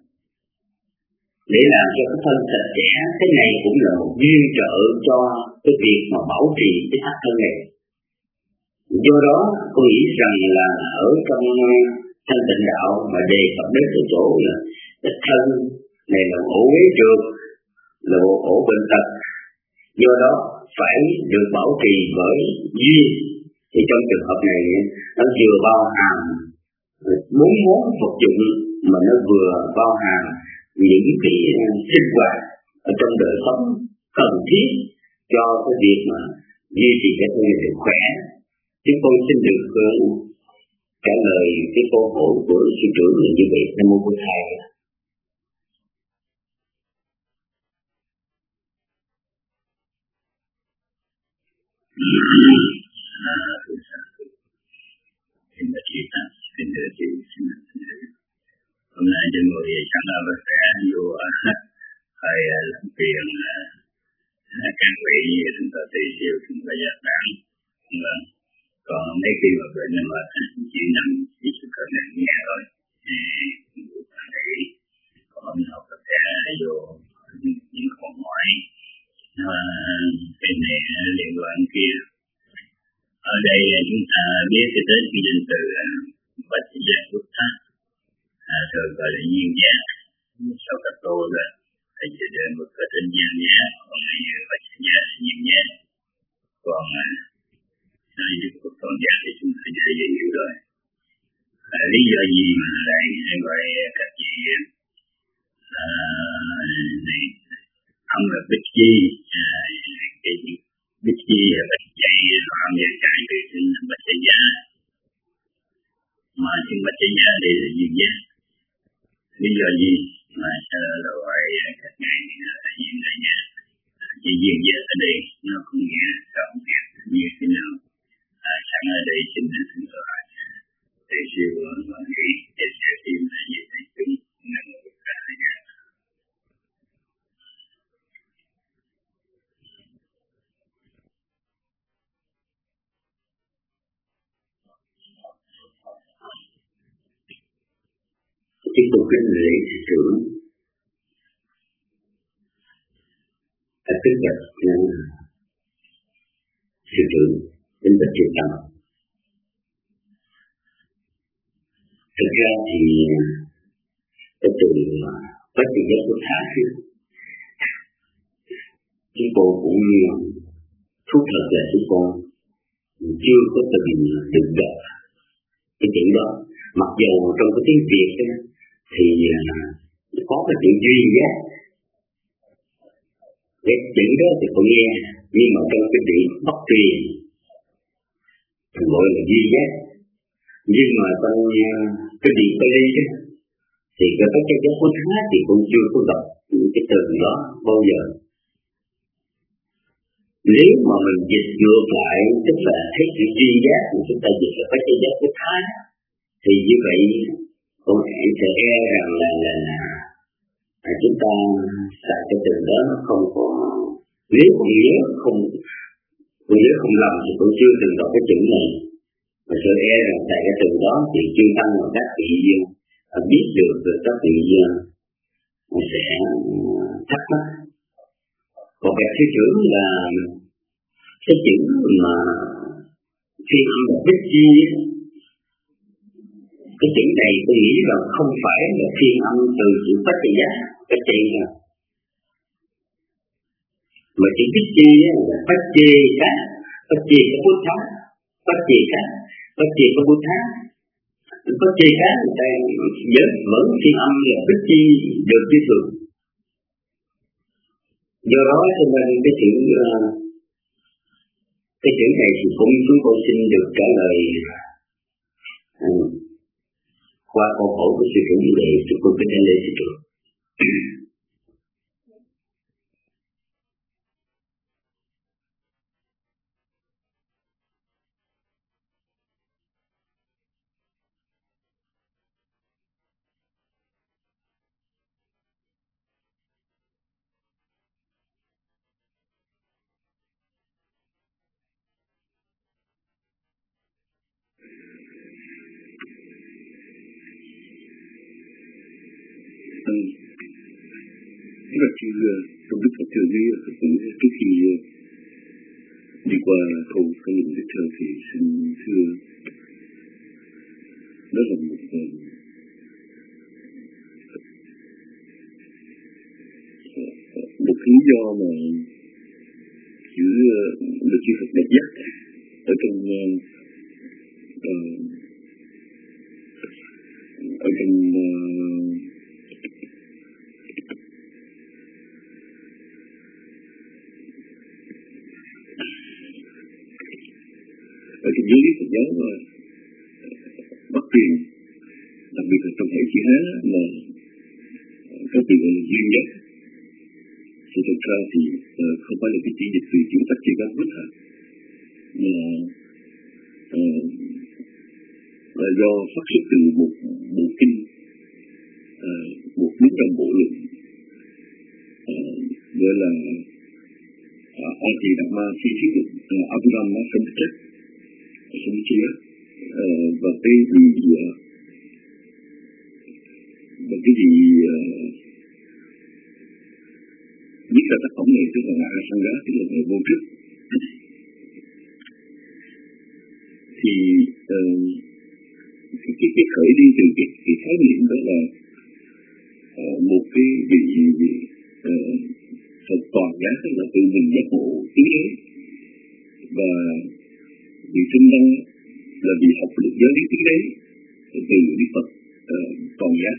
để làm cho cái thân sạch sẽ, cái này cũng là một duyên trợ cho cái việc mà bảo trì cái xác thân này. Do đó tôi nghĩ rằng là ở trong thanh tịnh đạo mà đề cập đến cái chỗ là cái thân này là ổ uế trượt, là ổ bệnh tật, do đó phải được bảo trì bởi duyên. Thì trong trường hợp này nó vừa bao hàm bốn món vật dụng mà nó vừa bao hàm những cái sinh hoạt ở trong đời sống cần thiết cho cái việc mà duy trì cái thân này được khỏe. Chúng tôi xin được uh, trả lời cái câu hỏi của sư trưởng là như vậy. Nam mô Bổn Thầy. Xin bạch chị ta, xin thưa chị, xin thưa. Hôm nay chúng tôi sáng ra và sẽ vô hơi làm phiền các vị chúng ta tùy siêu chúng ta giác bản. Vâng. Còn mấy khi mà bệnh nhân mà chỉ nằm chỉ sự cận nặng nghe thôi thì cũng phải để ý. Còn hôm học là sẽ vô những câu hỏi bên này liên quan kia. Ở đây chúng ta biết cái đến cái danh từ Bạch Giác Bút Thác, thường gọi là nhiên giác. Sau các tô là thầy sẽ đến một cái tên nhiên giác, còn Bạch Giác là nhiên giác. Còn hai đức của con giác thì chúng ta dễ dễ hiểu rồi. À, lý do gì mà lại gọi các chị à, này ông là Bích Chi, à, cái Bích Chi là Bích Chi làm về cái về sinh Bạch Giá, mà sinh Bạch Giá đây là nhiên giác. Lý do gì mà sao là gọi các ngài là nhiên đại giác? Chỉ nhiên giác ở đây nó không nghĩa trọng việc như thế nào. À, sẵn ở đây xin thỉnh thoại thầy siêu mà nghĩ để sẽ tìm là gì thầy chúng nâng một cái nha. Chúng tôi kính lễ sư trưởng, đã tiếp nhận sư trưởng đến bậc truyền tâm. Thực ra thì cái từ Bách Thị Giác Bút Thác chúng tôi cũng thú thật là chúng con chưa có từng được gặp cái chuyện đó. Mặc dù trong cái tiếng Việt đó, thì có cái chữ duy giác, cái chữ đó thì tôi nghe, nhưng mà trong cái chuyện Bắc truyền thì gọi là duy giác. Nhưng mà trong cái điện Pali đó thì cái Bách Thị Giác Bút Thác thì cũng chưa có gặp cái từ đó bao giờ. Nếu mà mình dịch ngược lại, tức là thấy chữ duy giác mà chúng ta dịch là Bách Thị Giác Bút Thác, thì như vậy con sẽ e rằng là, là, là chúng ta xài cái từ đó không có, nếu con nhớ không con nhớ không lầm thì con chưa từng đọc cái chữ này, mà sẽ e rằng xài cái từ đó thì chuyên tăng và các vị biết được rồi các vị sẽ thắc mắc. Còn cái thứ trưởng là cái chữ mà khi mà Bích Chi, cái chữ này tôi nghĩ rằng không phải là phiên âm từ chữ Bách Thị Giác, cái chữ này, mà chữ Bích Chi là Bách Chi Khác, Bách Chi có Bút Thác, Bách Chi Khác, Bách Chi có Bút Thác, Bách Chi Khác người ta vẫn vẫn phiên âm là Bích Chi được như thường. Do đó cho nên cái chữ cái chữ này thì cũng chúng tôi xin được trả lời um, qua câu hỏi của sư trưởng như vậy, chúng tôi kính lễ sư trưởng. Rất là chư trong Đức Phật Trường ấy, cũng trước khi đi qua câu khai nhận Đức Thơ thì xin thưa đó là một một lý do mà giữa được chư Phật Bạch Giác ở trong uh, ở trong uh, ở trong giới lý Phật giáo uh, Bắc truyền, đặc biệt là trong hệ chữ Hán là có từ duyên giác. Thì thực ra thì uh, không phải là cái chỉ dịch từ chữ tắc chỉ các bút hả, mà uh, là do phát xuất từ một bộ kinh, uh, một núm trong bộ luận uh, gọi là A Di Đà Ma Chi Thí Luận, Abhidhamma Samvicca, Samvicca, và cái gì và cái gì biết là tác phẩm này tức là A Sangha, tức là người vô trước. Thì uh, cái, cái, cái khởi đi từ cái, cái khái niệm đó là uh, một cái vị uh, thật toàn giác, tức là tự mình giác ngộ tứ đế, và vị sinh đăng là vị học được giới lý tứ đế từ Đức Phật uh, toàn giác.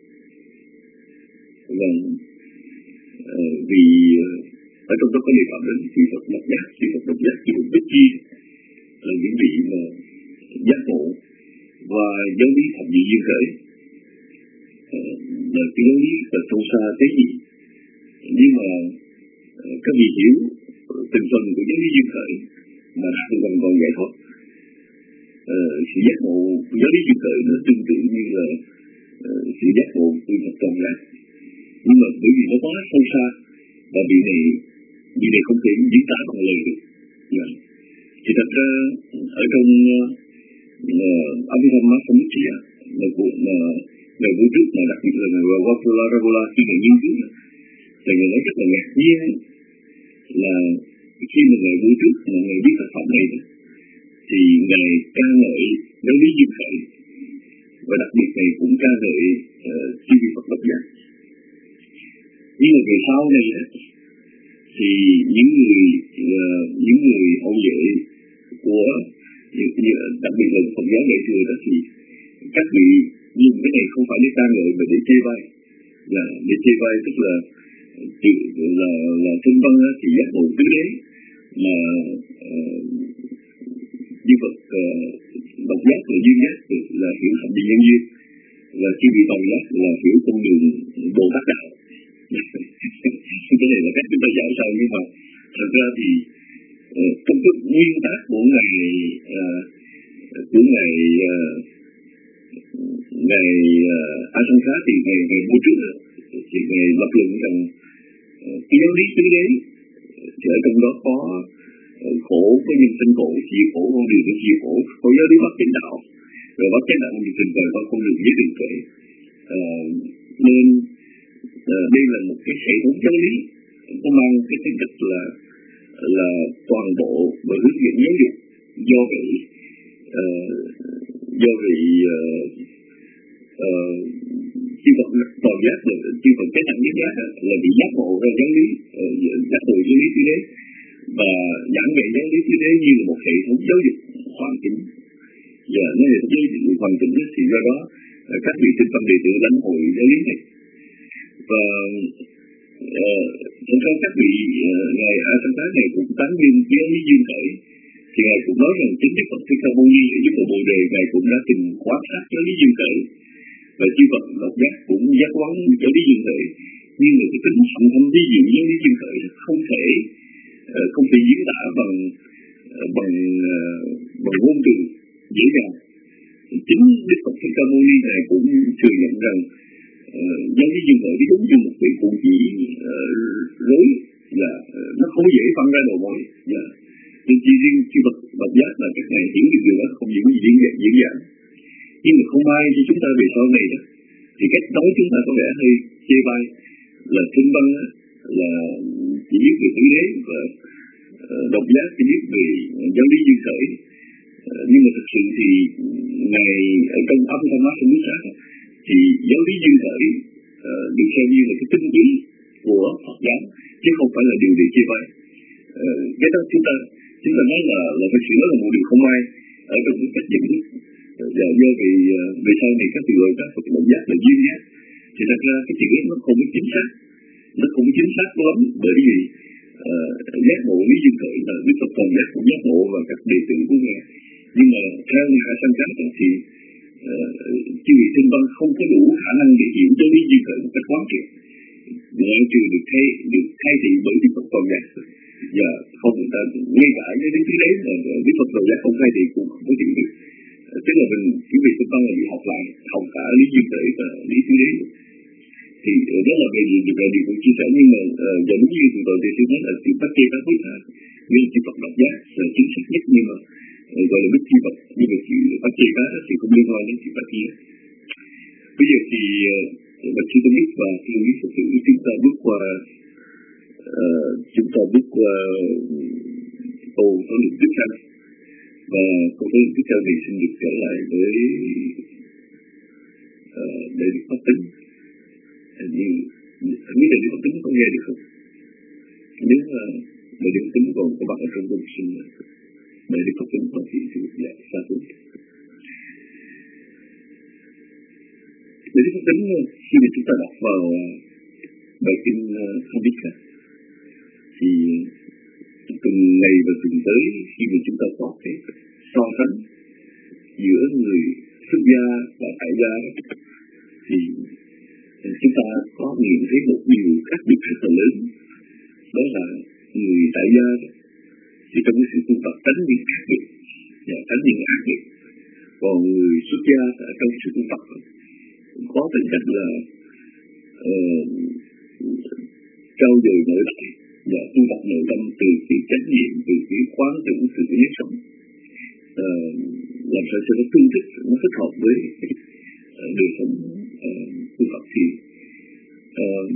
Và uh, vì uh, ở trong đó có đề cập đến vị Phật độc giác, vị Phật độc giác, vị Phật Bích Chi là những vị mà giác ngộ, và giáo lý thập nhị duyên khởi uh, là cái giáo lý là sâu xa tế nhị. Nhưng mà uh, các vị hiểu từng phần của giáo lý duyên khởi mà đạt được gần còn giải thoát. Uh, sự giác ngộ của giáo lý duyên khởi nó tương tự như là uh, sự giác ngộ của Phật toàn giác, nhưng mà bởi vì nó quá sâu xa và vị này vị này không thể diễn tả bằng lời được. Yeah. Thì thật ra ở trong uh, Abhidhamma Samvicca là của mà ngày vô trước, mà đặc biệt là ngày Vajrayana Raghula khi ngày nghiên cứu là người nói rất là ngạc nhiên là khi mà ngày vô trước mà ngày biết tác phẩm này thì ngày ca ngợi giáo lý duyên khởi, và đặc biệt này cũng ca ngợi chư vị Phật độc giác. Nhưng mà về sau này thì những người uh, những người hậu vệ của đặc biệt là Phật giáo Đại thừa đó thì các vị dùng cái này không phải để ca ngợi mà để chê bai, là để chê bai tức là là là Kinh Văn thì giác ngộ tứ đế, mà như Phật độc giác là duyên giác là hiểu thập nhị nhân duyên, là chư vị toàn giác là hiểu con đường Bồ Tát đạo. Cái này là cách chúng ta giải sao, nhưng mà thật ra thì uh, trong cái nguyên tắc của ngày uh, của ngày uh, ngày uh, A Sangha thì ngày ngày hôm trước thì ngày lập luận rằng uh, cái giáo lý tứ đế thì ở trong đó có uh, khổ, có nhân sinh khổ, chịu khổ, con đường của chịu khổ, có giáo lý bát chánh đạo, rồi bát chánh đạo thì trình bày qua con đường giới định tuệ. Uh, nên Uh, đây là một cái hệ thống giáo lý có mang cái tính chất là là toàn bộ và hướng dẫn giáo dục. Do vậy uh, do vậy chư Phật toàn giác là chư Phật cái nặng nhất giác là bị giác ngộ ra giáo lý uh, giác ngộ giáo lý tứ đế, và giảng dạy giáo lý tứ đế như là một hệ thống giáo dục hoàn chỉnh. Và nếu hệ thống giáo dục hoàn chỉnh thì do đó uh, các vị tinh văn đệ tử lãnh hội giáo lý này. Và trong uh, các vị uh, ngày A Sangha này cũng tán dương giáo lý duyên khởi, thì ngài cũng nói rằng chính Đức Phật Thích Ca Mâu Ni ở dưới Bộ Bồ Đề ngài cũng đã từng quan sát giáo lý duyên khởi, và chư Phật độc giác cũng giác quán giáo lý duyên khởi, nhưng mà cái tính hạnh thâm vi diệu giáo lý duyên khởi không thể uh, không thể diễn tả bằng uh, bằng uh, bằng ngôn từ dễ dàng. Chính Đức Phật Thích Ca Mâu Ni ngài cũng thừa nhận rằng Uh, giáo lý duyên khởi đúng như một vị cụ chỉ uh, rối là uh, nó không dễ phân ra đầu mối. Yeah. Nhưng chỉ riêng chư Phật độc giác là các ngài hiểu được điều đó, không những diễn dạy diễn giảng. Nhưng mà không ai cho chúng ta về sau này đó thì cách nói chúng ta có vẻ hơi chê bai, là Kinh Văn là chỉ biết về tứ đế, và uh, độc giác chỉ biết về giáo lý duyên khởi, uh, nhưng mà thực sự thì ngày ở trong âm thanh nói không biết sao thì giáo lý duyên khởi uh, được xem như là cái tinh túy của Phật giáo chứ không phải là điều để chê bai. Uh, cái đó chúng ta chúng ta nói là là phải sửa là một điều không ai ở trong cái cách nhận thức. Và do vì về sau này các từ gọi các Phật động giác là duyên giác thì thật ra cái chữ nó không có chính xác, nó không có chính xác lắm bởi vì uh, giác ngộ lý duyên khởi là Đức Phật còn giác cũng giác ngộ và các đệ tử của ngài, nhưng mà theo Ngài Sanh Cát thì uh, chư vị tinh văn không có đủ khả năng để hiểu cho lý duyên khởi một cách quán triệt, ngoại trừ được thay được thay thị bởi Đức Phật còn giác và không người ta ngay cả với đến cái đấy là Đức Phật còn giác không thay thị cũng không có chịu được. Tức là mình chỉ vì tinh văn là bị học lại học cả lý duyên khởi và lý tứ đế thì đó là về gì về điều cũng chia sẻ, nhưng mà giờ đúng như từ đầu thì tôi nói là chữ Bát Chê Bát Bối Thà như chữ Phật độc giác là chính xác nhất, nhưng mà gọi là Bích Chi Phật, nhưng mà chữ Bát Chê Bát thì không liên quan đến chữ Bát Chê. Bây giờ thì bạch sư tôi biết và tôi biết thực sự chúng ta bước qua uh, chúng ta bước qua câu số lượng tiếp theo, và câu số lượng tiếp theo thì xin được trở lại với uh, để được phát tính. Như không biết là Đức Phật tính có nghe được không? Nếu là để Đức Phật tính còn có mặt ở trong công sinh để Đức Phật tính có thì sự dạ xa xuống. Để Đức Phật tính khi mà chúng ta đọc vào bài kinh Khandika thì từng ngày và từng tới khi mà chúng ta có cái so sánh giữa người xuất gia và tại gia thì chúng ta có nhìn thấy một điều khác biệt rất là lớn, đó là người tại gia thì trong cái sự tu tập tránh những khác biệt và tránh những ác nghiệp, còn người xuất gia ở trong sự tu tập có tính cách là uh, trau dồi nội tại và tu tập nội tâm từ cái trách nhiệm, từ cái quán tưởng, từ cái nếp sống, uh, làm sao cho nó tương thích, nó thích hợp với uh, đời sống uh, tu tập thì uh,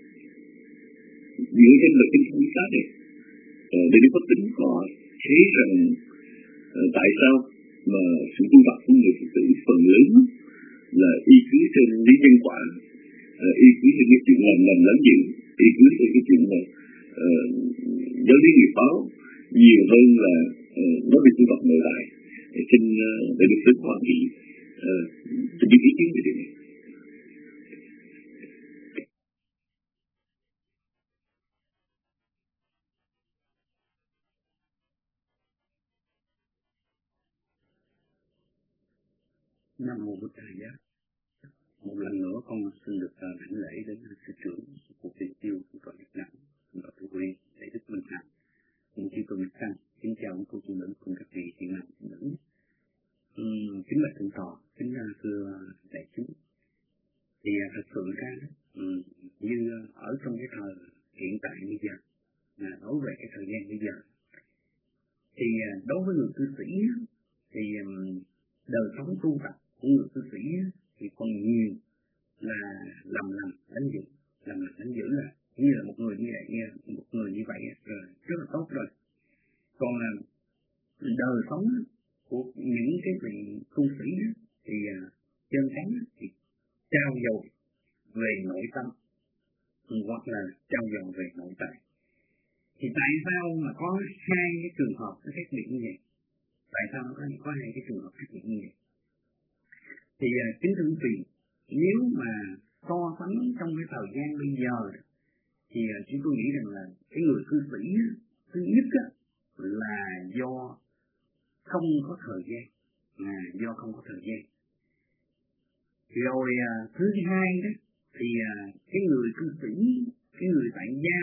dựa trên lời kinh Phật Pháp này uh, để Đức Phật tính có thấy rằng uh, tại sao mà sự tu tập của người Phật tử phần lớn là y cứ trên lý nhân quả, uh, y cứ trên cái chuyện làm làm lắm dữ, y cứ trên cái chuyện là uh, giáo lý nghiệp báo nhiều hơn là uh, nói về tu tập nội tại. Xin uh, để Đức Phật Hoa Kỳ tôi biết ý kiến về điều này. Nam mô Bụt Thầy Giá. Một lần nữa con xin được đảnh lễ đến sư trưởng của Tiên Tiêu của toàn Việt Nam, và Thủ Quy Đại Đức Minh Hằng, cùng chư tôn Nhật Tăng. Kính chào ông cô chú nữ cùng các vị thiện nam nữ. Uhm, kính bạch thượng tọa, kính thưa đại chúng. Thì thật sự ra um, như ở trong cái thời hiện tại bây giờ, là đối với cái thời gian bây giờ, thì đối với người cư sĩ thì um, đời sống tu tập của người cư sĩ thì còn nhiều là làm làm đánh giữ, làm làm đánh giữ là như là một người như vậy, một người như vậy rồi rất là tốt rồi. Còn là đời sống của những cái vị tu sĩ thì uh, chân chánh thì trao dồi về nội tâm hoặc là trao dồi về nội tại. Thì tại sao mà có hai cái trường hợp nó khác biệt như vậy? Tại sao nó có, có hai cái trường hợp khác biệt như vậy? Thì uh, kính thưa quý vị, nếu mà so sánh trong cái thời gian bây giờ thì uh, chúng tôi nghĩ rằng là cái người cư sĩ thứ nhất á, là do không có thời gian, à, do không có thời gian. Rồi à, thứ hai đó thì à, cái người cư sĩ, cái người tại gia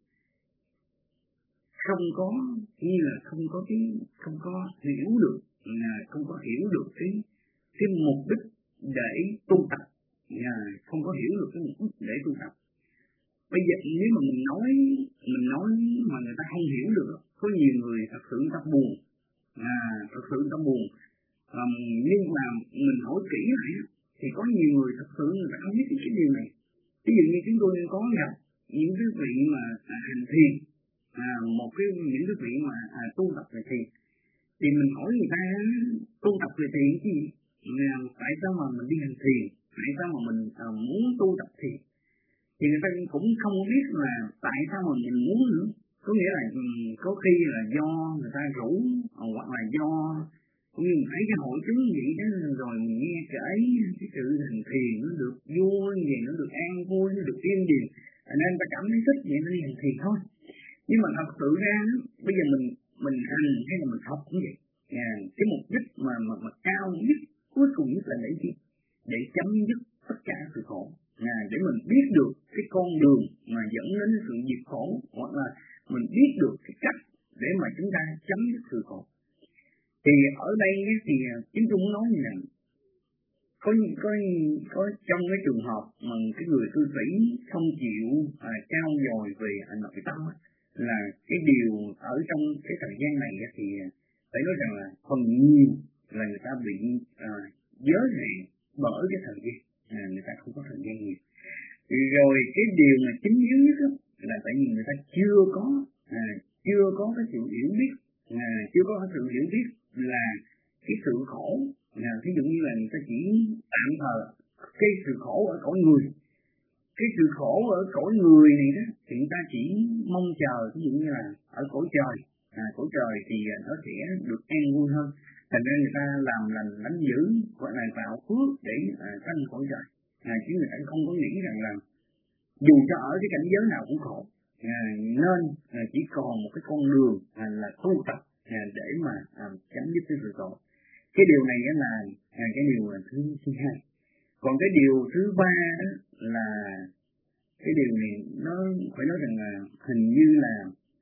không có như là không có cái không có hiểu được, à, không có hiểu được cái cái mục đích để tu tập, à, không có hiểu được cái mục đích để tu tập. Bây giờ nếu mà mình nói mình nói mà người ta không hiểu được, có nhiều người thật sự người ta buồn, à, thật sự người ta buồn. À, nhưng mà mình hỏi kỹ lại thì có nhiều người thật sự người ta không biết cái điều này. Ví dụ như chúng tôi có gặp những cái vị mà à, hành thiền, à, một cái những cái vị mà à, tu tập về thiền, Thì mình hỏi người ta tu tập về thiền chứ gì? Tại sao mà mình đi hành thiền? Tại sao mà mình à, muốn tu tập thiền? Thì người ta cũng không biết là tại sao mà mình muốn nữa. Có nghĩa là có khi là do người ta rủ, hoặc là do cũng như thấy cái hội chứng vậy đó, rồi mình nghe kể cái sự hành thiền nó được vui, gì nó được an vui, nó được yên điềm, nên ta cảm thấy thích vậy nên đi hành thiền thôi. Nhưng mà thật sự ra bây giờ mình mình hành hay là mình học cũng vậy, à, cái mục đích mà mà mà cao nhất cuối cùng nhất là để gì? Để chấm dứt tất cả sự khổ, à, để mình biết được cái con đường mà dẫn đến sự diệt khổ, hoặc là mình biết được cái cách để mà chúng ta chấm dứt sự khổ. Thì ở đây thì chúng tôi muốn nói như là có có có trong cái trường hợp mà cái người cư sĩ không chịu à, trao dồi về à, nội tâm á, là cái điều ở trong cái thời gian này thì phải nói rằng là phần nhiều là người ta bị à, giới hạn bởi cái thời gian, à, người ta không có thời gian nhiều. Rồi cái điều mà chính yếu nhất là tại vì người ta chưa có à, chưa có cái sự hiểu biết, à, chưa có cái sự hiểu biết là cái sự khổ, à, ví dụ như là người ta chỉ tạm thời cái sự khổ ở cõi người, cái sự khổ ở cõi người này đó thì người ta chỉ mong chờ ví dụ như là ở cõi trời, à, cõi trời thì nó sẽ được an vui hơn, thành ra người ta làm lành lánh dữ hoặc là tạo phước để à, sanh cõi trời, à, chứ người ta không có nghĩ rằng là dù cho ở cái cảnh giới nào cũng khổ, à, nên à, chỉ còn một cái con đường à, là tu tập à, để mà à, chấm dứt cái sự khổ. Cái điều này là à, cái điều thứ thứ hai. Còn cái điều thứ ba đó là cái điều này nó phải nói rằng là hình như là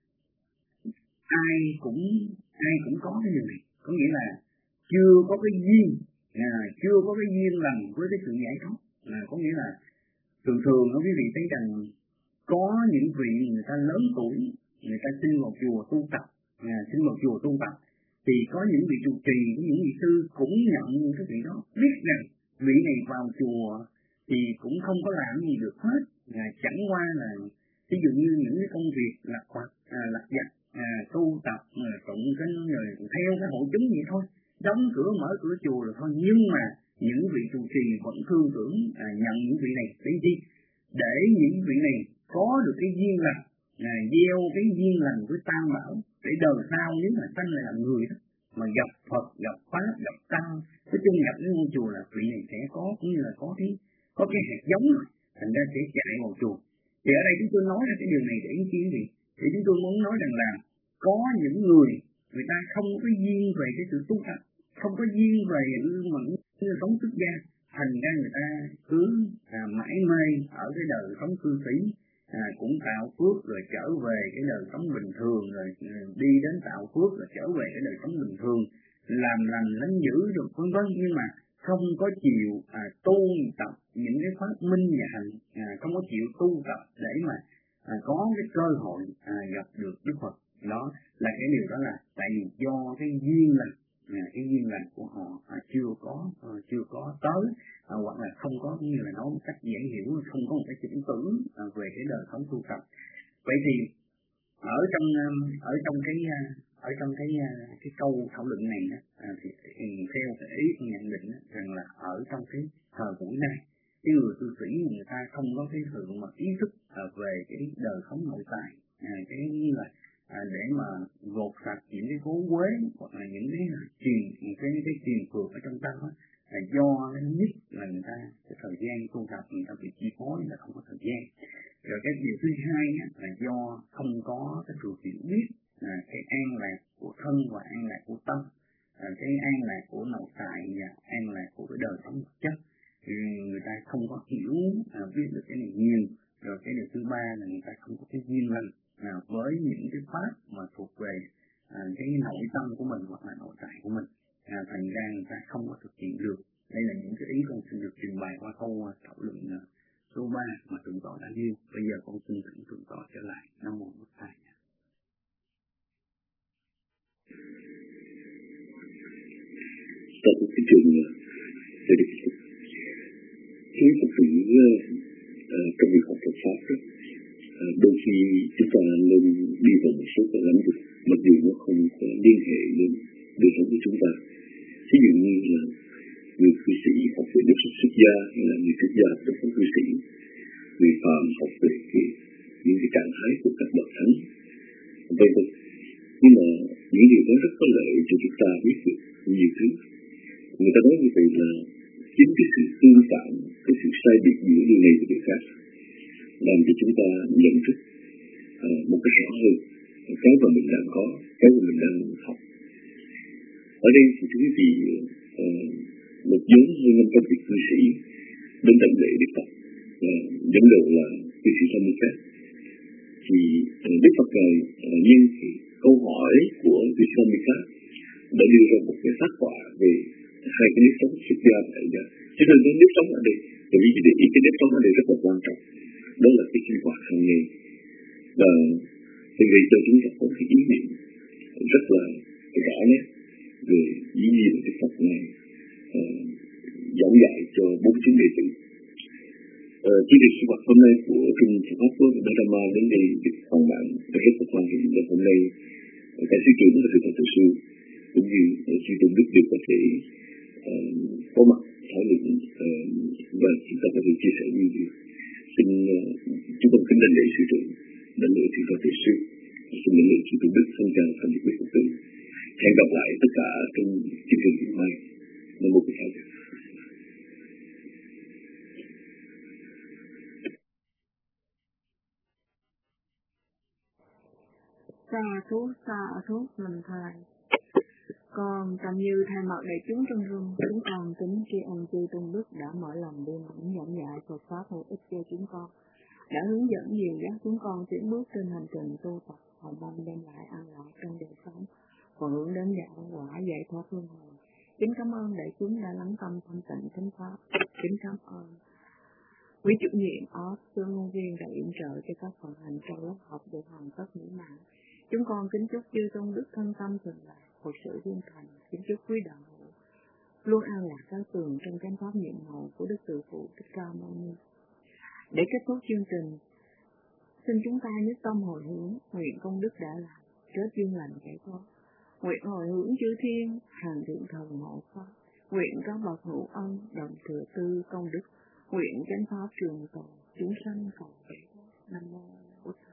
ai cũng ai cũng có cái điều này, có nghĩa là chưa có cái duyên, à, chưa có cái duyên lành với cái sự giải thoát, à, có nghĩa là thường thường nó quý vị thấy rằng có những vị người ta lớn tuổi, người ta xin vào chùa tu tập, à, xin vào chùa tu tập thì có những vị trụ trì, có những vị sư cũng nhận những cái vị đó, biết rằng vị này vào chùa thì cũng không có làm gì được hết, à, chẳng qua là ví dụ như những cái công việc lặt vặt, à, lặt vặt, à, tu tập, à, tụng kinh rồi theo cái hội chứng vậy thôi, đóng cửa mở cửa chùa rồi thôi. Nhưng mà những vị trụ trì vẫn thương tưởng à, nhận những vị này để gì? Để những vị này có được cái duyên lành, à, gieo cái duyên lành với tam bảo, để đời sau nếu mà sanh lại làm người đó, mà gặp Phật, gặp Pháp, gặp Tăng, nói chung gặp cái ngôi chùa là vị này sẽ có cũng như là có cái có cái hạt giống rồi, thành ra sẽ chạy vào chùa. Thì ở đây chúng tôi nói ra cái điều này để ý kiến gì? Thì chúng tôi muốn nói rằng là có những người người ta không có duyên về cái sự tu tập, không có duyên về mà như sống xuất gia, thành ra người ta cứ à, mãi mê ở cái đời sống cư sĩ, à, cũng tạo phước rồi trở về cái đời sống bình thường, rồi đi đến tạo phước rồi trở về cái đời sống bình thường, làm lành lánh dữ rồi vân vân, nhưng mà không có chịu à, tu tập những cái pháp minh và hành, à, không có chịu tu tập để mà à, có cái cơ hội à, gặp được Đức Phật. Đó là cái điều đó là tại vì do cái duyên lành, à, cái duyên lành của họ à, chưa có à, chưa có tới, à, hoặc là không có như là nói một cách dễ hiểu, không có một cái chỉnh tưởng à, về cái đời sống tu tập. Vậy thì ở trong ở trong cái ở trong cái cái câu thảo luận này đó, à, thì, thì theo cái ý nhận định đó, rằng là ở trong cái thời buổi này cái người cư sĩ người ta không có cái sự mà ý thức à, về cái đời sống nội tại, à, cái như là à, để mà gột sạch những cái cố quế hoặc là những cái truyền cái cái truyền phược ở trong tâm á, là do thứ nhất là người ta cái thời gian tu tập người ta bị chi phối là không có thời gian. Rồi cái điều thứ hai á, là do không có cái sự hiểu biết à, cái an lạc của thân và an lạc của tâm, à, cái an lạc của nội tại và an lạc của cái đời sống vật chất, thì người ta không có hiểu à, biết được cái này nhiều. Rồi cái điều thứ ba là người ta không có cái duyên lành à, với những cái pháp mà thuộc về à, cái nội tâm của mình hoặc là nội tại của mình, à, thành ra người ta không có thực hiện được. Đây là những cái ý con xin được trình bày qua câu thảo luận số ba mà Thượng tọa đã nêu. Bây giờ con xin thỉnh Thượng tọa trở lại. Nam mô Bổn Thầy. Tại cái trường để được cái Phật tử trong việc học Phật pháp đó, đôi khi chúng ta nên đi vào một số cái lĩnh vực mặc dù nó không có liên hệ đến đời sống của chúng ta. Ví dụ như là người cư sĩ học về đức xuất gia, hay là người xuất gia đức sống cư sĩ, người phàm học về cái, những cái trạng thái của các bậc thánh, vân vân. Nhưng mà những điều đó rất có lợi cho chúng ta biết được nhiều thứ. Người ta nói như vậy là chính cái sự tương phản, cái sự sai biệt giữa điều này và điều khác làm cho chúng ta nhận thức à, một cái rõ hơn cái mà mình đang có, cái mà mình đang học. Ở đây thì chúng vị uh, một nhóm hơn năm trăm vị cư sĩ đến tận lễ Đức Phật, uh, dẫn đầu là cư sĩ Samuel. Thì uh, Đức Phật ngài uh, nhân cái câu hỏi của cư sĩ Samuel đã đưa ra một cái phát họa về hai cái nếp sống xuất gia và tại gia. Cho nên cái nếp sống ở đây, bởi vì để ý cái nếp sống ở đây rất là quan trọng, đó là cái sinh hoạt hàng ngày, và thì vì cho chúng ta có cái ý niệm rất là rõ nét về ý nghĩa của Đức Phật này uh, giảng dạy cho bốn chúng đệ tử. Uh, chương trình sinh hoạt hôm nay của Trung Phật Pháp của Đà Ma đến đây được hoàn bản rất là quan trọng. Và hôm nay các sư trưởng và thầy Phật tử sư cũng như sư Tôn Đức đều có thể uh, có mặt thảo luận uh, và chúng ta có thể chia sẻ nhiều điều. Xin uh, chúng con kính đảnh lễ sư trưởng, đảnh lễ thầy Phật tử sư, xin đảnh lễ sư Tôn Đức, thân chào thành quý Phật tử. Hẹn gặp lại tất cả trong chương trình ngày mai. Nam mô Bổn Phật. Sa thú sa thú mình thầy. Còn Trầm Như thay mặt đại chúng trong rung, chúng con kính tri ân chư Tôn Đức đã mở lòng đưa những giảng dạy Phật pháp hữu ích cho chúng con, đã hướng dẫn dìu dắt chúng con tiến bước trên hành trình tu tập, và ban đem lại an lạc trong đời sống và hướng đến đạo quả giải thoát luân hồi. Kính cảm ơn đại chúng đã lắng tâm thanh tịnh thính pháp. Kính cảm ơn quý chủ nhiệm óc tương ngôn viên đã yểm trợ cho các phần hành trong lớp học được hoàn tất mỹ mãn. Chúng con kính chúc chư Tôn Đức thân tâm thường lạc, Phật sự viên thành. Kính chúc quý đạo hữu luôn an lạc cao tường trong chánh pháp nhiệm màu của Đức Từ Phụ Thích Ca Mâu Ni. Để kết thúc chương trình, xin chúng ta nhất tâm hồi hướng nguyện công đức đã làm, kết duyên lành kẻ có. Nguyện hồi hướng chư thiên, hàng thượng thần hộ pháp. Nguyện các bậc hữu ân, đồng thừa tư công đức. Nguyện chánh pháp trường tồn, chúng sanh cầu kẻ có. Nam mô Bổn Phật.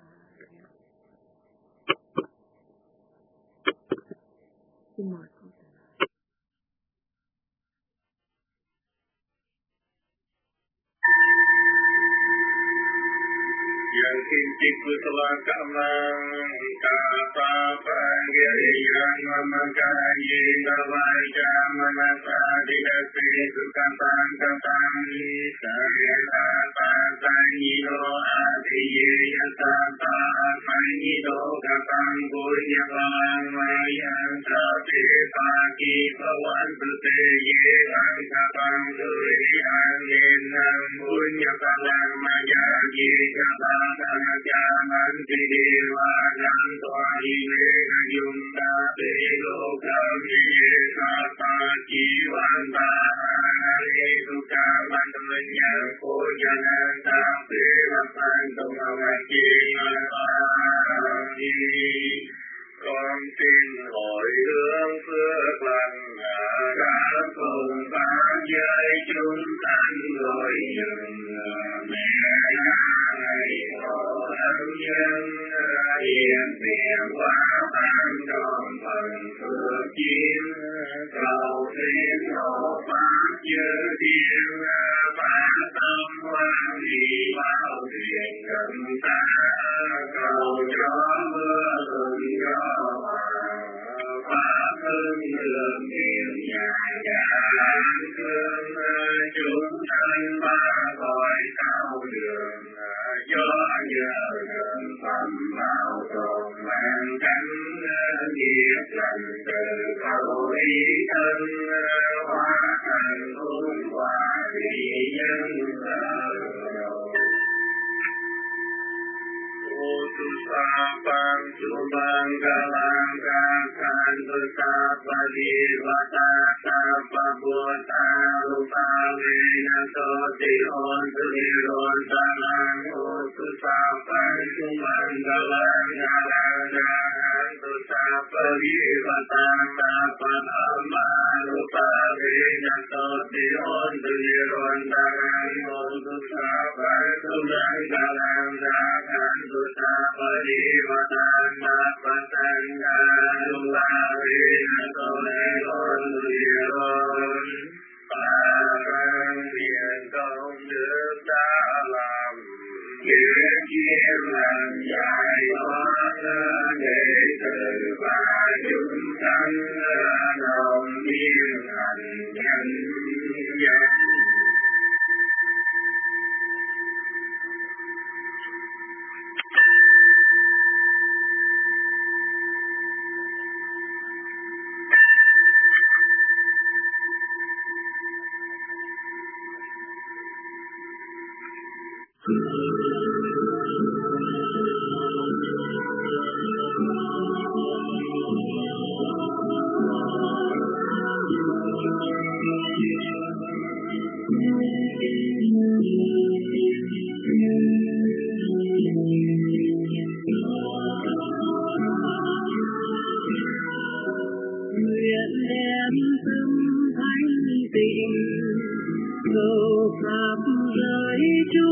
Xin mời cô. Yang kincik kusala kamang kata pagiriyan mamakayi navaja manasa didasi sukantang katang sarita patanyido adiye yasata apanyido katang punya palang mayan sate pagi pawan sute ye angkatang durian yenang punya palang maya ye katang Jangan didiwanan tuahi mega yunda belo kami kata jiwan bahari suka bantunya ko jangan sampai lapan tungawaki ngalami con tin hội hướng phước lành đã cùng phán giới chúng sanh rồi dừng mẹ ngày thọ ân nhân yên tiền quá ban tròn phần phước chiến cầu thiên hộ pháp chư thiên bá tâm quan đi bao thuyền cận ta cầu cho mưa thuận cho pháp hương đường kiều nhà nhà thương chúng sanh ba cõi sao đường gió nhờ gần phẩm bảo tồn mang cánh nghiệp lành từ cầu ý thân hóa thành hương hòa vì nhân tu sa pang tu bang galang gakan tu sa padi vata sa pabuta rupa vena so ti on tu niron salang tu sa pang tu bang galang galang gakan tu sa ปริวัตังนาปัฏมานุปาเวนะโตติโอนตุเยโรนตังโมตุสาปะตุลังกาลังราคันตุสาปริวัตังนาปัฏนานุปาเวนะโตติโอนตุเยโรนba vang thiện công đức đã làm kiến chiêm làm giải thoát đệ tử và chúng sanh đồng biên thành nhân dân. Nguyện đem tâm thánh tịnh cầu pháp giới